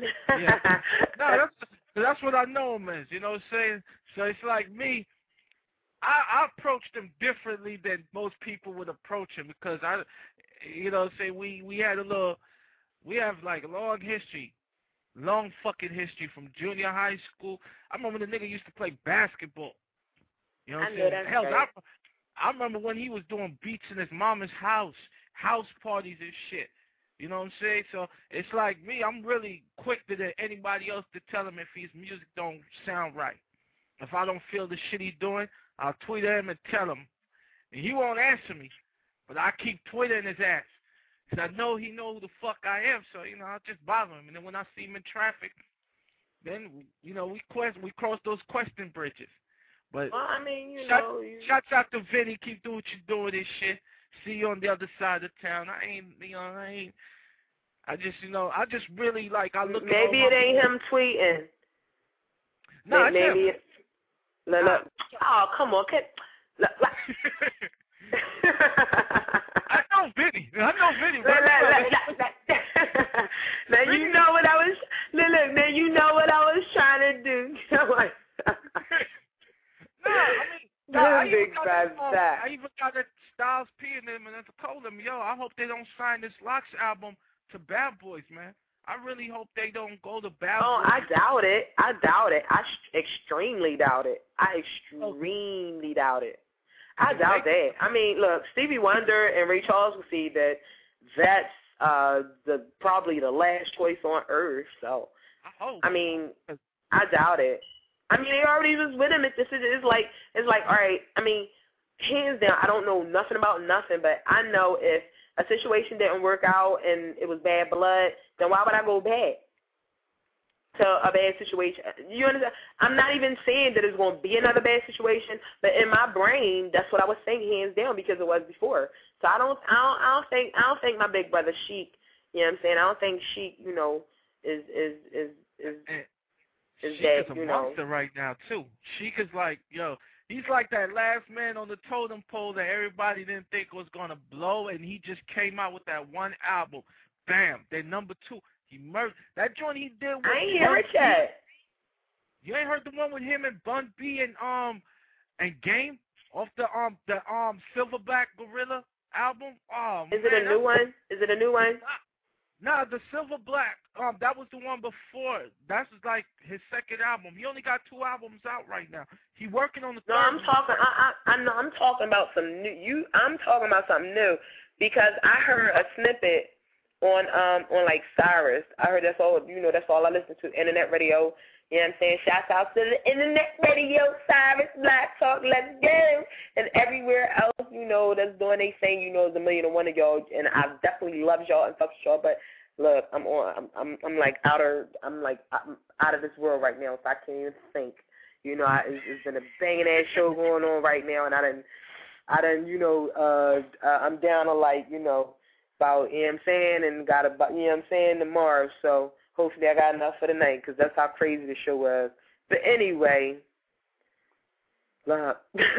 B: No, that's what I know him as, you know what I'm saying? So it's like me, I approached him differently than most people would approach him because you know, say we have like a long fucking history from junior high school. I remember the nigga used to play basketball. You know what I'm saying? Hell, I remember when he was doing beats in his mama's house parties and shit. You know what I'm saying? So it's like me, I'm really quicker than anybody else to tell him if his music don't sound right. If I don't feel the shit he's doing, I'll tweet at him and tell him. And he won't answer me, but I keep tweeting his ass. Because I know he knows who the fuck I am, so, you know, I'll just bother him. And then when I see him in traffic, then, you know, we cross those question bridges. But
R: well, I mean,
B: shouts out to Vinny. Keep doing what you're doing this shit. See you on the other side of town. I just really, like, I look
R: maybe it ain't him tweeting.
B: No,
R: maybe it's... Look. Oh, come on.
B: I know Vinny.
R: Now you know what I was... Look, now you know what I was trying to do.
B: I even got that Styles P in them, and I told them, yo, I hope they don't sign this Locks album to Bad Boys, man. I really hope they don't go to Bad Boys.
R: Oh, I doubt it. I extremely doubt it. I doubt that. I mean, look, Stevie Wonder and Ray Charles will see that's probably the last choice on earth. So, I mean, I doubt it. I mean, they already was with him. It's like, all right. I mean, hands down, I don't know nothing about nothing, but I know if a situation didn't work out and it was bad blood, then why would I go back to a bad situation? You understand? I'm not even saying that it's going to be another bad situation, but in my brain, that's what I was saying, hands down, because it was before. So I don't think my big brother Sheik, you know what I'm saying? I don't think Sheik, you know, is
B: Sheik
R: that,
B: is a
R: you know,
B: monster right now too. Sheik is like, yo, he's like that last man on the totem pole that everybody didn't think was gonna blow, and he just came out with that one album. Bam, they're number 2. He murdered that joint he did with
R: I ain't hear it yet.
B: You ain't heard the one with him and Bun B and Game off the Silverback Gorilla album? Oh,
R: Is it a new one? Is it a new one?
B: Nah, the Silver Black, that was the one before. That's like his second album. He only got 2 albums out right now. He working on the third.
R: No, I'm talking. I know. I'm talking about some new. I'm talking about something new because I heard a snippet on like Cyrus. I heard that's all. You know, that's all I listen to. Internet radio. You know what I'm saying? Shouts out to the internet radio, Cyrus, Black Talk, let's go. And everywhere else, you know, that's doing they thing, you know, is 1,000,001 of y'all. And I definitely love y'all and fuck with y'all. But look, I'm out of this world right now, so I can't even think. You know, it's been a banging ass show going on right now, and I done, you know, I'm down to like, you know, about, you know what I'm saying, and got about, you know what I'm saying, tomorrow. So hopefully I got enough for the night, because that's how crazy the show was. But anyway, look,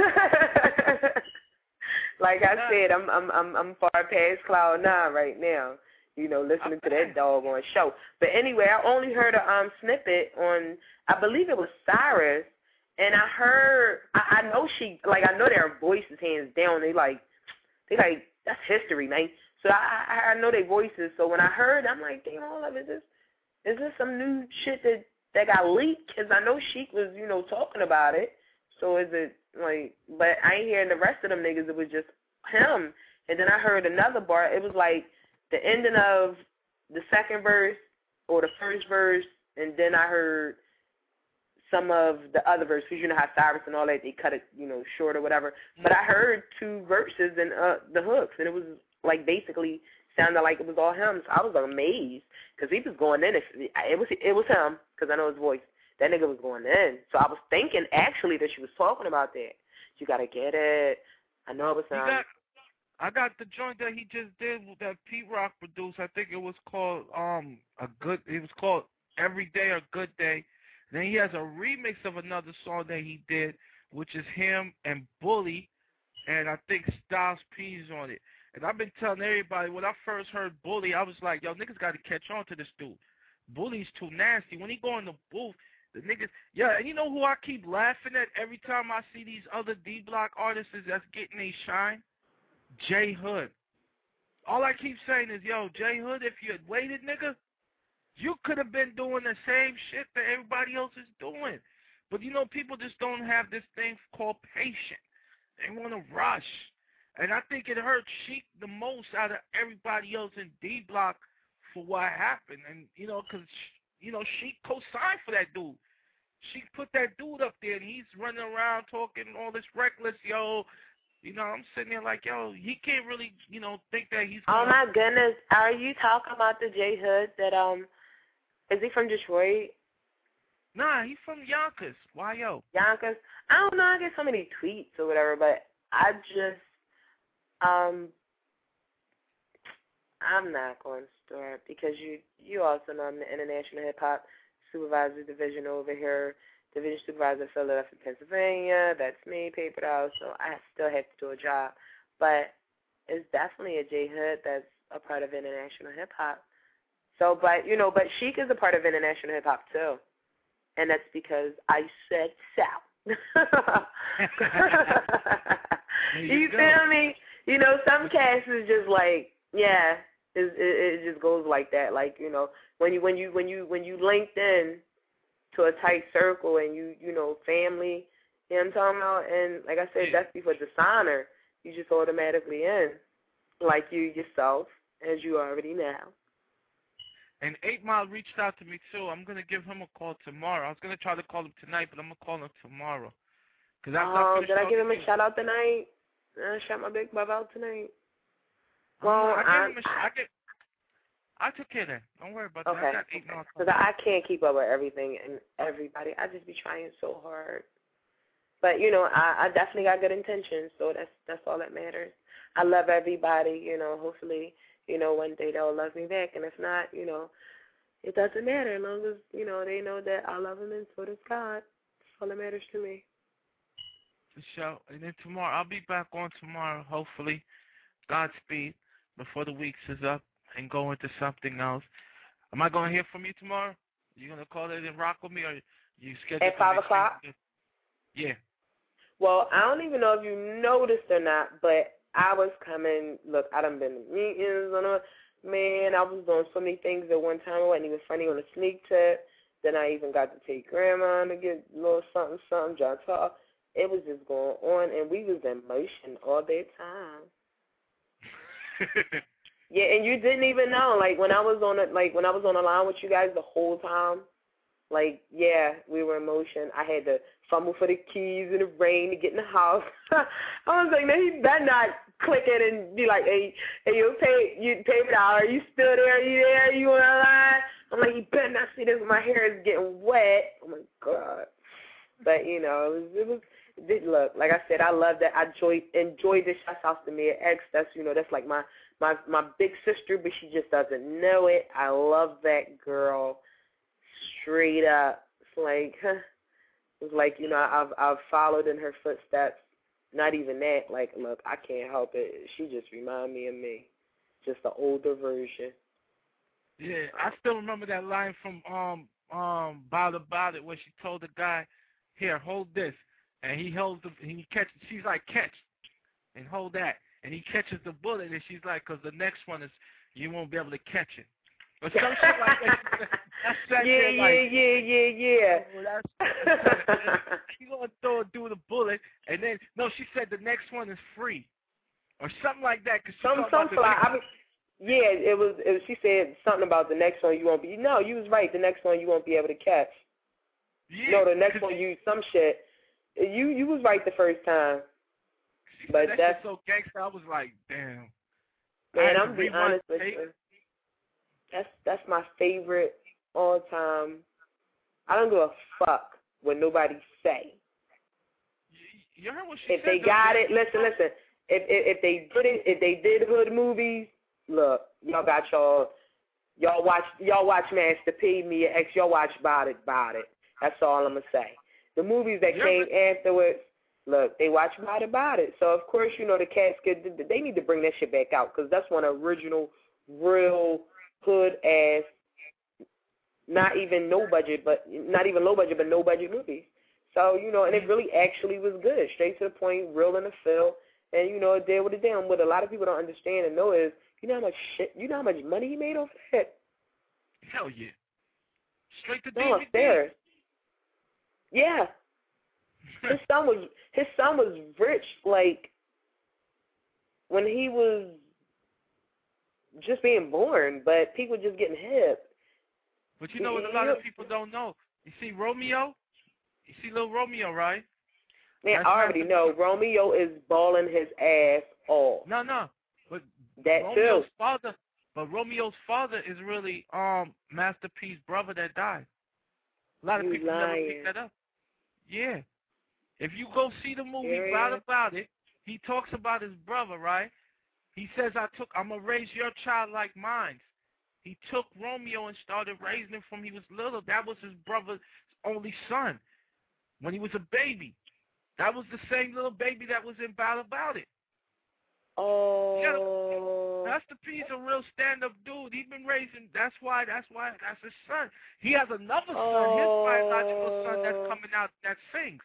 R: like I said, I'm far past cloud 9 right now. You know, listening to that doggone show. But anyway, I only heard a snippet on, I believe it was Cyrus, and I heard, I know I know their voices hands down. They like, that's history, man. So I know their voices. So when I heard, I'm like, damn, all of it, is this some new shit that got leaked? Because I know Sheik was, you know, talking about it. So is it like, but I ain't hearing the rest of them niggas. It was just him. And then I heard another bar. It was like the ending of the second verse or the first verse, and then I heard some of the other verse, because you know how Cyrus and all that, they cut it, you know, short or whatever. But I heard 2 verses and the hooks, and it was like basically sounded like it was all him. So I was amazed, because he was going in. It was him, because I know his voice. That nigga was going in. So I was thinking actually that she was talking about that. You gotta get it. I know it was him.
B: I got the joint that he just did that Pete Rock produced. I think it was called it was called Every Day or Good Day. And then he has a remix of another song that he did, which is him and Bully, and I think Styles P's on it. And I've been telling everybody, when I first heard Bully, I was like, yo, niggas got to catch on to this dude. Bully's too nasty. When he go in the booth, the niggas, yeah, and you know who I keep laughing at every time I see these other D-Block artists that's getting a shine? J Hood. All I keep saying is, yo, J Hood, if you had waited, nigga, you could have been doing the same shit that everybody else is doing. But, you know, people just don't have this thing called patience. They want to rush. And I think it hurt Sheik the most out of everybody else in D-Block for what happened. And, you know, because, you know, Sheik co-signed for that dude. Sheik put that dude up there, and he's running around talking all this reckless, yo. You know, I'm sitting there like, yo, he can't really, you know, think that he's
R: Oh, my goodness. Are you talking about the J Hood that, is he from Detroit?
B: Nah, he's from Yonkers. Why, yo?
R: Yonkers? I don't know. I get so many tweets or whatever, but I just, I'm not going to start because you also know I'm the International Hip Hop Supervisor Division over here. Division Supervisor, Philadelphia, Pennsylvania. That's me, papered out, so I still have to do a job. But it's definitely a J Hood that's a part of International Hip Hop. So, but, you know, but Sheik is a part of International Hip Hop, too. And that's because I said so. You feel me? You know, some cats is just like, yeah, it just goes like that. Like, you know, when you linked in to a tight circle and you know, family, you know what I'm talking about? And like I said, that's before dishonor. You just automatically in, like you yourself as you already know.
B: And 8 Mile reached out to me, too. I'm going to give him a call tomorrow. I was going to try to call him tonight, but I'm going to call him tomorrow.
R: Did I give him a shout-out tonight? Shout my big brother out tonight? Well,
B: I took care of that. Don't worry about
R: that.
B: I got 8 Mile.
R: Because I can't keep up with everything and everybody. I just be trying so hard. But, you know, I definitely got good intentions, so that's all that matters. I love everybody, you know. Hopefully, you know, one day they'll love me back. And if not, you know, it doesn't matter as long as, you know, they know that I love them and so does God. That's all that matters to me.
B: For sure. And then tomorrow, I'll be back on tomorrow, hopefully. Godspeed before the week is up and go into something else. Am I going to hear from you tomorrow? You going to call it and rock with me, or you scheduled
R: at 5 o'clock?
B: Yeah.
R: Well, I don't even know if you noticed or not, but I was coming. Look, I done been to meetings. Man, I was doing so many things at one time. It wasn't even funny on a sneak tip. Then I even got to take Grandma to get a little something, John talk. It was just going on, and we was in motion all day time. Yeah, and you didn't even know. Like when I was on the line with you guys the whole time, like, yeah, we were in motion. I had to fumble for the keys in the rain to get in the house. I was like, man, he better not click it and be like, hey, you pay it out. Are you still there? Are you there? You on the line? I'm like, you better not see this. My hair is getting wet. Oh my God. But you know, it was. Look, like I said, I love that. I enjoyed this. Shouts out to Mia X. That's, you know, that's like my big sister, but she just doesn't know it. I love that girl. Straight up. It's like, you know, I've followed in her footsteps. Not even that. Like, look, I can't help it. She just reminds me of me. Just the older version.
B: Yeah, I still remember that line from Bout About It, where she told the guy, here, hold this. And he holds he catches. She's like, catch, and hold that. And he catches the bullet, and she's like, because the next one is you won't be able to catch it. Or some shit like that.
R: Yeah.
B: She's gonna do the bullet, and then she said the next one is free, or something like that. Cause
R: it was. She said something about the next one you won't be. No, you was right. The next one you won't be able to catch.
B: Yeah,
R: no, the next one you some shit. You was right the first time. But
B: that's so gangster. I was like, damn.
R: Man, I'm being honest with you. That's my favorite all time. I don't give a fuck what nobody say.
B: You heard what she
R: if
B: said?
R: They got it, listen. If they did hood movies, look, y'all got y'all watch Master P, Mia X, y'all watch About It. That's all I'm gonna say. The movies that came afterwards, look, they watch About It. So, of course, you know, the cats, they need to bring that shit back out because that's one original, real, hood-ass, not even low budget, but no-budget movies. So, you know, and it really actually was good, straight to the point, real in the feel, and, you know, it did what it did. And what a lot of people don't understand and know is, you know how much money he made off that?
B: Hell yeah. Straight to
R: DVD. Upstairs. Yeah. His son was rich, like, when he was just being born, but people just getting hip.
B: But you know what a lot of people don't know? You see Romeo? You see little Romeo, right?
R: Man, I already know. Romeo is balling his ass off.
B: No. But
R: that
B: Romeo's
R: too.
B: Romeo's father is really Master P's brother that died. A lot of people never pick that up. Yeah. If you go see the movie About It, he talks about his brother, right? He says, I'm going to raise your child like mine. He took Romeo and started raising him from he was little. That was his brother's only son when he was a baby. That was the same little baby that was in About It.
R: Oh.
B: Yeah, Master P's a real stand-up dude. He's been raising. That's why that's his son. He has another son, his biological son, that's coming out that sings.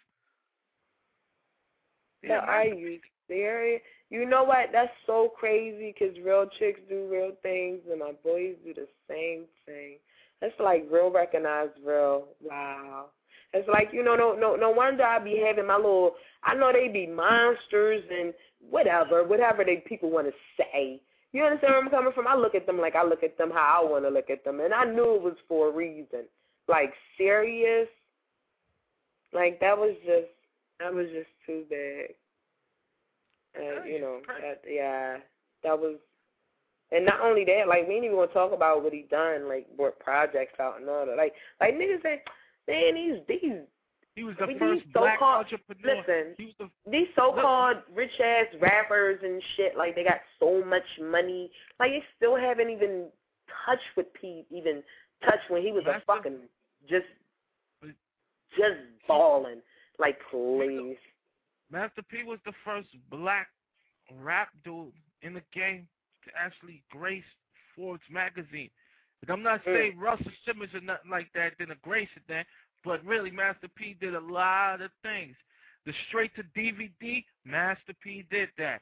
R: Yeah, are you serious? You know what? That's so crazy because real chicks do real things and my boys do the same thing. That's like real recognized real. Wow. It's like, you know, no wonder I be having my little, I know they be monsters and whatever they people want to say. You understand where I'm coming from? I look at them like I look at them how I want to look at them. And I knew it was for a reason. Like, serious. Like, that was just too big. And, you know, that was, and not only that, like, we ain't even going to talk about what he done, like, brought projects out and all that. Like niggas say, man,
B: he was the first black entrepreneur.
R: Listen, these so-called rich-ass rappers and shit, like, they got so much money. Like, they still haven't even touched with P, even touched when he was a fucking just balling. Like, please.
B: Master P was the first black rap dude in the game to actually grace Forbes magazine. And I'm not saying Russell Simmons or nothing like that didn't grace it then, but really Master P did a lot of things. The straight to DVD, Master P did that.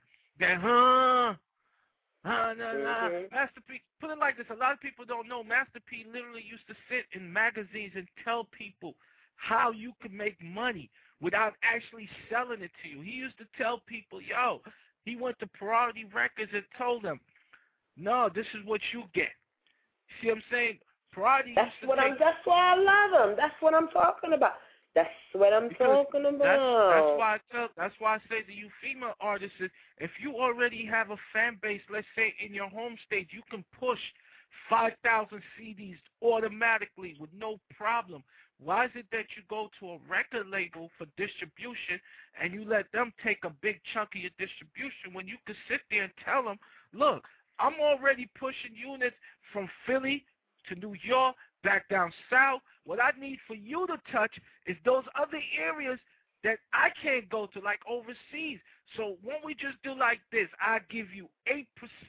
B: Master P, put it like this, a lot of people don't know, Master P literally used to sit in magazines and tell people how you could make money without actually selling it to you. He used to tell people, yo, he went to Priority Records and told them, no, this is what you get. See what I'm saying? Priority. That's why I love him. That's what I'm talking about. That's what I'm talking about. That's why I say to you female artists, if you already have a fan base, let's say in your home state, you can push 5,000 CDs automatically with no problem. Why is it that you go to a record label for distribution and you let them take a big chunk of your distribution when you could sit there and tell them, look, I'm already pushing units from Philly to New York, back down south. What I need for you to touch is those other areas that I can't go to, like overseas. So when we just do like this, I give you 8%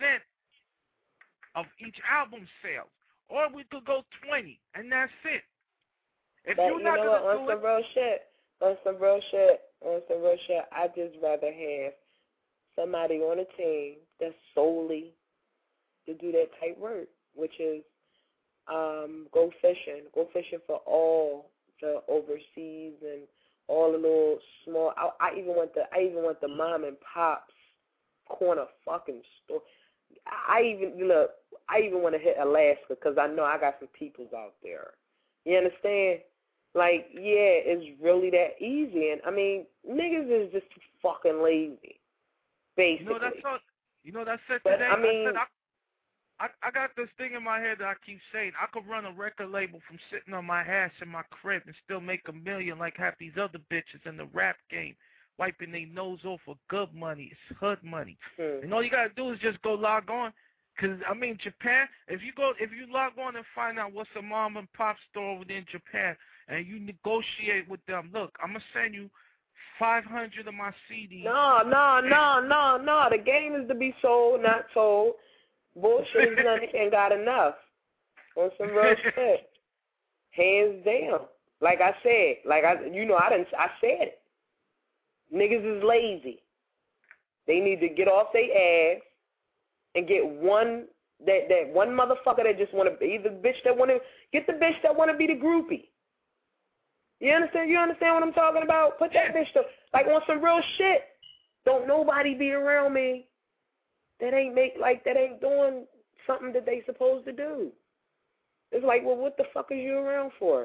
B: of each album sales. Or we could go 20, and that's it. If
R: but
B: you're not
R: going to do on some real shit, I just rather have somebody on a team that's solely to do that type work, which is go fishing for all the overseas and all the little small. I even want the mom and pops corner fucking store. I even want to hit Alaska because I know I got some peoples out there. You understand? Like, yeah, it's really that easy. And I mean, niggas is just too fucking lazy. Basically.
B: That's it.
R: But
B: Today,
R: I mean,
B: I got this thing in my head that I keep saying. I could run a record label from sitting on my ass in my crib and still make $1 million like half these other bitches in the rap game, wiping their nose off for good money. It's hood money. And all you gotta do is just go log on. Cause I mean Japan, if you log on and find out what's a mom and pop store over there in Japan, and you negotiate with them, look, I'm gonna send you 500 of my CDs.
R: No. The game is to be sold, not told. Bullshit is none ain't got enough. On some real shit. Hands down. Like I said, I said it. Niggas is lazy. They need to get off their ass and get one motherfucker that just want to be the bitch that want to get the bitch that want to be the groupie. You understand? You understand what I'm talking about? Put that bitch to like on some real shit. Don't nobody be around me that ain't doing something that they supposed to do. It's like, well, what the fuck is you around for?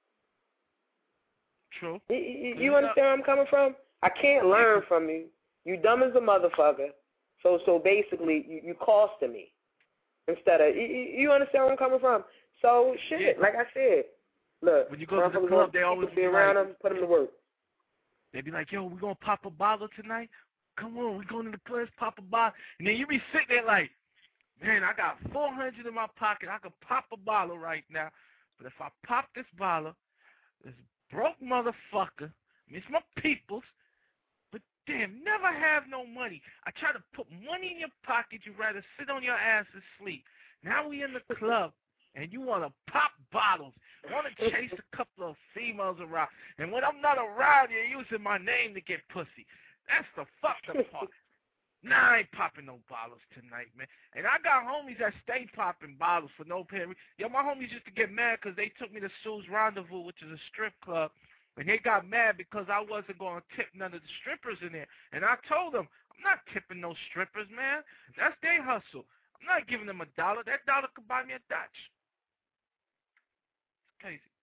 B: True.
R: You understand where I'm coming from? I can't learn from you. You dumb as a motherfucker. So basically, you costing me instead of you understand where I'm coming from. So shit, like I said, look.
B: When you go to the club, they always
R: be around them, put them to work.
B: They be like, yo, we gonna pop a bottle tonight? Come on, we going to the club, pop a bottle. And then you be sitting there like, man, I got 400 in my pocket. I could pop a bottle right now. But if I pop this bottle, this broke motherfucker, it's my peoples, but damn, never have no money. I try to put money in your pocket. You'd rather sit on your ass and sleep. Now we in the club, and you want to pop bottles. You want to chase a couple of females around. And when I'm not around, you're using my name to get pussy. That's the fucked up part. Nah, I ain't popping no bottles tonight, man. And I got homies that stay popping bottles for no pay. Yo, my homies used to get mad because they took me to Sue's Rendezvous, which is a strip club, and they got mad because I wasn't going to tip none of the strippers in there. And I told them, I'm not tipping no strippers, man. That's their hustle. I'm not giving them $1. That dollar could buy me a Dutch. It's crazy.